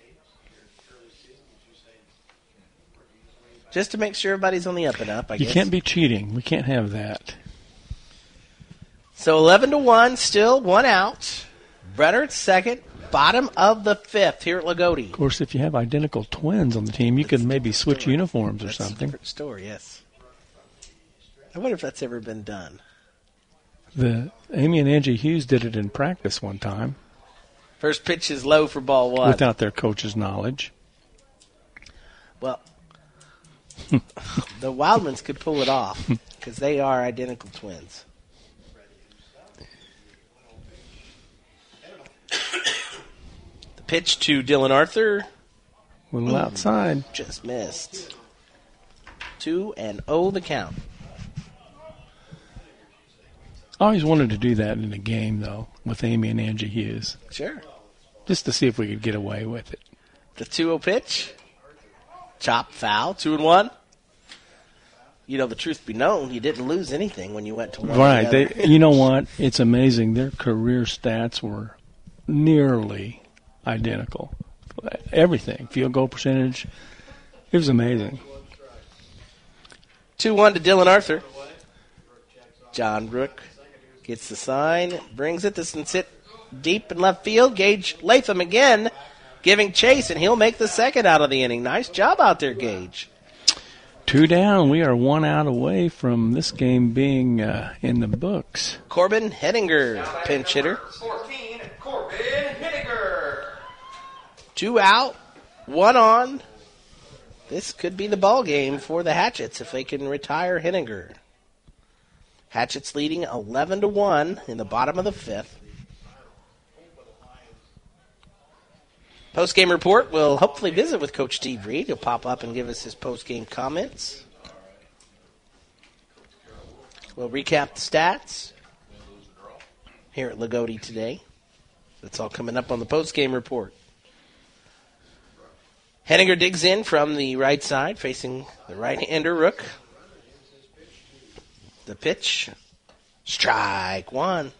Just to make sure everybody's on the up and up, I guess. You can't be cheating. We can't have that. So 11-1, still one out. Brenner at second, bottom of the fifth here at Lagodi. Of course, if you have identical twins on the team, you could maybe switch uniforms or something. Different story, yes. I wonder if that's ever been done. Amy and Angie Hughes did it in practice one time. First pitch is low for ball one. Without their coach's knowledge. Well, the Wildmans could pull it off because they are identical twins. The pitch to Dylan Arthur. A little outside. Just missed. 2-0 the count. I always wanted to do that in a game, though, with Amy and Angie Hughes. Sure. Just to see if we could get away with it. The 2-0 pitch. Chop, foul, 2-1. You know, the truth be known, you didn't lose anything when you went to one. Right. You know what? It's amazing. Their career stats were nearly identical. Everything. Field goal percentage. It was amazing. 2-1 to Dylan Arthur. John Rook gets the sign, brings it. This one's hit deep in left field. Gage Latham again giving chase, and he'll make the second out of the inning. Nice job out there, Gage. 2 down. We are 1 out away from this game being in the books. Corbin Henninger, pinch hitter. 14, Corbin Henninger. 2 out, 1 on. This could be the ball game for the Hatchets if they can retire Henninger. Hatchets leading 11-1 in the bottom of the fifth. Post-game report, we'll hopefully visit with Coach Steve Reed. He'll pop up and give us his post-game comments. We'll recap the stats here at Lagodi today. That's all coming up on the post-game report. Henninger digs in from the right side, facing the right-hander Rook. The pitch, strike one.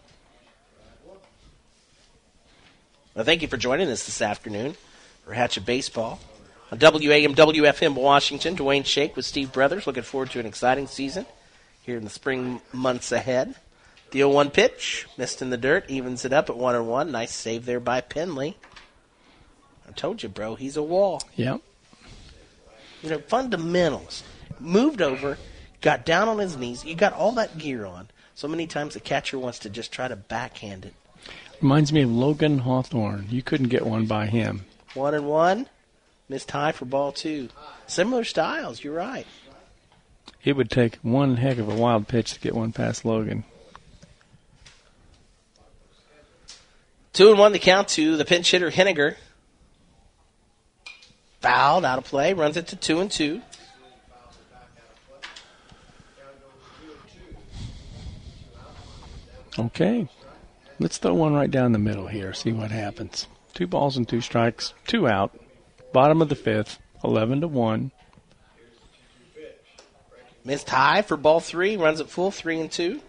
Well, thank you for joining us this afternoon for Hatchet Baseball. On WAM WFM Washington, Dwayne Shake with Steve Brothers. Looking forward to an exciting season here in the spring months ahead. The 0-1 pitch, missed in the dirt, evens it up at 1-1. Nice save there by Penley. I told you, bro, he's a wall. Yep. You know, fundamentals. Moved over, got down on his knees. You got all that gear on. So many times the catcher wants to just try to backhand it. Reminds me of Logan Hawthorne. You couldn't get one by him. 1-1. Missed high for ball 2. Similar styles, you're right. It would take one heck of a wild pitch to get one past Logan. 2-1 the count to the pinch hitter Henninger. Fouled, out of play, runs it to 2-2. Okay. Let's throw one right down the middle here, see what happens. 2 balls and 2 strikes, 2 out. Bottom of the fifth, 11-1. Missed high for ball 3, runs it full, 3-2.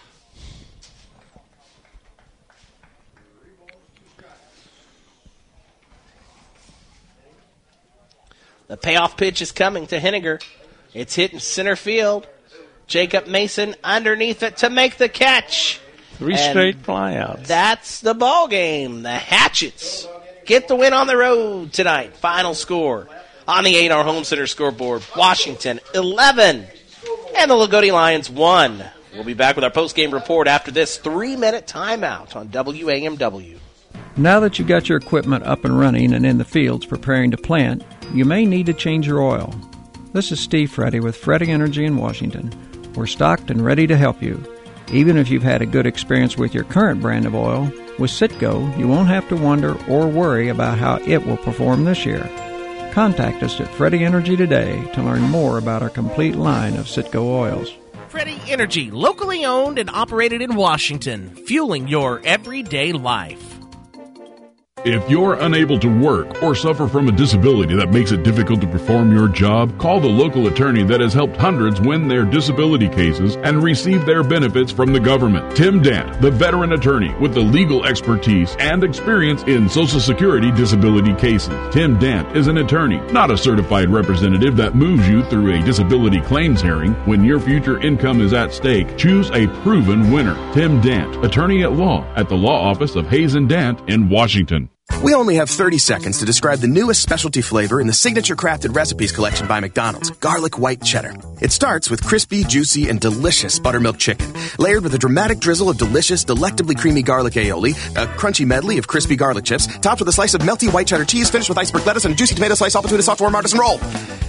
The payoff pitch is coming to Henninger. It's hit in center field. Jacob Mason underneath it to make the catch. 3 straight flyouts. That's the ball game. The Hatchets get the win on the road tonight. Final score on the 8-hour Home Center scoreboard. Washington 11 and the Lagodi Lions 1. We'll be back with our post-game report after this 3-minute timeout on WAMW. Now that you've got your equipment up and running and in the fields preparing to plant, you may need to change your oil. This is Steve Freddy with Freddy Energy in Washington. We're stocked and ready to help you. Even if you've had a good experience with your current brand of oil, with Citgo, you won't have to wonder or worry about how it will perform this year. Contact us at Freddy Energy today to learn more about our complete line of Citgo oils. Freddy Energy, locally owned and operated in Washington, fueling your everyday life. If you're unable to work or suffer from a disability that makes it difficult to perform your job, call the local attorney that has helped hundreds win their disability cases and receive their benefits from the government. Tim Dant, the veteran attorney with the legal expertise and experience in Social Security disability cases. Tim Dant is an attorney, not a certified representative that moves you through a disability claims hearing. When your future income is at stake, choose a proven winner. Tim Dant, attorney at law at the law office of Hayes and Dant in Washington. We only have 30 seconds to describe the newest specialty flavor in the Signature Crafted Recipes collection by McDonald's, Garlic White Cheddar. It starts with crispy, juicy, and delicious buttermilk chicken, layered with a dramatic drizzle of delicious, delectably creamy garlic aioli, a crunchy medley of crispy garlic chips, topped with a slice of melty white cheddar cheese, finished with iceberg lettuce and a juicy tomato slice, all between a soft warm artisan roll.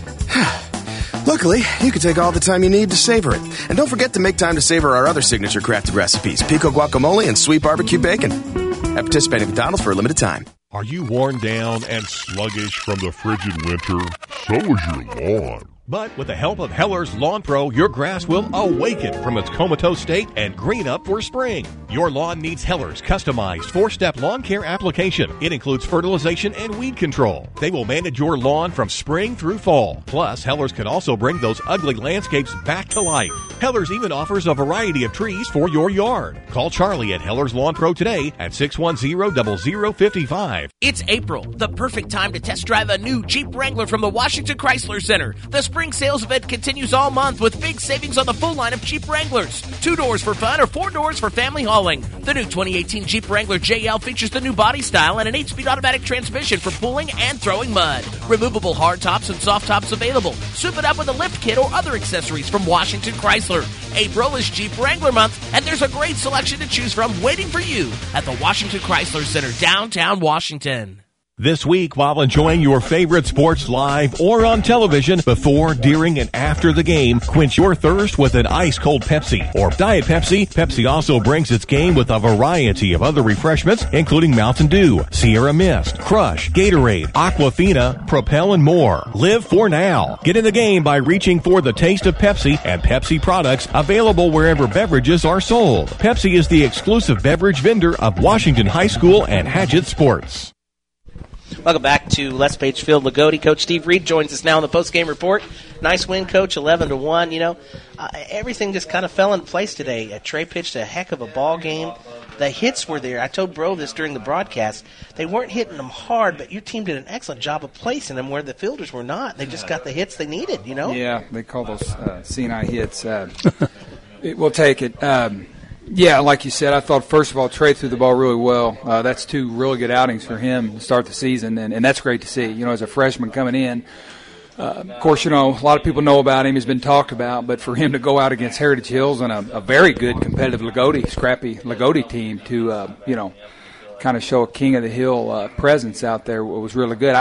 Luckily, you can take all the time you need to savor it. And don't forget to make time to savor our other Signature Crafted recipes, pico guacamole and sweet barbecue bacon. At participating McDonald's for a limited time. Are you worn down and sluggish from the frigid winter? So is your lawn. But with the help of Heller's Lawn Pro, your grass will awaken from its comatose state and green up for spring. Your lawn needs Heller's customized 4-step lawn care application. It includes fertilization and weed control. They will manage your lawn from spring through fall. Plus, Heller's can also bring those ugly landscapes back to life. Heller's even offers a variety of trees for your yard. Call Charlie at Heller's Lawn Pro today at 610-0055. It's April, the perfect time to test drive a new Jeep Wrangler from the Washington Chrysler Center. The spring sales event continues all month with big savings on the full line of Jeep Wranglers. 2 doors for fun or 4 doors for family hauling. The new 2018 Jeep Wrangler JL features the new body style and an 8-speed automatic transmission for pulling and throwing mud. Removable hard tops and soft tops available. Soup it up with a lift kit or other accessories from Washington Chrysler. April is Jeep Wrangler month, and there's a great selection to choose from waiting for you at the Washington Chrysler Center, downtown Washington. This week, while enjoying your favorite sports live or on television, before, during, and after the game, quench your thirst with an ice-cold Pepsi or Diet Pepsi. Pepsi also brings its game with a variety of other refreshments, including Mountain Dew, Sierra Mist, Crush, Gatorade, Aquafina, Propel, and more. Live for now. Get in the game by reaching for the taste of Pepsi and Pepsi products available wherever beverages are sold. Pepsi is the exclusive beverage vendor of Washington High School and Hatchet Sports. Welcome back to Les Page Field Lagodi. Coach Steve Reed joins us now in the post-game report. Nice win, Coach, 11-1. You know, everything just kind of fell in place today. Trey pitched a heck of a ball game. The hits were there. I told Bro this during the broadcast. They weren't hitting them hard, but your team did an excellent job of placing them where the fielders were not. They just got the hits they needed, you know? Yeah, they call those CNI hits. We'll take it. Yeah, like you said, I thought, first of all, Trey threw the ball really well. That's 2 really good outings for him to start the season, and that's great to see. You know, as a freshman coming in, of course, you know, a lot of people know about him. He's been talked about, but for him to go out against Heritage Hills and a very good competitive scrappy Lagodi team to, you know, kind of show a King of the Hill presence out there was really good.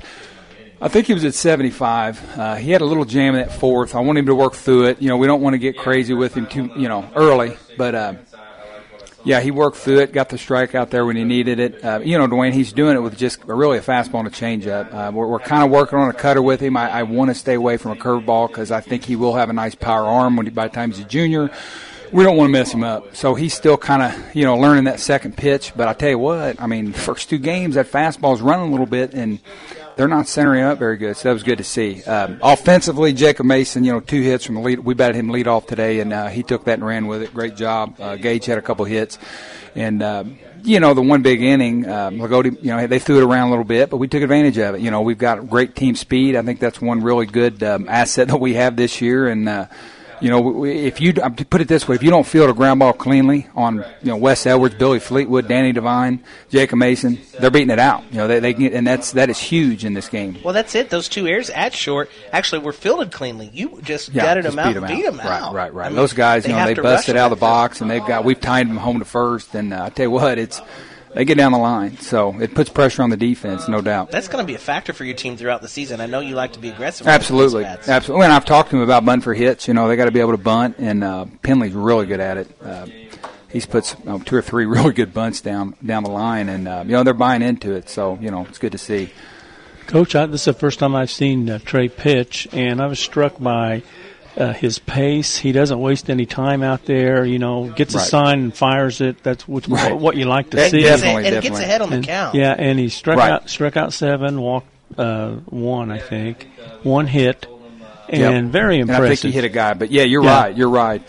I think he was at 75. He had a little jam in that 4th. I want him to work through it. You know, we don't want to get crazy with him too, you know, early. But, yeah, he worked through it, got the strike out there when he needed it. You know, Dwayne, he's doing it with just really a fastball and a changeup. We're kind of working on a cutter with him. I want to stay away from a curveball because I think he will have a nice power arm by the time he's a junior. We don't want to mess him up. So he's still kind of, you know, learning that second pitch. But I tell you what, I mean, first 2 games, that fastball's running a little bit, and they're not centering up very good, so that was good to see. Offensively, Jacob Mason, you know, 2 hits from the lead. We batted him lead off today, and he took that and ran with it. Great job. Gage had a couple hits. And, you know, the one big inning, Lagodi, you know, they threw it around a little bit, but we took advantage of it. You know, we've got great team speed. I think that's one really good asset that we have this year. And, you know, if you put it this way, if you don't field a ground ball cleanly on, you know, Wes Edwards, Billy Fleetwood, Danny Devine, Jacob Mason, they're beating it out. You know, they get, and that is huge in this game. Well, that's it. Those 2 errors at short actually were fielded cleanly. You just gutted them out and beat them out. Right. I mean, those guys, you know, they busted out of the box, and we've tied them home to first. And I tell you what, they get down the line, so it puts pressure on the defense, no doubt. That's going to be a factor for your team throughout the season. I know you like to be aggressive. Absolutely. And I've talked to him about bunting for hits. You know, they got to be able to bunt, and Penley's really good at it. He's put 2 or 3 really good bunts down the line, and you know, they're buying into it. So you know, it's good to see. Coach, this is the first time I've seen Trey pitch, and I was struck by his pace. He doesn't waste any time out there. Gets a sign and fires it. That's what you like to see. Definitely. It gets ahead on the count. Yeah, and he struck out 7, walked 1, I think, 1 hit, and very impressive. And I think he hit a guy. But yeah, you're right. You're right.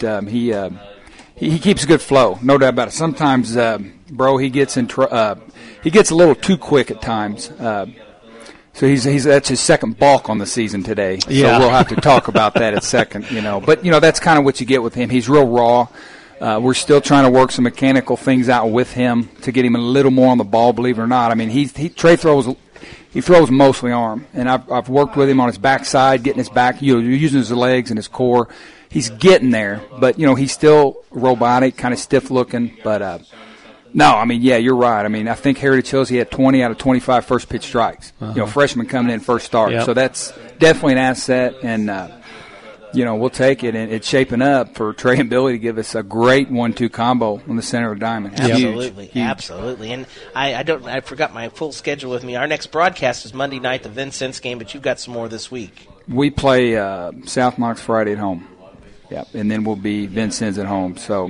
He keeps a good flow, no doubt about it. Sometimes, bro, he gets he gets a little too quick at times. So that's his second balk on the season today. Yeah. So we'll have to talk about that at second, But, that's kind of what you get with him. He's real raw. We're still trying to work some mechanical things out with him to get him a little more on the ball, believe it or not. I mean, Trey throws mostly arm. And I've worked with him on his backside, getting his back, using his legs and his core. He's getting there, but, he's still robotic, kind of stiff looking. But, no, I mean, yeah, you're right. I mean, I think Heritage Hills, he had 20 out of 25 first pitch strikes. Freshman coming in first start. Yep. So that's definitely an asset, and, we'll take it. And it's shaping up for Trey and Billy to give us a great 1-2 combo on the center of the diamond. Absolutely, Huge. Absolutely. And I forgot my full schedule with me. Our next broadcast is Monday night, the Vincennes game, but you've got some more this week. We play South Knox Friday at home. Yeah, and then we'll be Vincennes at home. So,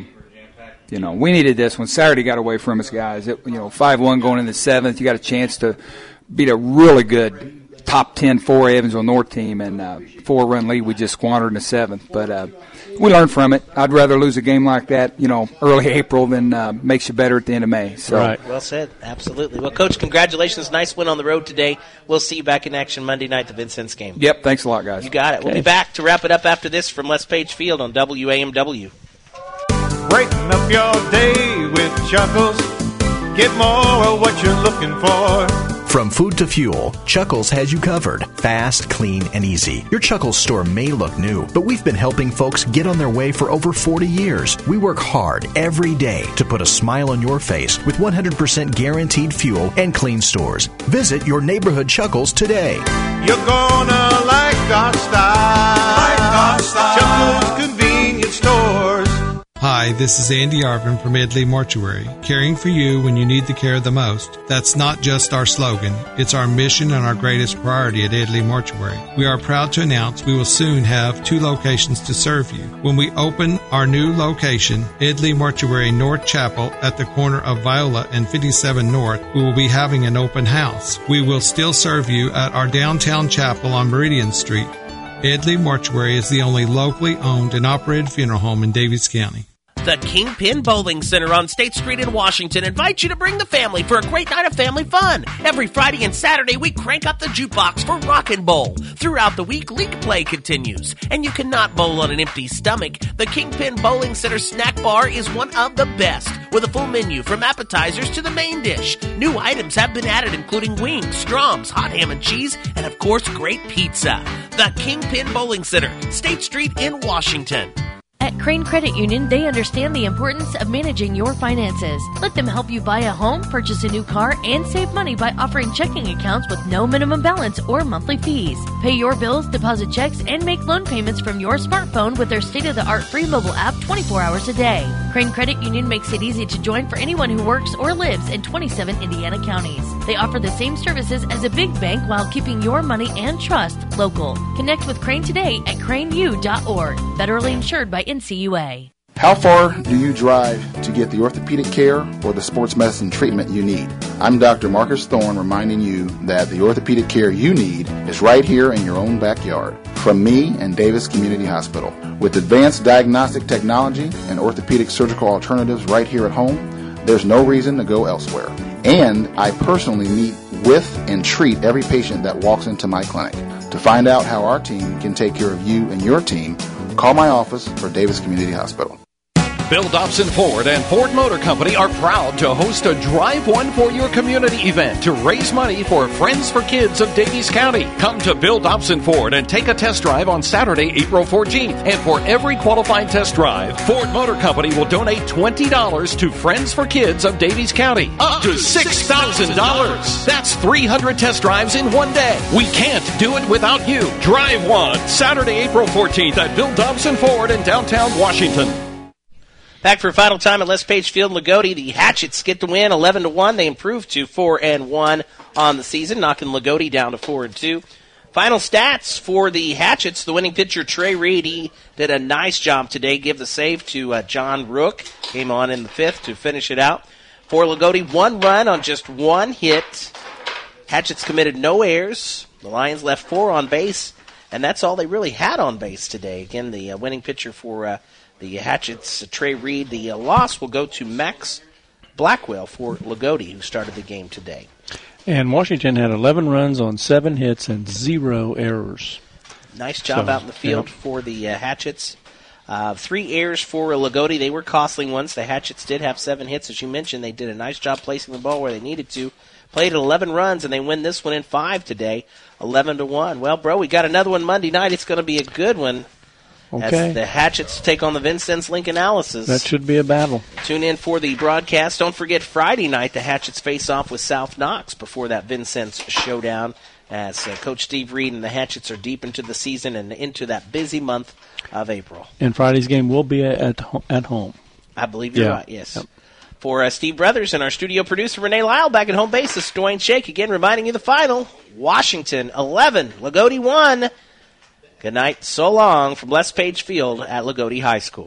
we needed this one. Saturday got away from us, guys. 5-1 going into the 7th. You got a chance to beat a really good top 10 4A Evansville North team, and 4-run lead we just squandered in the 7th. But we learned from it. I'd rather lose a game like that, early April than makes you better at the end of May. So. Right. Well said. Absolutely. Well, Coach, congratulations. Nice win on the road today. We'll see you back in action Monday night, the Vincennes game. Yep. Thanks a lot, guys. You got it. We'll be back to wrap it up after this from Les Page Field on WAMW. Breaking up your day with Chuckles. Get more of what you're looking for. From food to fuel, Chuckles has you covered. Fast, clean, and easy. Your Chuckles store may look new, but we've been helping folks get on their way for over 40 years. We work hard every day to put a smile on your face with 100% guaranteed fuel and clean stores. Visit your neighborhood Chuckles today. You're gonna like our style. Chuckles Convenience Stores. Hi, this is Andy Arvin from Edley Mortuary, caring for you when you need the care the most. That's not just our slogan, it's our mission and our greatest priority at Edley Mortuary. We are proud to announce we will soon have 2 locations to serve you. When we open our new location, Edley Mortuary North Chapel at the corner of Viola and 57 North, we will be having an open house. We will still serve you at our downtown chapel on Meridian Street. Edley Mortuary is the only locally owned and operated funeral home in Daviess County. The Kingpin Bowling Center on State Street in Washington invites you to bring the family for a great night of family fun. Every Friday and Saturday, we crank up the jukebox for rock and bowl. Throughout the week, league play continues. And you cannot bowl on an empty stomach. The Kingpin Bowling Center snack bar is one of the best, with a full menu from appetizers to the main dish. New items have been added, including wings, stroms, hot ham and cheese, and of course, great pizza. The Kingpin Bowling Center, State Street in Washington. At Crane Credit Union, they understand the importance of managing your finances. Let them help you buy a home, purchase a new car, and save money by offering checking accounts with no minimum balance or monthly fees. Pay your bills, deposit checks, and make loan payments from your smartphone with their state-of-the-art free mobile app 24 hours a day. Crane Credit Union makes it easy to join for anyone who works or lives in 27 Indiana counties. They offer the same services as a big bank while keeping your money and trust local. Connect with Crane today at craneu.org. Federally insured by NCUA. How far do you drive to get the orthopedic care or the sports medicine treatment you need? I'm Dr. Marcus Thorne reminding you that the orthopedic care you need is right here in your own backyard. From me and Davis Community Hospital. With advanced diagnostic technology and orthopedic surgical alternatives right here at home, there's no reason to go elsewhere. And I personally meet with and treat every patient that walks into my clinic. To find out how our team can take care of you and your team, call my office for Davis Community Hospital. Bill Dobson Ford and Ford Motor Company are proud to host a Drive One for Your Community event to raise money for Friends for Kids of Daviess County. Come to Bill Dobson Ford and take a test drive on Saturday, April 14th. And for every qualified test drive, Ford Motor Company will donate $20 to Friends for Kids of Daviess County. Up to $6,000. That's 300 test drives in one day. We can't do it without you. Drive One, Saturday, April 14th at Bill Dobson Ford in downtown Washington. Back for a final time at Les Page Field in Lagodi. The Hatchets get the win 11-1. They improved to 4-1 on the season, knocking Lagodi down to 4-2. Final stats for the Hatchets. The winning pitcher, Trey Reed, he did a nice job today. Give the save to John Rook. Came on in the 5th to finish it out. For Lagodi, 1 run on just 1 hit. Hatchets committed no errors. The Lions left 4 on base, and that's all they really had on base today. Again, the winning pitcher for the Hatchets, Trey Reed. The loss will go to Max Blackwell for Lagodi, who started the game today. And Washington had 11 runs on 7 hits and 0 errors. Nice job out in the field for the Hatchets. 3 errors for Lagodi. They were costly ones. The Hatchets did have 7 hits, as you mentioned. They did a nice job placing the ball where they needed to. Played at 11 runs, and they win this one in 5 today, 11-1. Well, bro, we got another one Monday night. It's going to be a good one. Okay. As the Hatchets take on the Vincennes Link Analysis. That should be a battle. Tune in for the broadcast. Don't forget Friday night, the Hatchets face off with South Knox before that Vincennes showdown, as Coach Steve Reed and the Hatchets are deep into the season and into that busy month of April. And Friday's game will be at home. I believe you're right, yes. Yep. For Steve Brothers and our studio producer, Renee Lyle, back at home base, this is Dwayne Shake again reminding you the final. Washington 11, Lagodi 1. Good night, so long from Les Page Field at Lagodi High School.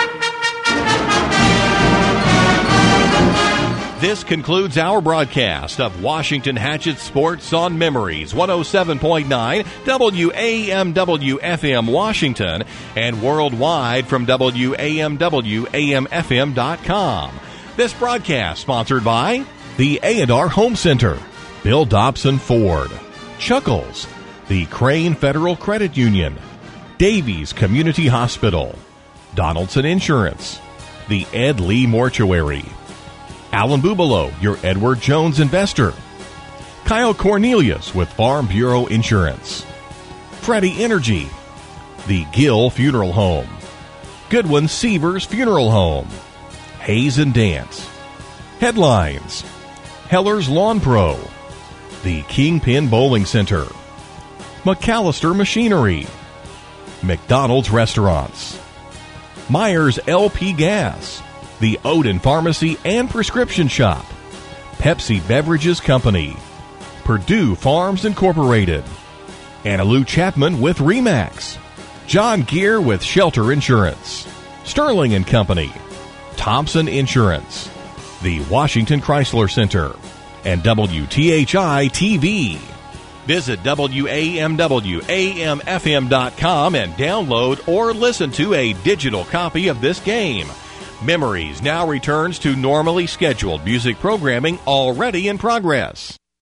This concludes our broadcast of Washington Hatchet Sports on Memories, 107.9 WAMW-FM Washington, and worldwide from WAMW-AMFM.com. This broadcast sponsored by the A&R Home Center, Bill Dobson Ford, Chuckles, the Crane Federal Credit Union, Davies Community Hospital, Donaldson Insurance, the Ed Lee Mortuary, Alan Bubalo, your Edward Jones investor, Kyle Cornelius with Farm Bureau Insurance, Freddie Energy, the Gill Funeral Home, Goodwin Sievers Funeral Home, Hayes and Dance, Headlines, Heller's Lawn Pro, the Kingpin Bowling Center, McAllister Machinery, McDonald's Restaurants, Myers LP Gas, the Odin Pharmacy and Prescription Shop, Pepsi Beverages Company, Purdue Farms Incorporated, Anna Lou Chapman with RE/MAX, John Gear with Shelter Insurance, Sterling and Company, Thompson Insurance, the Washington Chrysler Center, and WTHI TV. Visit WAMW-AMFM.com and download or listen to a digital copy of this game. Memories now returns to normally scheduled music programming already in progress.